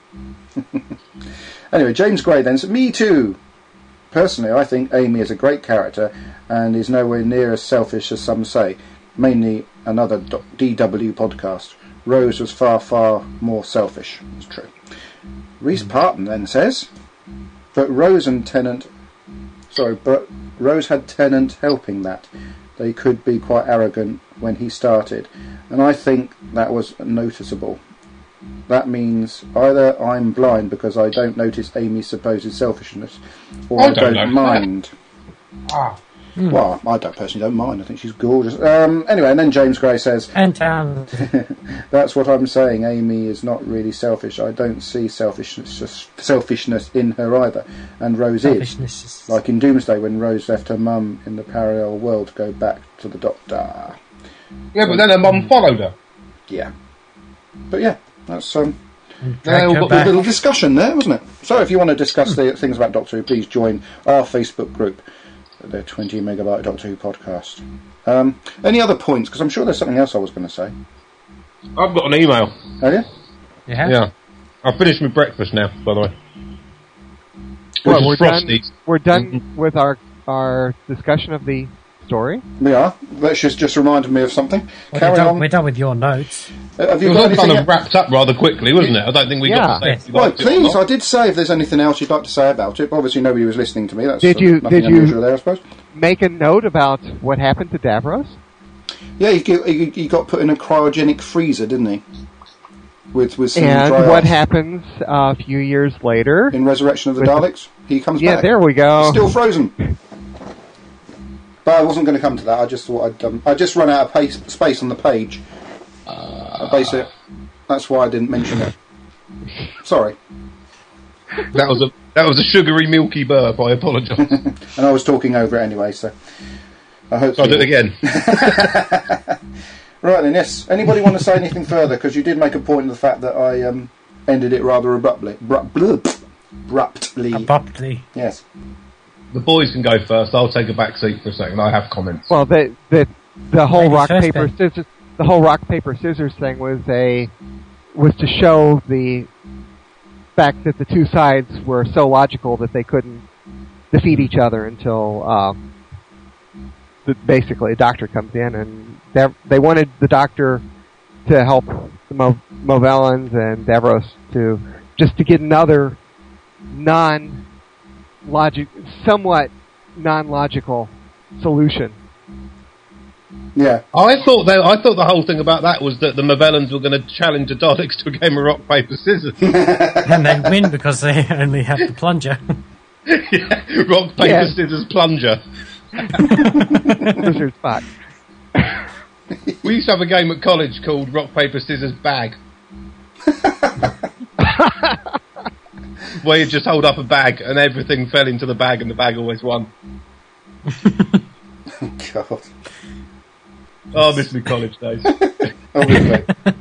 Anyway, James Gray then said, me too. Personally, I think Amy is a great character and is nowhere near as selfish as some say. Mainly another do- D W podcast. Rose was far, far more selfish. It's true. Rhys Parton then says, but Rose and Tennant... Sorry, but Rose had Tennant helping that. They could be quite arrogant when he started. And I think that was noticeable. That means either I'm blind because I don't notice Amy's supposed selfishness, or I I, don't don't, notice mind. ah, Well, I don't personally don't mind. I think she's gorgeous. Um, anyway, and then James Gray says, And town. "That's what I'm saying. Amy is not really selfish. I don't see selfishness selfishness in her either. And Rose is, Selfishness is- like in Doomsday when Rose left her mum in the parallel world to go back to the Doctor. yeah, but then her mum followed her. Yeah, but yeah, that's um." Drag Uh, we've her got back. a little discussion there, wasn't it? So if you want to discuss the things about Doctor Who, please join our Facebook group, the twenty megabyte Doctor Who podcast. Um, any other points? Because I'm sure there's something else I was going to say. I've got an email. Have you? Yeah. Yeah. I've finished my breakfast now, by the way. Well, Which we're is done. Frosties. We're done with our our discussion of the story. We are. That's just, just reminded me of something. Well, we're, Carry done, on. we're done with your notes. Uh, have It you was got all kind anything? of wrapped up rather quickly, wasn't it? I don't think we got to Yeah. say if we Well, liked it or please, not. I did say if there's anything else you'd like to say about it. But obviously, nobody was listening to me. That's Did uh, you- nothing did you- unusual there, I suppose. Make a note about what happened to Davros. Yeah, he, got- he, he got put in a cryogenic freezer, didn't he? With with some And dry what ice. happens uh, a few years later? In Resurrection of the With the- Daleks, he comes Yeah, back. there we go. Still frozen. But I wasn't going to come to that. I just thought I'd um, I just run out of pace, space on the page. Uh, basic. That's why I didn't mention it. Sorry. That was a that was a sugary, milky burp. I apologise. And I was talking over it anyway, so I hope. So I'll do it again. Right then, yes. Anybody want to say anything further? Because you did make a point of the fact that I um, ended it rather abruptly. Abrupt, abruptly. Abruptly. Yes. The boys can go first. I'll take a back seat for a second. I have comments. Well, the the the whole Ladies rock first, paper then. scissors the whole rock paper scissors thing was a was to show the fact that the two sides were so logical that they couldn't defeat each other until um, the, basically a doctor comes in, and they they wanted the doctor to help the Mo- Movellans and Davros to just to get another non logic somewhat non logical solution. Yeah. I thought that I thought the whole thing about that was that the Movellans were going to challenge the Daleks to a game of rock paper scissors. And they win because they only have the plunger. Yeah, rock paper Yeah. scissors plunger. Scissors spot. We used to have a game at college called rock paper scissors bag, where you just hold up a bag and everything fell into the bag and the bag always won. God. Oh, I miss my college days. Obviously.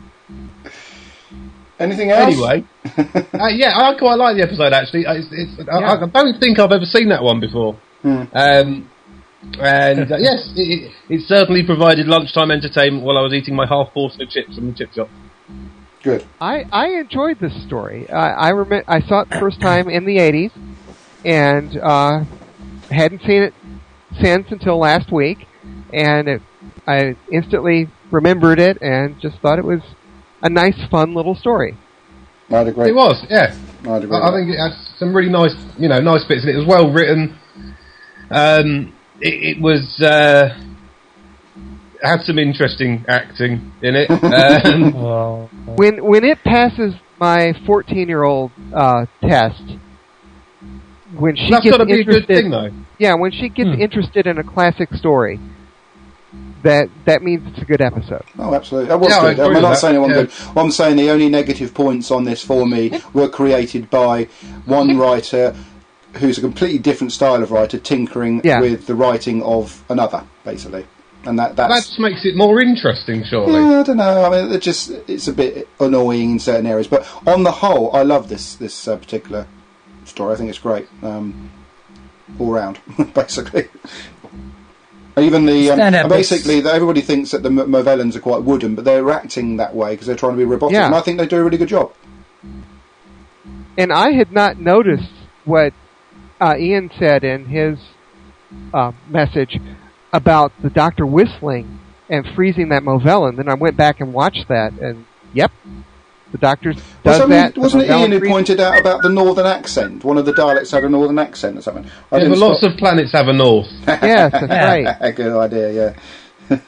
Anything else? Anyway, uh, yeah, I quite like the episode actually. It's, it's, I, I don't think I've ever seen that one before. Hmm. Um, and uh, yes, it, it, it certainly provided lunchtime entertainment while I was eating my half portion of chips from the chip shop. Good. I, I enjoyed this story. I I, rem- I saw it the first time in the eighties, and uh, hadn't seen it since until last week, and it, I instantly remembered it and just thought it was a nice, fun little story. I'd agree. It was, yeah. I'd agree. I, I think it had some really nice, you know, nice bits, and it was well written. Um, it, it was uh, had some interesting acting in it. Um, Well, When when it passes my fourteen-year-old uh, test, when she that's gets got to be a interested, good thing, though. yeah, when she gets Hmm. interested in a classic story, that that means it's a good episode. Oh, absolutely. That was Yeah, I good. agree I'm with not that, saying it wasn't yeah. good. Well, I'm saying the only negative points on this for me were created by one writer who's a completely different style of writer tinkering Yeah. with the writing of another, basically. And that That that's... just makes it more interesting, surely. Yeah, I don't know. I mean, it just it's a bit annoying in certain areas, but on the whole, I love this this uh, particular story. I think it's great, um, all round, basically. Even the um, Stand up, and basically, the, everybody thinks that the M- Movellans are quite wooden, but they're acting that way because they're trying to be robotic, Yeah. and I think they do a really good job. And I had not noticed what uh, Ian said in his uh, message about the doctor whistling and freezing that Movellan. Then I went back and watched that, and yep, the doctor does Wasn't, that. the wasn't it Movellan Ian who freezes- pointed out about the northern accent? One of the Daleks had a northern accent or something. I Yeah, but didn't lots spot- of planets have a north. Yes, that's right. Good idea, yeah.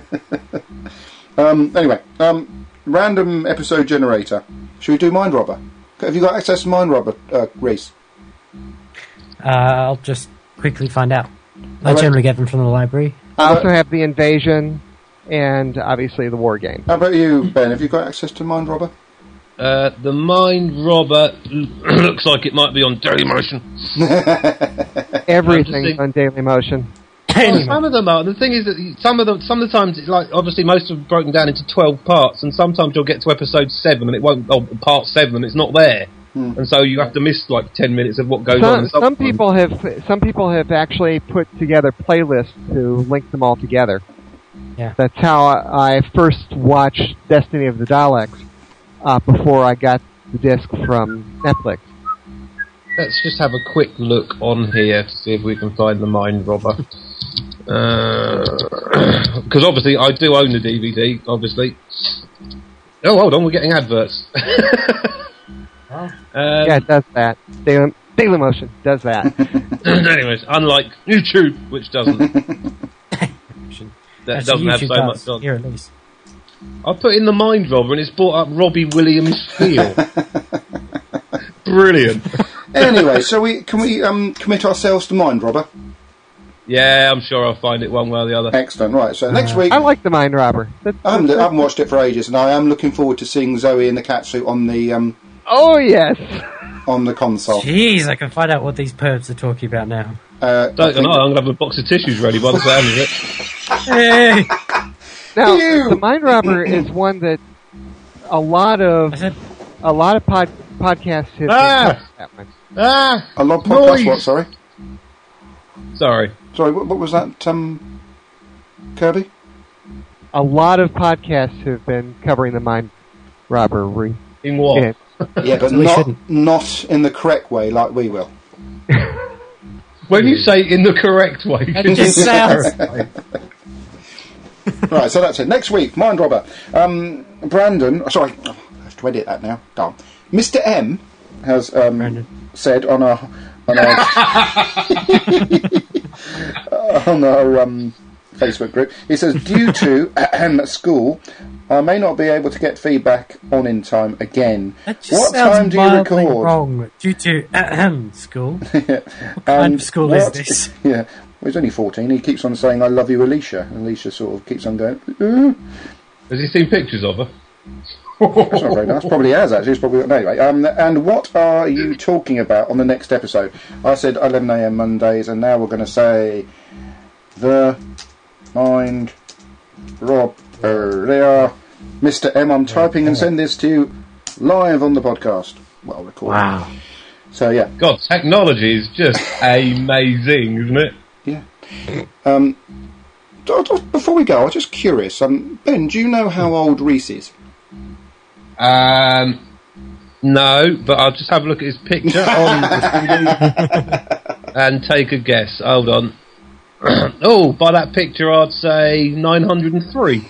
um, anyway, um, random episode generator. Should we do Mind Robber? Have you got access to Mind Robber, uh, Reese? uh, I'll just quickly find out. I Alright. generally get them from the library. I also have the invasion and obviously the war game. How about you, Ben? Have you got access to Mind Robber? Uh, the Mind Robber looks like it might be on Dailymotion. Everything's see. on Daily Motion. Well, some of them are. The thing is that some of them, some of the times, it's like obviously most of them are broken down into twelve parts, and sometimes you'll get to episode seven and it won't, oh, part seven and it's not there, Hmm. and so you have to miss like ten minutes of what goes on. Some, and some sometimes- people have some people have actually put together playlists to link them all together. Yeah. That's how I, I first watched Destiny of the Daleks uh, before I got the disc from Netflix. Let's just have a quick look on here to see if we can find the Mind Robber. Because obviously I do own the D V D, obviously. Oh, hold on, we're getting adverts. um, yeah, it does that. Daily, Dailymotion does that. Anyways, unlike YouTube, which doesn't. that Actually, doesn't have YouTube so does. much on. Here at least. I put in the Mind Robber and it's brought up Robbie Williams Feel. Brilliant. Anyway, so we can we um, commit ourselves to Mind Robber? Yeah, I'm sure I'll find it one way or the other. Excellent. Right. So next week, I like the Mind Robber. That, I haven't, I haven't watched it for ages, and I am looking forward to seeing Zoe in the catsuit on the um, oh yes, on the console. Jeez, I can find out what these pervs are talking about now. Uh, Don't know. I'm gonna have a box of tissues ready by the sound of it. Hey! Now Ew. the Mind Robber is one that a lot of I said, a lot of pod, podcasts have Ah! been that one. Ah! A lot of podcast. Noise. What? Sorry. Sorry. Sorry. What, what was that? Um, Kirby. A lot of podcasts have been covering the Mind Robbery. In what? Yeah. Yeah, but We not shouldn't. not in the correct way, like we will. When you say in the correct way, it just sounds. Right, so that's it. Next week, Mind Robber. Um, Brandon, oh, sorry, oh, I have to edit that now. Darn. Mister M has um, Brandon. said on our on our on our um, Facebook group, he says, due to ahem, school, I may not be able to get feedback on in time again. That just What sounds time do you mildly record? wrong due to ahem, school. What kind of school is this? Yeah, well, he's only fourteen. He keeps on saying, I love you, Alicia. And Alicia sort of keeps on going, ooh. has he seen pictures of her? That's not very nice. Probably has, actually. It's probably, anyway, um, and what are you talking about on the next episode? I said eleven a m Mondays, and now we're going to say the Mind Robber. There. Mister M, I'm typing and send this to you live on the podcast. Well, recorded. Wow. So, yeah. God, technology is just amazing, isn't it? Yeah. Um, d- d- before we go, I was just curious. Um, Ben, do you know how old Reese is? Um, no, but I'll just have a look at his picture on the C D and take a guess. Hold on. Oh, by that picture, I'd say nine hundred three.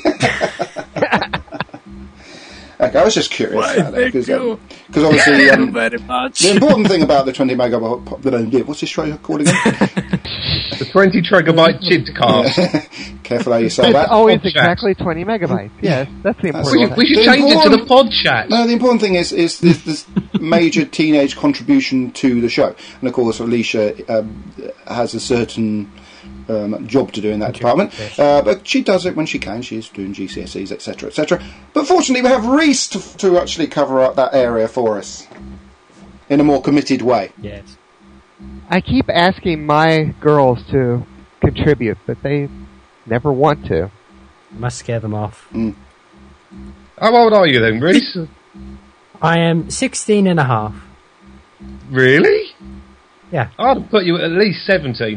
Okay, I was just curious about that because um, obviously um, very much. the important thing about the twenty megabyte pop, what's this show called again? The twenty megabyte chidcast. Careful how you say It's that. always Pod chat. exactly twenty megabytes. Yes, that's the That's important We all should, we should The change it to the important- pod chat. No, the important thing is is this, this major teenage contribution to the show, and of course Alicia um, has a certain um, job to do in that department, uh, but she does it when she can. She's doing G C S Es, et cetera, et cetera. But fortunately, we have Reese to, to actually cover up that area for us in a more committed way. Yes. I keep asking my girls to contribute, but they never want to. Must scare them off. How old are you then, Reese? I am sixteen and a half. Really? Yeah. I'd have put you at least seventeen.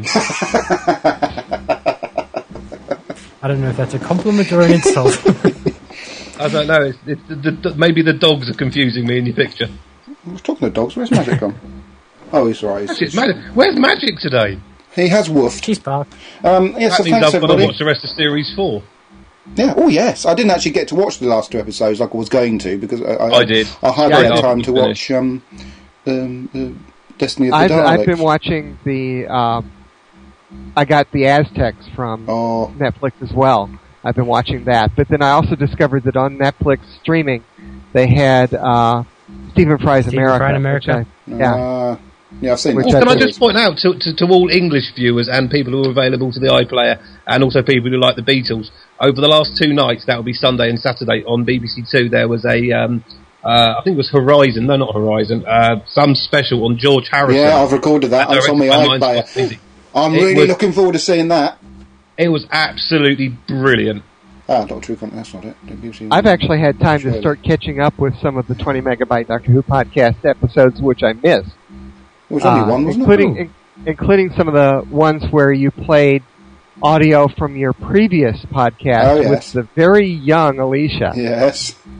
I don't know if that's a compliment or an insult. I don't know. It's, it's the, the, maybe the dogs are confusing me in your picture. I was talking to dogs. Where's Magic gone? Oh, he's right. Magic's Magic. Where's Magic today? He has woofed. She's back. Um, yeah, That so means thanks I've got to everybody. watch the rest of series four. Yeah. Oh, yes. I didn't actually get to watch the last two episodes like I was going to because I, I, I did. I hardly Yeah, I had did. time to Finished. watch um, um, uh, Destiny of the I've, Daleks. I've been watching the. Um, I got the Aztecs from Oh, Netflix as well. I've been watching that, but then I also discovered that on Netflix streaming, they had uh, Stephen Fry's Stephen America. Fry in America. which I- yeah. uh, yeah, I've seen Which that. Well, can I That's just point out to, to, to all English viewers and people who are available to the iPlayer and also people who like the Beatles, over the last two nights, that would be Sunday and Saturday, on B B C Two, there was a, um, uh, I think it was Horizon, no, not Horizon, uh, some special on George Harrison. Yeah, I've recorded that. It's on my Directed by iPlayer. Mindspot. I'm It really was- looking forward to seeing that. It was absolutely brilliant. Ah, Doctor Who, that's not it. B B C. I've actually had time to Surely. start catching up with some of the twenty megabyte Doctor Who podcast episodes, which I missed. It was only Uh, one, wasn't including, it? in, including some of the ones where you played audio from your previous podcast Oh, yes. with the very young Alicia. Yes.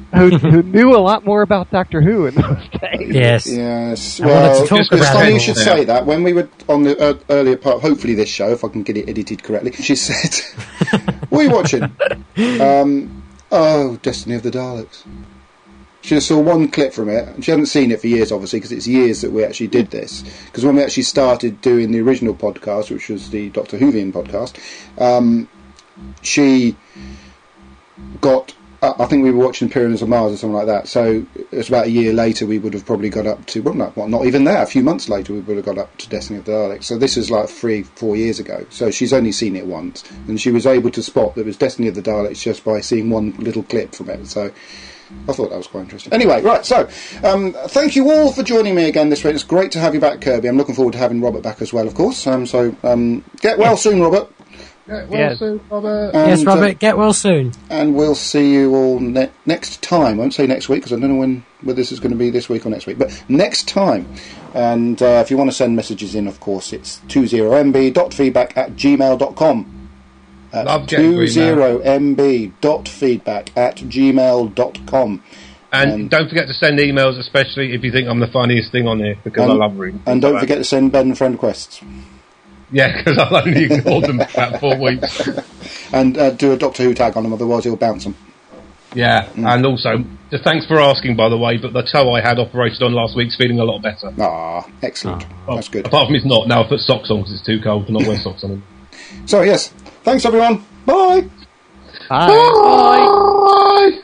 who, who knew a lot more about Doctor Who in those days. Yes. Yes. I wanted Well, to talk it's about funny it. you should say that. When we were on the uh, earlier part, hopefully this show, if I can get it edited correctly, she said, "What are you watching?" um, oh, Destiny of the Daleks. She just saw one clip from it, and she hadn't seen it for years, obviously, because it's years that we actually did this. Because when we actually started doing the original podcast, which was the Doctor Whovian podcast, um, she got... Uh, I think we were watching Pyramids of Mars or something like that. So it's about a year later we would have probably got up to... Well, not, well, not even that. A few months later we would have got up to Destiny of the Daleks. So this is like three, four years ago. So she's only seen it once. And she was able to spot that it was Destiny of the Daleks just by seeing one little clip from it. So... I thought that was quite interesting. Anyway, right, so, um, thank you all for joining me again this week. It's great to have you back, Kirby. I'm looking forward to having Robert back as well, of course. Um, so, um, get well soon, Robert. Get well Yes. soon, Robert. And, yes, Robert, uh, get well soon. and we'll see you all ne- next time. I won't say next week, because I don't know when whether this is going to be this week or next week, but next time. And uh, if you want to send messages in, of course, it's two zero m b dot feedback at gmail dot com. Love getting two zero m b dot feedback at gmail dot com. And Um, don't forget to send emails, especially if you think I'm the funniest thing on here, because and, I love reading. And don't forget to send Ben friend requests. Yeah, because I've only ignored them for about four weeks. And uh, do a Doctor Who tag on them, otherwise he'll bounce them. Yeah, and also, just thanks for asking, by the way, but the toe I had operated on last week's feeling a lot better. Ah, excellent. Well, That's good. Apart from it's not. Now I put socks on because it's too cold to not wear socks on them. So, yes. Thanks, everyone. Bye. Bye. Bye!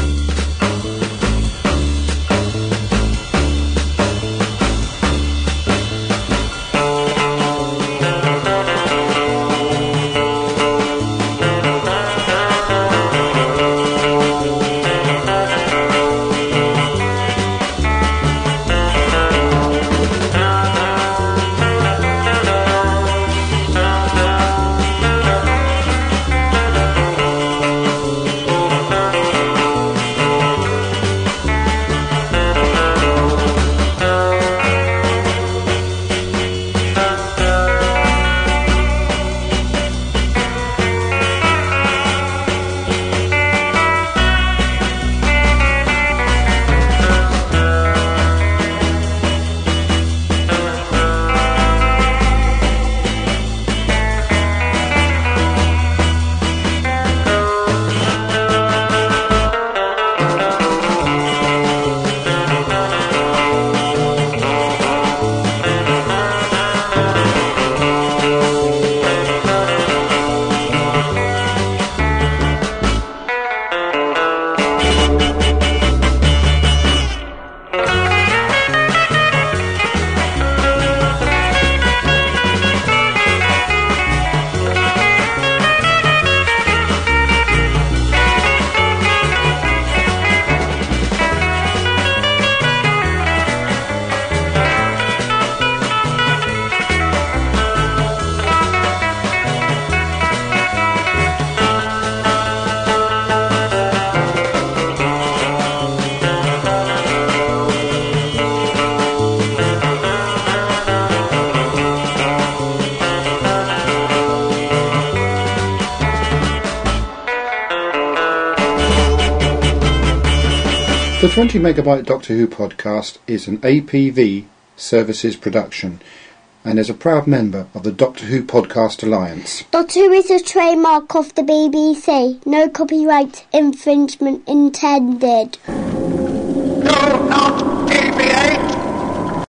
The twenty megabyte Doctor Who podcast is an A P V Services production and is a proud member of the Doctor Who Podcast Alliance. Doctor Who is a trademark of the B B C. No copyright infringement intended.